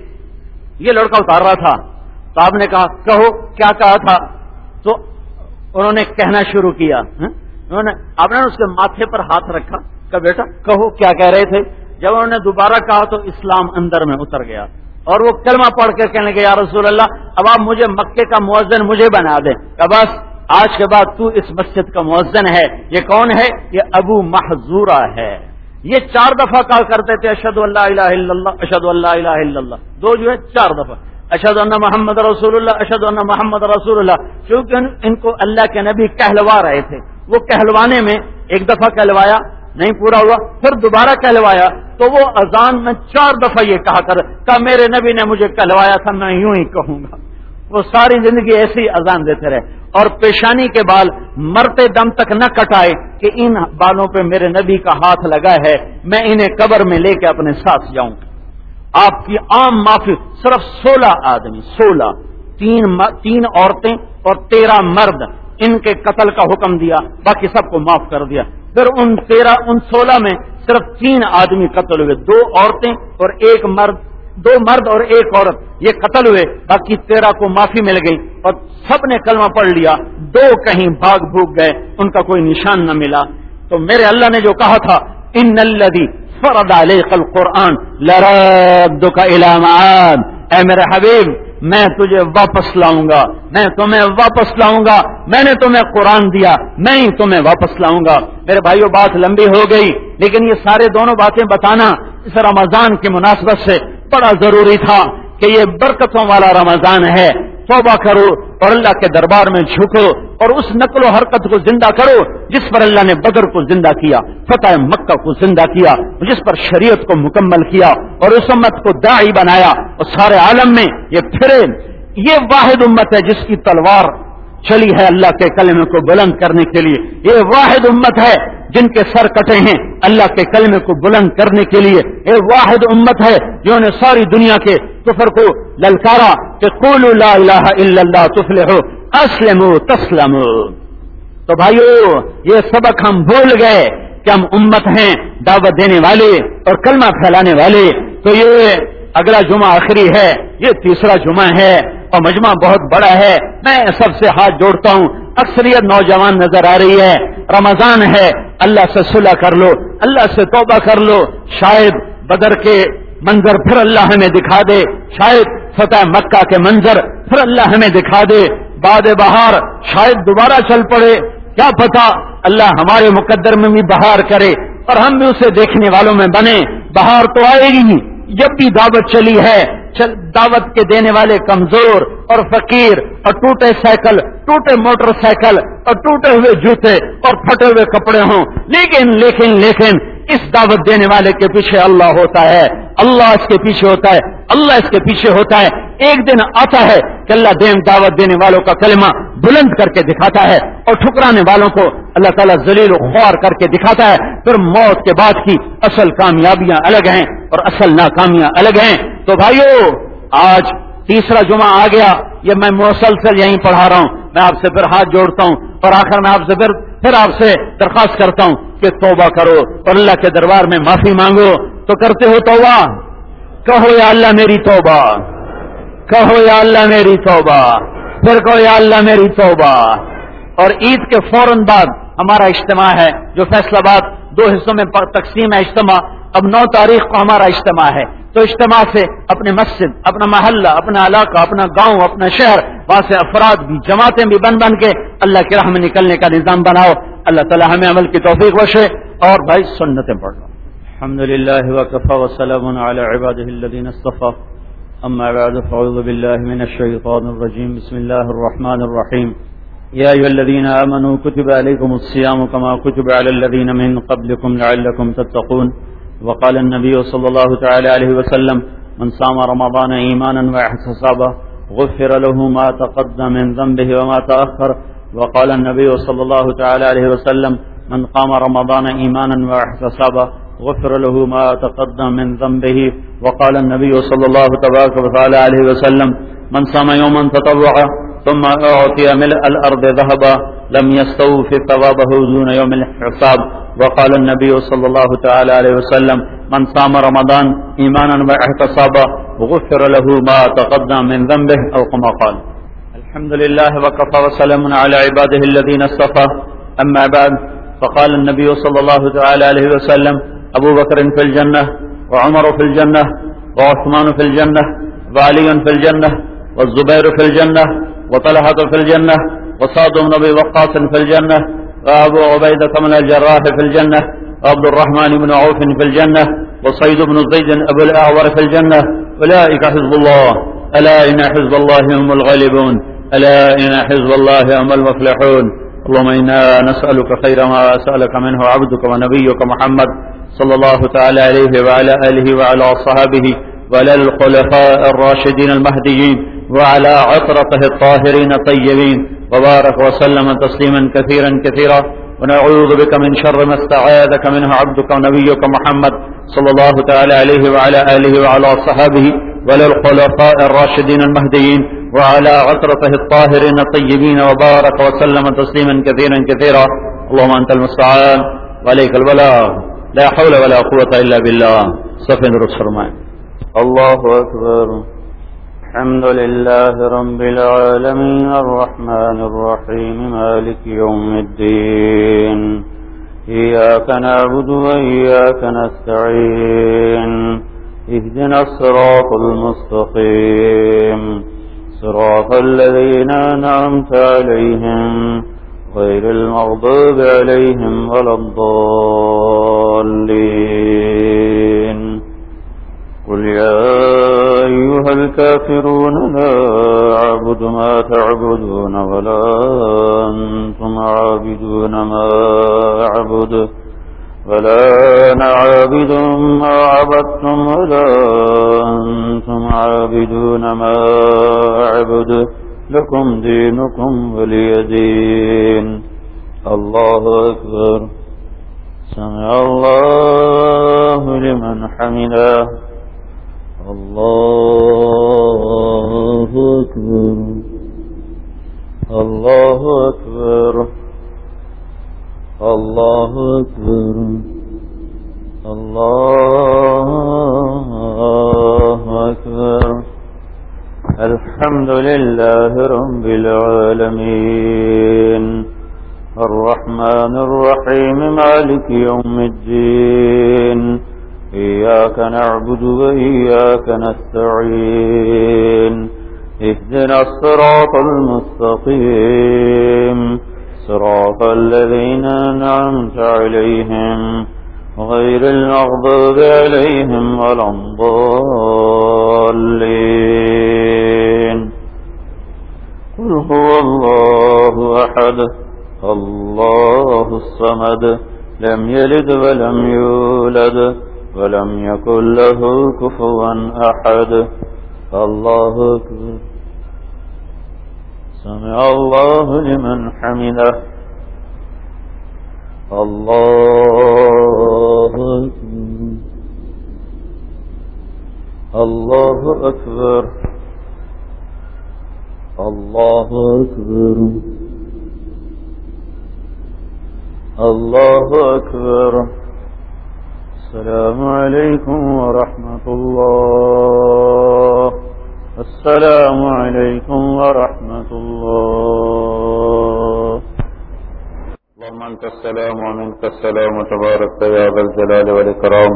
Speaker 4: یہ لڑکا اتار رہا تھا. تو آپ نے کہا کہو کیا کہا تھا؟ تو انہوں نے کہنا شروع کیا. انہوں نے آپ نے اس کے ماتھے پر ہاتھ رکھا, کہا بیٹا کہو کیا کہہ رہے تھے. جب انہوں نے دوبارہ کہا تو اسلام اندر میں اتر گیا اور وہ کلمہ پڑھ کے کہنے لگے یا رسول اللہ اب آپ مجھے مکے کا مؤذن مجھے بنا دیں. کہ بس آج کے بعد تو اس مسجد کا مؤذن ہے. یہ کون ہے؟ یہ ابو محذورہ ہے. یہ چار دفعہ کہا کرتے تھے اشہد ان لا الہ الا اللہ, اشہد ان لا الہ الا اللہ. دو جو ہے چار دفعہ اشہد ان محمد رسول اللہ, اشہد ان محمد رسول اللہ. کیونکہ ان کو اللہ کے نبی کہلوا رہے تھے. وہ کہلوانے میں ایک دفعہ کہلوایا نہیں پورا ہوا, پھر دوبارہ کہلوایا تو وہ اذان میں چار دفعہ یہ کہا کر کہ میرے نبی نے مجھے کہلوایا تھا میں یوں ہی کہوں گا. وہ ساری زندگی ایسی اذان دیتے رہے اور پیشانی کے بال مرتے دم تک نہ کٹائے کہ ان بالوں پہ میرے نبی کا ہاتھ لگا ہے, میں انہیں قبر میں لے کے اپنے ساتھ جاؤں. آپ کی عام معافی صرف سولہ آدمی, سولہ تین تین عورتیں اور تیرہ مرد, ان کے قتل کا حکم دیا, باقی سب کو معاف کر دیا. پھر ان تیرہ ان سولہ میں صرف تین آدمی قتل ہوئے, دو عورتیں اور ایک مرد, دو مرد اور ایک عورت یہ قتل ہوئے. باقی تیرہ کو معافی مل گئی اور سب نے کلمہ پڑھ لیا. دو کہیں بھاگ بھوگ گئے, ان کا کوئی نشان نہ ملا. تو میرے اللہ نے جو کہا تھا ان الذی فرض علیک القرآن لردک الی معاد, اے میرے حبیب میں تجھے واپس لاؤں گا, میں تمہیں واپس لاؤں گا. میں نے تمہیں قرآن دیا, میں ہی تمہیں واپس لاؤں گا. میرے بھائیو بات لمبی ہو گئی لیکن یہ سارے دونوں باتیں بتانا اس رمضان کی مناسبت سے بڑا ضروری تھا کہ یہ برکتوں والا رمضان ہے. توبہ کرو اور اللہ کے دربار میں جھکو اور اس نقل و حرکت کو زندہ کرو جس پر اللہ نے بدر کو زندہ کیا, فتح مکہ کو زندہ کیا, جس پر شریعت کو مکمل کیا اور اس امت کو داعی بنایا اور سارے عالم میں یہ پھرے. یہ واحد امت ہے جس کی تلوار چلی ہے اللہ کے کلمے کو بلند کرنے کے لیے. یہ واحد امت ہے جن کے سر کٹے ہیں اللہ کے کلمے کو بلند کرنے کے لیے. یہ واحد امت ہے جنہوں نے ساری دنیا کے کفر کو للکارا کہ قولوا لا الہ الا اللہ تفلحوا اسلموا تسلموا. تو بھائیو یہ سبق ہم بھول گئے کہ ہم امت ہیں دعوت دینے والے اور کلمہ پھیلانے والے. تو یہ اگلا جمعہ آخری ہے, یہ تیسرا جمعہ ہے اور مجمع بہت بڑا ہے. میں سب سے ہاتھ جوڑتا ہوں, اکثریت نوجوان نظر آ رہی ہے, رمضان ہے, اللہ سے صلح کر لو, اللہ سے توبہ کر لو. شاید بدر کے منظر پھر اللہ ہمیں دکھا دے, شاید فتح مکہ کے منظر پھر اللہ ہمیں دکھا دے. بعد بہار شاید دوبارہ چل پڑے, کیا پتا اللہ ہمارے مقدر میں بھی بہار کرے اور ہم بھی اسے دیکھنے والوں میں بنے. بہار تو آئے گی جب بھی دعوت چلی ہے, دعوت کے دینے والے کمزور اور فقیر اور ٹوٹے سائیکل, ٹوٹے موٹر سائیکل اور ٹوٹے ہوئے جوتے اور پھٹے ہوئے کپڑے ہوں, لیکن لیکن لیکن اس دعوت دینے والے کے پیچھے اللہ ہوتا ہے، اللہ اس کے پیچھے ہوتا ہے، اللہ اس کے پیچھے ہوتا ہے۔ ایک دن آتا ہے کہ اللہ دین دعوت دینے والوں کا کلمہ بلند کر کے دکھاتا ہے اور ٹھکرانے والوں کو اللہ تعالیٰ ذلیل و خوار کر کے دکھاتا ہے۔ پھر موت کے بعد کی اصل کامیابیاں الگ ہیں اور اصل ناکامیاں الگ ہیں۔ تو بھائیو، آج تیسرا جمعہ آ گیا، یہ میں مسلسل یہیں پڑھا رہا ہوں۔ میں آپ سے پھر ہاتھ جوڑتا ہوں اور آخر میں آپ سے پھر پھر آپ سے درخواست کرتا ہوں کہ توبہ کرو اور اللہ کے دربار میں معافی مانگو۔ تو کرتے ہو توبہ؟ کہو یا اللہ میری توبہ، کہو یا اللہ میری توبہ، پھر کہو یا اللہ میری توبہ۔ اور عید کے فوراً بعد ہمارا اجتماع ہے جو فیصل آباد دو حصوں میں تقسیم ہے اجتماع۔ اب نو تاریخ کو ہمارا اجتماع ہے، تو اجتماع سے اپنے مسجد، اپنا محلہ، اپنا علاقہ، اپنا گاؤں، اپنا شہر، وہاں سے افراد بھی، جماعتیں بھی بن بن کے اللہ کی راہ میں نکلنے کا نظام بناؤ۔ اللہ تعالی ہمیں عمل کی توفیق بخشے۔ اور بھائی سنتیں پڑھ لو۔ الحمد للہ وکفى وسلام علی عباده الذین اصطفى، اما بعد فاعوذ باللہ من الشیطان الرجیم، بسم اللہ الرحمن الرحیم۔ یا ایھا الذین آمنوا کتب علیکم الصیام کما کتب علی الذین من قبلکم لعلکم تتقون۔ وقال النبي صلى الله تعالى عليه وسلم من صام رمضان إيمانا واحتسابا غفر له ما تقدم من ذنبه وما تأخر. وقال النبي صلى الله تعالى عليه وسلم من قام رمضان إيمانا واحتسابا غفر له ما تقدم من ذنبه. وقال النبي صلى الله تبارك وتعالى عليه وسلم من صام يوما تطوعا ثم أعطي ملء الأرض ذهبا لم يستوفي ثوابه دون يوم الحساب. وقال النبي صلى الله تعالى عليه وسلم من صام رمضان إيمانا واحتسابا غفر له ما تقدم من ذنبه أو كما قال. الحمد لله وكفى وسلام على عباده الذين اصطفى، أما بعد، فقال النبي صلى الله تعالى عليه وسلم أبو بكر في الجنة وعمر في الجنة وعثمان في الجنة وعلي في الجنة والزبير في الجنة وطلحة في الجنة وسعد بن أبي وقاص في الجنة وأبو عبيدة بن الجراح في الجنة وعبد الرحمن بن عوف في الجنة وصيد بن زيد أبو الأعور في الجنة. أولئك حزب الله، ألا إن حزب الله هم الغالبون، ألا إن حزب الله هم المفلحون. اللهم إنا نسألك خير ما سألك منه عبدك ونبيك محمد صلى الله تعالى عليه وعلى آله وعلى صحابه وعلى الخلفاء الراشدين المهديين وعلى عطرته الطاهرين الطيبين وبارك وسلم تسليما كثيرا كثيرا. ونعوذ بك من شر ما استعاذك منه عبدك ونبيك محمد صلى الله تعالى عليه وعلى آله وعلى صحابه وعلى الخلفاء الراشدين المهديين وعلى عطرته الطاهرين الطيبين وبارك وسلم تسليما كثيرا كثيرا. اللهم أنت المستعان وعليك البلاغ، لا حول ولا قوة إلا بالله. صفين درود فرمائیں. الله أكبر. الحمد لله رب العالمين الرحمن الرحيم مالك يوم الدين. إياك نعبد وإياك نستعين. اهدنا الصراط المستقيم، صراط الذين أنعمت عليهم غير المغضوب عليهم ولا الضالين. قل يا أيها الكافرون لا أعبد ما تعبدون ولا أنتم عابدون ما أعبد ولا أنا عابد ما عبدتم ولا أنتم عابدون ما أعبد لكم دينكم ولي دين. الله أكبر. سمع الله لمن حمده. الله أكبر. الله أكبر. الله أكبر. الله أكبر. الحمد لله رب العالمين الرحمن الرحيم مالك يوم الدين. إياك نعبد وإياك نستعين. اهدنا الصراط المستقيم، صراط الذين أنعمت عليهم غير المغضوب عليهم ولا الضالين. قل هو الله أحد الله الصمد
Speaker 3: لم يلد ولم يولد ولم يكن له كفوا أحد. الله أكبر. سمع الله لمن حمده. الله أكبر. الله أكبر. الله أكبر. الله أكبر. السلام عليكم ورحمة الله. السلام عليكم ورحمة الله. اللهم أنت السلام ومنك السلام تبارك يا ذا الجلال والإكرام.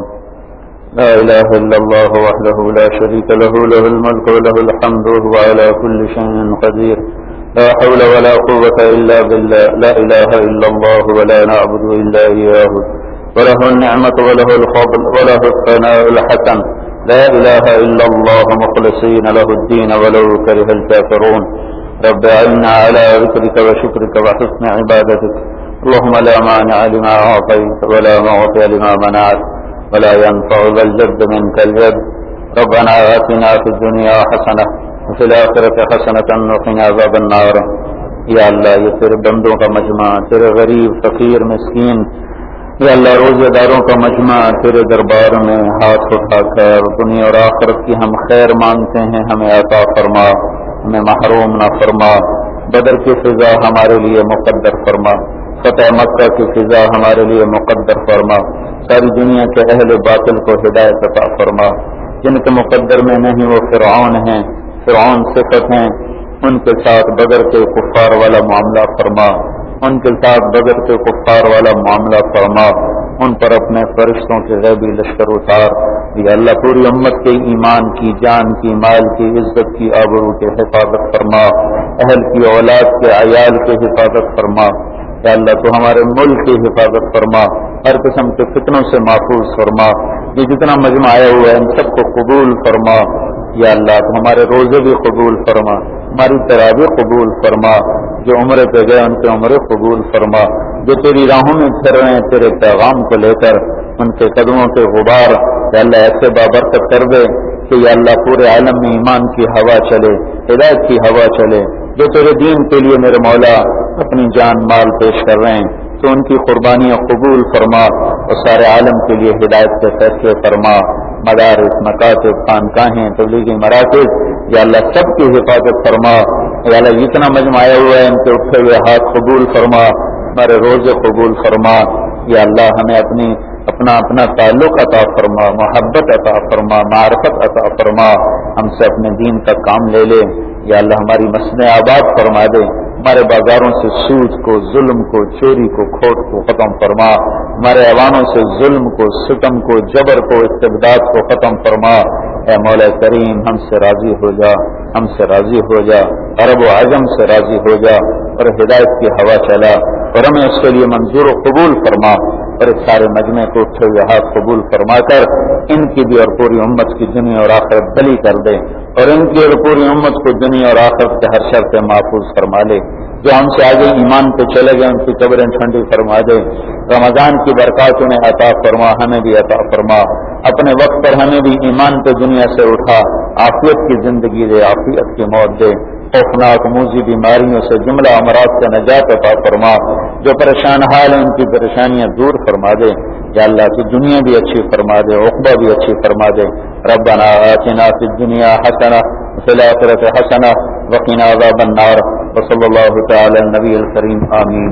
Speaker 3: لا إله إلا الله وحده لا شريك له له الملك وله الحمد وهو على كل شيء قدير. لا حول ولا قوة إلا بالله. لا إله إلا الله ولا نعبد إلا إياه. وله النعمة وله الفضل وله الثناء الحسن. لا إله إلا الله مخلصين له الدين ولو كره الكافرون. رب أعنا على ذكرك وشكرك وحسن عبادتك. اللهم لا مانع لما أعطيت ولا معطي لما منعت ولا ينفع ذا الجد منك الجد. ربنا آتنا في الدنيا حسنة وفي الآخرة حسنة وقنا عذاب النار. یا اللہ یہ تیرے بندوں کا مجمع، تیرے غریب فقیر مسکین، یا اللہ روزے داروں کا مجمع تیرے دربار میں ہاتھ اٹھا کر دنیا اور آخرت کی ہم خیر مانگتے ہیں، ہمیں عطا فرما، ہمیں محروم نہ فرما. بدر کی فضا ہمارے لیے مقدر فرما، فتح مکہ کی فضا ہمارے لیے مقدر فرما. ساری دنیا کے اہل باطل کو ہدایت عطا فرما. جن کے مقدر میں نہیں وہ فرعون ہیں، فرعون صفت ہیں، ان کے ساتھ بدر کے کفار والا معاملہ فرما، ان کے ساتھ بدر کے کفار والا معاملہ فرما. ان پر اپنے فرشتوں کے غیبی لشکر اتار. یا اللہ پوری امت کے ایمان کی، جان کی، مال کی، عزت کی، آبرو کے حفاظت فرما، اہل کی، اولاد کے، عیال کے حفاظت فرما. یا اللہ تو ہمارے ملک کی حفاظت فرما، ہر قسم کے فتنوں سے محفوظ فرما. یہ جتنا مجمع آیا ہوا ہے ان سب کو قبول فرما. یا اللہ تو ہمارے روزے بھی قبول فرما، ہماری تراویح قبول فرما. جو عمرے پہ گئے ان کے عمرے قبول فرما. جو تیری راہوں میں پھر رہے ہیں تیرے پیغام کو لے کر، ان کے قدموں کے غبار یا اللہ ایسے بابرکت کر دے کہ یا اللہ پورے عالم میں ایمان کی ہوا چلے، ہدایت کی ہوا چلے. جو تیرے دین کے لیے میرے مولا اپنی جان مال پیش کر رہے ہیں تو ان کی قربانیاں قبول فرما اور سارے عالم کے لیے ہدایت کے فیصلے فرما. مدارس، مکاتب، خانقاہیں، تبلیغی مراکز یا اللہ سب کی حفاظت فرما. یا اللہ جتنا مجمع آیا ہوا ہے ان کے اٹھے ہوئے ہاتھ قبول فرما، ہمارے روزے قبول فرما. یا اللہ ہمیں اپنی اپنا اپنا تعلق عطا فرما، محبت عطا فرما، معرفت عطا فرما. ہم سے اپنے دین کا کام لے لے. یا اللہ ہماری مسجدیں آباد فرما دے. ہمارے بازاروں سے سود کو، ظلم کو، چوری کو، کھوٹ کو ختم فرما. ہمارے عواموں سے ظلم کو، ستم کو، جبر کو، استبداد کو ختم فرما. اے مولا کریم ہم سے راضی ہو جا، ہم سے راضی ہو جا، عرب و عجم سے راضی ہو جا اور ہدایت کی ہوا چلا اور ہمیں اس کے لیے منظور و قبول فرما. اور اس سارے مجمع کو اٹھے ہوئے ہاتھ قبول فرما کر ان کی بھی اور پوری امت کی دنیا اور آخرت بلی کر دے، اور ان کی اور پوری امت کو دنیا اور آخرت کے ہر شر سے محفوظ فرما لے. جو ہم سے آگے ایمان پہ چلے گئے ان کی قبریں ٹھنڈی فرما دے. رمضان کی برکات انہیں عطا فرما، ہمیں بھی عطا فرما. اپنے وقت پر ہمیں بھی ایمان پہ دنیا سے اٹھا، عافیت کی زندگی دے، عافیت کی موت دے. خوفناک موذی بیماریوں سے، جملہ امراض سے نجات عطا فرما. جو پریشان حال ہیں ان کی پریشانیاں دور فرما دے. یا اللہ کی دنیا بھی اچھی فرما دے، عقبہ بھی اچھی فرما دے. ربنا آتنا فی الدنیا حسنہ وفی الآخرۃ حسنہ وقنا عذاب النار. وصلی اللہ تعالی النبی الکریم آمین.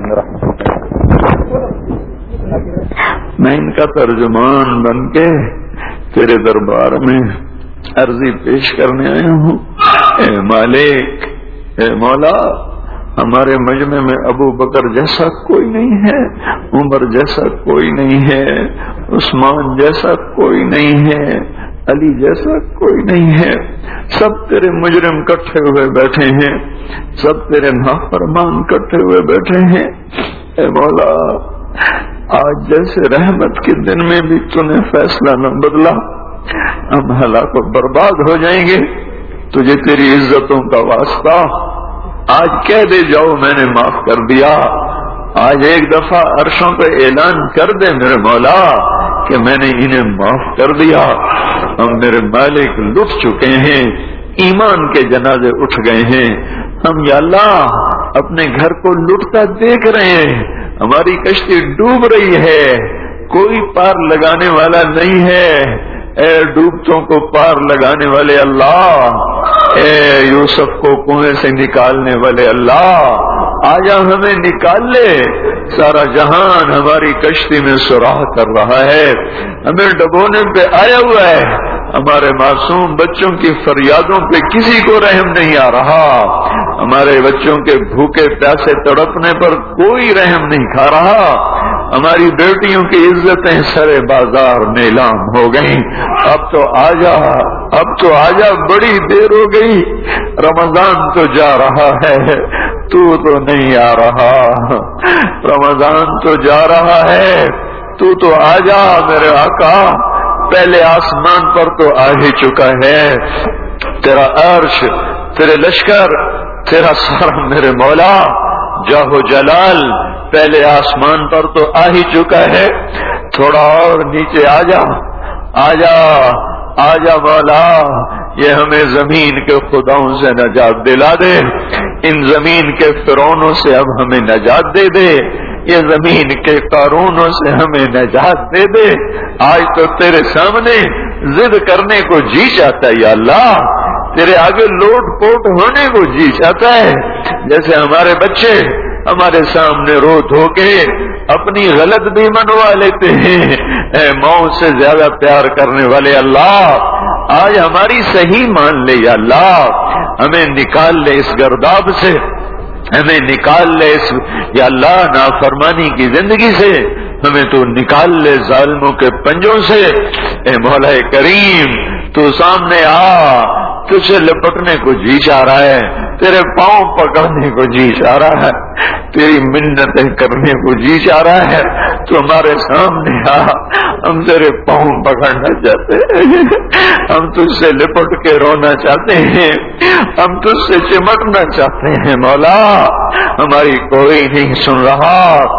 Speaker 3: میں ان کا ترجمان بن کے تیرے دربار میں عرضی پیش کرنے آیا ہوں. اے مالک، اے مولا، ہمارے مجمع میں ابو بکر جیسا کوئی نہیں ہے، عمر جیسا کوئی نہیں ہے، عثمان جیسا کوئی نہیں ہے، علی جیسا کوئی نہیں ہے. سب تیرے مجرم کٹھے ہوئے بیٹھے ہیں، سب تیرے نافرمان کٹھے ہوئے بیٹھے ہیں. اے مولا، آج جیسے رحمت کے دن میں بھی تو نے فیصلہ نہ بدلا، ہم ہلاک و برباد ہو جائیں گے. تجھے تیری عزتوں کا واسطہ آج کہہ دے جاؤ میں نے معاف کر دیا.
Speaker 5: آج ایک دفعہ عرشوں پہ اعلان کر دے میرے مولا کہ میں نے انہیں معاف کر دیا. ہم میرے مالک لٹ چکے ہیں، ایمان کے جنازے اٹھ گئے ہیں. ہم یا اللہ اپنے گھر کو لٹتا دیکھ رہے ہیں، ہماری کشتی ڈوب رہی ہے، کوئی پار لگانے والا نہیں ہے. اے ڈوبتوں کو پار لگانے والے اللہ، اے یوسف کو کنویں سے نکالنے والے اللہ، آجا ہمیں نکال لے. سارا جہان ہماری کشتی میں سراغ کر رہا ہے، ہمیں ڈبونے پہ آیا ہوا ہے. ہمارے معصوم بچوں کی فریادوں پہ کسی کو رحم نہیں آ رہا، ہمارے بچوں کے بھوکے پیاسے تڑپنے پر کوئی رحم نہیں کھا رہا. ہماری بیٹیوں کی عزتیں سرے بازار نیلام ہو گئیں. اب تو آجا، اب تو آجا، بڑی دیر ہو گئی. رمضان تو جا رہا ہے، تو تو نہیں آ رہا. رمضان تو جا رہا ہے، تو تو آجا میرے آقا. پہلے آسمان پر تو آ ہی چکا ہے، تیرا عرش، تیرے لشکر، تیرا سارا میرے مولا جاہو جلال پہلے آسمان پر تو آ ہی چکا ہے. تھوڑا اور نیچے آجا، آجا، آجا مولا. یہ ہمیں زمین کے خداؤں سے نجات دلا دے، ان زمین کے فرعونوں سے اب ہمیں نجات دے دے، یہ زمین کے قارونوں سے ہمیں نجات دے دے. آج تو تیرے سامنے ضد کرنے کو جی چاہتا ہے یا اللہ، تیرے آگے لوٹ پوٹ ہونے کو جی چاہتا ہے. جیسے ہمارے بچے ہمارے سامنے رو دھو کے اپنی غلط بھی منوا لیتے ہیں. اے ماؤں سے زیادہ پیار کرنے والے اللہ، آج ہماری صحیح مان لے یا اللہ. ہمیں نکال لے اس گرداب سے، ہمیں نکال لے اس یا اللہ نافرمانی کی زندگی سے، ہمیں تو نکال لے ظالموں کے پنجوں سے. اے مولا کریم تو سامنے آ، تجھے لپٹنے کو جی چاہ رہا ہے، تیرے پاؤں پکڑنے کو جی چاہ رہا ہے، تیری منتیں کرنے کو جی چاہ رہا ہے. تو ہمارے سامنے آ، ہم تیرے پاؤں پکڑنا چاہتے ہیں، ہم تجھ سے لپٹ کے رونا چاہتے ہیں، ہم تجھ سے چمٹنا چاہتے ہیں. مولا ہماری کوئی نہیں سن رہا.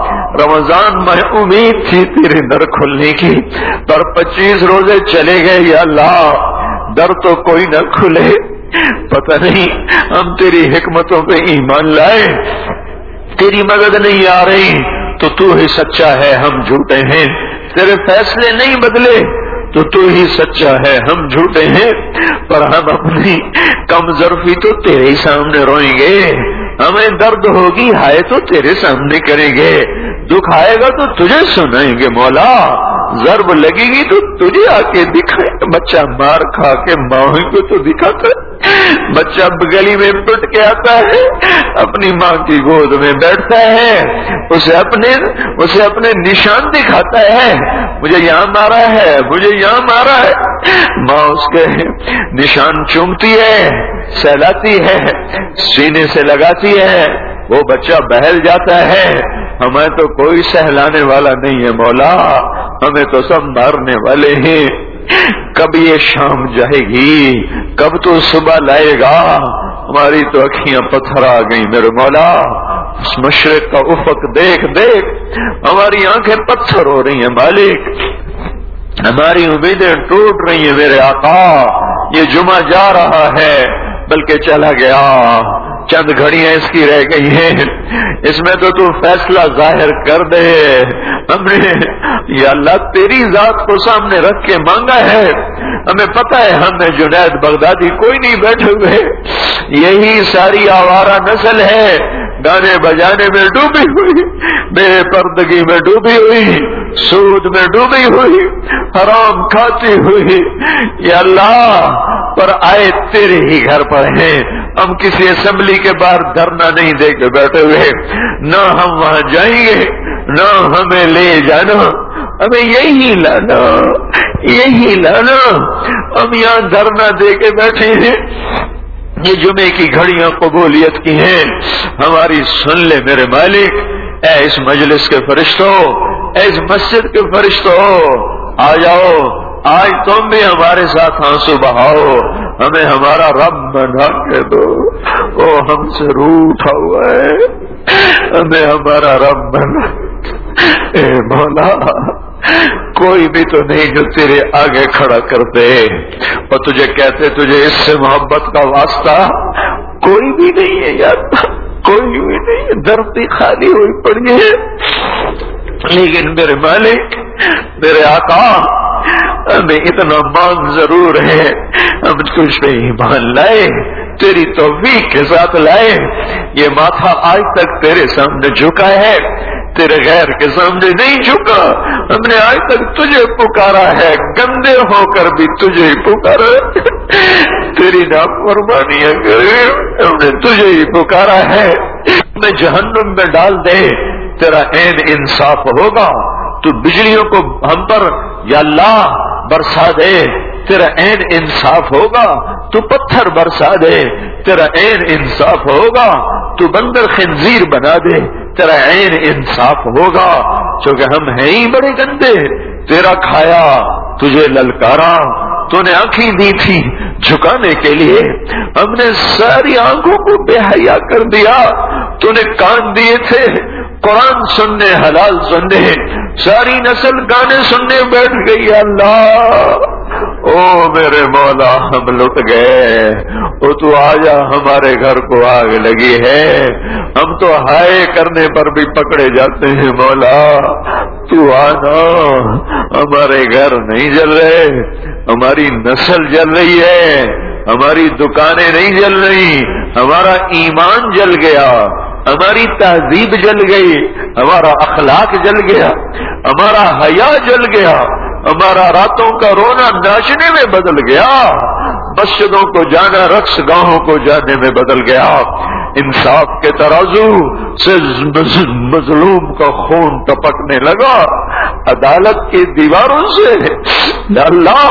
Speaker 5: رمضان میں امید تھی تیرے در کھلنے کی، پر پچیس روزے چلے گئے یا اللہ، در تو کوئی نہ کھلے. پتہ نہیں ہم تیری حکمتوں پہ ایمان لائے، تیری مدد نہیں آ رہی تو تو ہی سچا ہے، ہم جھوٹے ہیں. تیرے فیصلے نہیں بدلے تو تو ہی سچا ہے، ہم جھوٹے ہیں. پر ہم اپنی کم ظرفی تو تیرے ہی سامنے روئیں گے، ہمیں درد ہوگی ہائے تو تیرے سامنے کریں گے، دکھ آئے گا تو تجھے سنائیں گے. مولا ضرب لگے گی تو تجھے آ کے دکھائے. بچہ مار کھا کے ماں کو تو دکھاتا ہے، بچہ گلی میں پٹ کے آتا ہے، اپنی ماں کی گود میں بیٹھتا ہے، اسے اپنے اسے اپنے نشان دکھاتا ہے، مجھے یہاں مارا ہے، مجھے یہاں مارا ہے. ماں اس کے نشان چومتی ہے، سہلاتی ہے، سینے سے لگاتی ہے، وہ بچہ بہل جاتا ہے. ہمیں تو کوئی سہلانے والا نہیں ہے مولا، ہمیں تو سب مارنے والے ہیں. کب یہ شام جائے گی، کب تو صبح لائے گا؟ ہماری تو اکھیاں پتھر آ گئی میرے مولا. اس مشرق کا افق دیکھ دیکھ ہماری آنکھیں پتھر ہو رہی ہیں مالک، ہماری امیدیں ٹوٹ رہی ہیں میرے آقا. یہ جمعہ جا رہا ہے بلکہ چلا گیا، چند گھڑیاں اس کی رہ گئی ہیں، اس میں تو تو فیصلہ ظاہر کر دے. ہم نے یا اللہ تیری ذات کو سامنے رکھ کے مانگا ہے، ہمیں پتہ ہے ہم میں جنید بغدادی کوئی نہیں بیٹھے ہوئے، یہی ساری آوارہ نسل ہے، گانے بجانے میں ڈوبی ہوئی، بے پردگی میں ڈوبی ہوئی، سود میں ڈوبی ہوئی، حرام کھاتی ہوئی. یا اللہ پر آئے تیرے ہی گھر پر ہیں، ہم کسی اسمبلی کے باہر دھرنا نہیں دے کے بیٹھے ہوئے، نہ ہم وہاں جائیں گے نہ ہمیں لے جانا، ہمیں یہی لانا یہی لانا. ہم یہاں دھرنا دے کے بیٹھے ہیں. یہ جمعے کی گھڑیاں قبولیت کی ہیں، ہماری سن لے میرے مالک. اے اس مجلس کے فرشتوں، اے اس مسجد کے فرشتوں، آ جاؤ، آج تم بھی ہمارے ساتھ آنسو بہاؤ، ہمیں ہمارا رب بنا کے دو، وہ ہم سے روٹھا ہوا ہے. ہمیں ہمارا رب بنا۔ اے مولا کوئی بھی تو نہیں جو تیرے آگے کھڑا کر دے اور تجھے کہتے تجھے اس سے محبت کا واسطہ، کوئی بھی نہیں ہے یار، کوئی بھی نہیں ہے، دھرتی خالی ہوئی پڑی ہے۔ لیکن میرے مالک، میرے آقا، ہمیں اتنا مان ضرور ہے، ہم تجھ پہ ایمان لائے، تیری توفیق کے ساتھ لائے، یہ ماتھا آج تک تیرے سامنے جھکا ہے، تیرے غیر کے سامنے نہیں جھکا، ہم نے آج تک تجھے پکارا ہے، گندے ہو کر بھی تجھے ہی پکارا ہے، تیری نافرمانیاں کرے ہم نے تجھے ہی پکارا ہے، ہمیں جہنم میں ڈال دے، تیرا عین انصاف ہوگا، تو بجلیوں کو ہم پر یا اللہ برسا دے، تیرا عین انصاف ہوگا، تو پتھر برسا دے، تیرا عین انصاف ہوگا، تو بندر خنزیر بنا دے، تیرا عین انصاف ہوگا، چونکہ ہم ہیں ہی بڑے گندے، تیرا کھایا، تجھے للکارا، تو نے آنکھیں دی تھی جھکانے کے لیے، ہم نے ساری آنکھوں کو بے حیا کر دیا، تو نے کان دیے تھے قرآن سننے، حلال سننے، ساری نسل گانے سننے بیٹھ گئی، اللہ او میرے مولا ہم لٹ گئے، او تو آجا، ہمارے گھر کو آگ لگی ہے، ہم تو ہائے کرنے پر بھی پکڑے جاتے ہیں، مولا تو آنا، ہمارے گھر نہیں جل رہے، ہماری نسل جل رہی ہے، ہماری دکانیں نہیں جل رہی، ہمارا ایمان جل گیا، ہماری تہذیب جل گئی، ہمارا اخلاق جل گیا، ہمارا حیا جل گیا، ہمارا راتوں کا رونا ناچنے میں بدل گیا، مسجدوں کو جانا رقص گاہوں کو جانے میں بدل گیا، انصاف کے ترازو سے مظلوم کا خون ٹپکنے لگا، عدالت کی دیواروں سے یا اللہ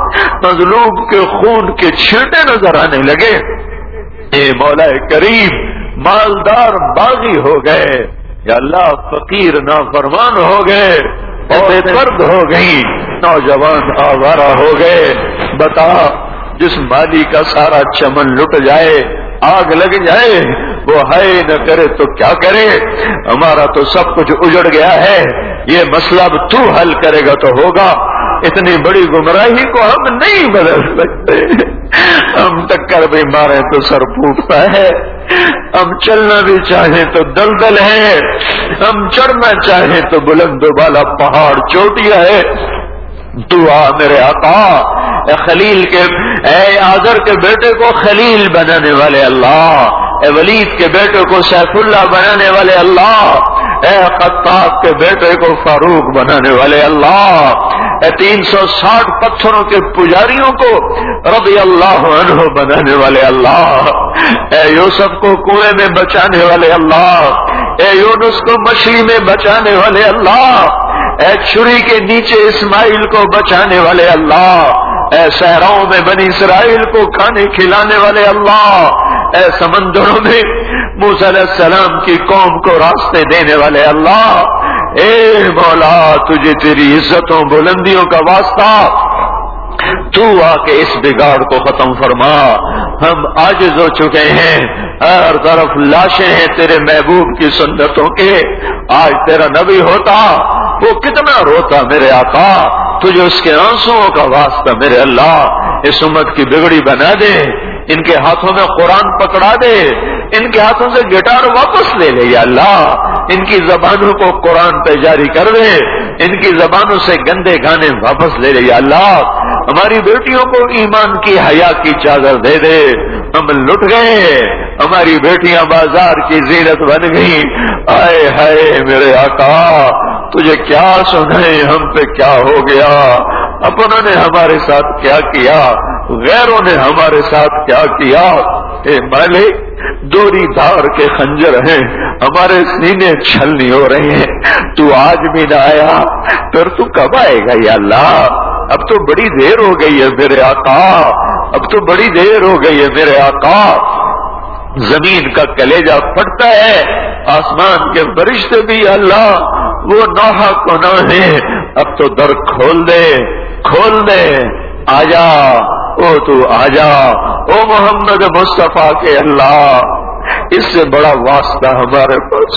Speaker 5: مظلوم کے خون کے چھینٹے نظر آنے لگے، اے مولا کریم مالدار باغی ہو گئے، یا اللہ فقیر نافرمان ہو گئے، بے درد ہو گئی، نوجوان آوارہ ہو گئے، بتا جس مالی کا سارا چمن لٹ جائے، آگ لگ جائے، وہ ہائے نہ کرے تو کیا کرے، ہمارا تو سب کچھ اجڑ گیا ہے، یہ مسئلہ اب تو حل کرے گا تو ہوگا، اتنی بڑی گمراہی کو ہم نہیں بدل سکتے، ہم ٹکر بھی مارے تو سر پھوٹتا ہے، ہم چلنا بھی چاہیں تو دلدل ہے، ہم چڑھنا چاہیں تو بلند و بالا پہاڑ چوٹیاں ہے، تو آ میرے آقا، اے خلیل کے اے آذر کے بیٹے کو خلیل بنانے والے اللہ، اے ولید کے بیٹے کو سیف اللہ بنانے والے اللہ، اے خطاب کے بیٹے کو فاروق بنانے والے اللہ، اے تین سو ساٹھ پتھروں کے پجاریوں کو رضی اللہ عنہ بنانے والے اللہ، اے یوسف کو کنویں میں بچانے والے اللہ، اے یونس کو مچھلی میں بچانے والے اللہ، اے چھری کے نیچے اسماعیل کو بچانے والے اللہ، اے صحراؤں میں بنی اسرائیل کو کھانے کھلانے والے اللہ، اے سمندروں میں موسیٰ علیہ السلام کی قوم کو راستے دینے والے اللہ، اے مولا تجھے تیری عزتوں بلندیوں کا واسطہ، تو آ کے اس بگاڑ کو ختم فرما، ہم عاجز ہو چکے ہیں، ہر طرف لاشیں ہیں تیرے محبوب کی سنتوں کے، آج تیرا نبی ہوتا وہ کتنا روتا میرے آقا، تجھے اس کے آنسوؤں کا واسطہ میرے اللہ اس امت کی بگڑی بنا دے، ان کے ہاتھوں میں قرآن پکڑا دے، ان کے ہاتھوں سے گٹار واپس لے لے یا اللہ، ان کی زبانوں کو قرآن پہ جاری کر دے، ان کی زبانوں سے گندے گانے واپس لے لے یا اللہ، ہماری بیٹیوں کو ایمان کی حیا کی چادر دے دے، ہم لٹ گئے، ہماری بیٹیاں بازار کی زینت بن گئی، آئے ہائے میرے آقا تجھے کیا سنائیں ہم پہ کیا ہو گیا، اپنوں نے ہمارے ساتھ کیا کیا، غیروں نے ہمارے ساتھ کیا کیا، اے مالک دوری دھار کے خنجر ہیں، ہمارے سینے چھلنی ہو رہے ہیں، تو آج بھی نہ آیا، پھر تو کب آئے گا یا اللہ، اب تو بڑی دیر ہو گئی ہے میرے آقا، اب تو بڑی دیر ہو گئی ہے میرے آقا، زمین کا کلیجہ پھٹتا ہے، آسمان کے فرشتے بھی اللہ وہ نوحہ کو نہ ہیں، اب تو در کھول دے کھول دے، آجا او تو آجا، او محمد مصطفیٰ کے اللہ، اس سے بڑا واسطہ ہمارے پاس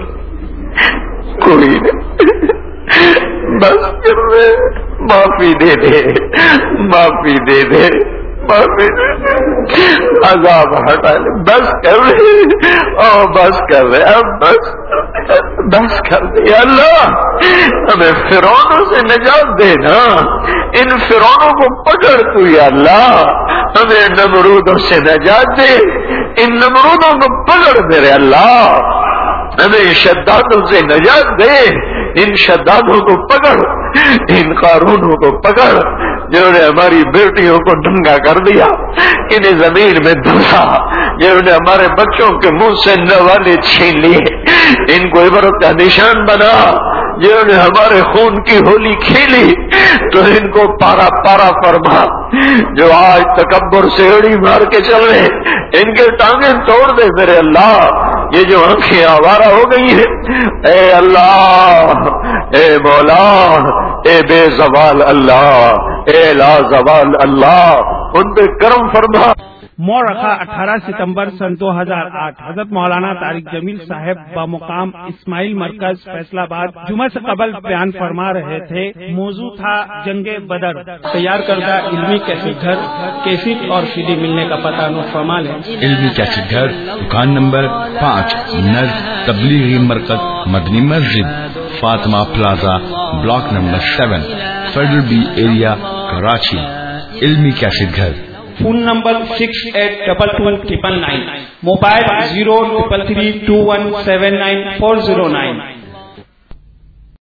Speaker 5: کوئی نہیں. بس کر دے, معافی دے دے, معافی دے دے, معافی دے دے, عذاب ہٹا لے. بس کر دے, او بس کر دے, اب بس بس کر دے. یا اللہ ہمیں فرعونوں سے نجات دے نا, ان فرعونوں کو پکڑ تو یا اللہ. ہمیں نمرودوں سے نجات دے, ان نمرودوں کو پکڑ میرے اللہ. ہمیں شدادوں سے نجات دے, ان شدادوں کو پکڑ, ان قارونوں کو پکڑ جنہوں نے ہماری بیٹیوں کو ننگا کر دیا, انہیں زمین میں دبا, جنہوں نے ہمارے بچوں کے منہ سے نوالے چھین لیے, ان کو عبرت کا نشان بنا. جنہوں نے ہمارے خون کی ہولی کھیلی تو ان کو پارا پارا فرما. جو آج تکبر سے اڑی مار کے چل رہے, ان کے ٹانگیں توڑ دے میرے اللہ. یہ جو آنکھیں آوارہ ہو گئی ہیں, اے اللہ, اے مولا, اے بے زوال اللہ, اے لا زوال اللہ, ان پہ کرم فرما.
Speaker 1: مورخہ اٹھارہ ستمبر سن دو ہزار آٹھ. حضرت مولانا طارق جمیل صاحب بمقام اسماعیل مرکز فیصلہ آباد جمعہ سے قبل بیان فرما رہے تھے. موضوع تھا جنگ بدر. تیار کردہ علمی کیسٹ گھر, کیسٹ اور سی ڈی ملنے کا پتہ نوٹ فرما لیں.
Speaker 2: علمی کیسٹ گھر, دکان نمبر پانچ, نز تبلیغی مرکز Madni Masjid, Fatima plaza, block number seven, federal B area, Karachi. Ilmi cassette Ghar.
Speaker 1: Phone number six eight double two triple nine. Mobile zero triple three two one seven nine four zero nine.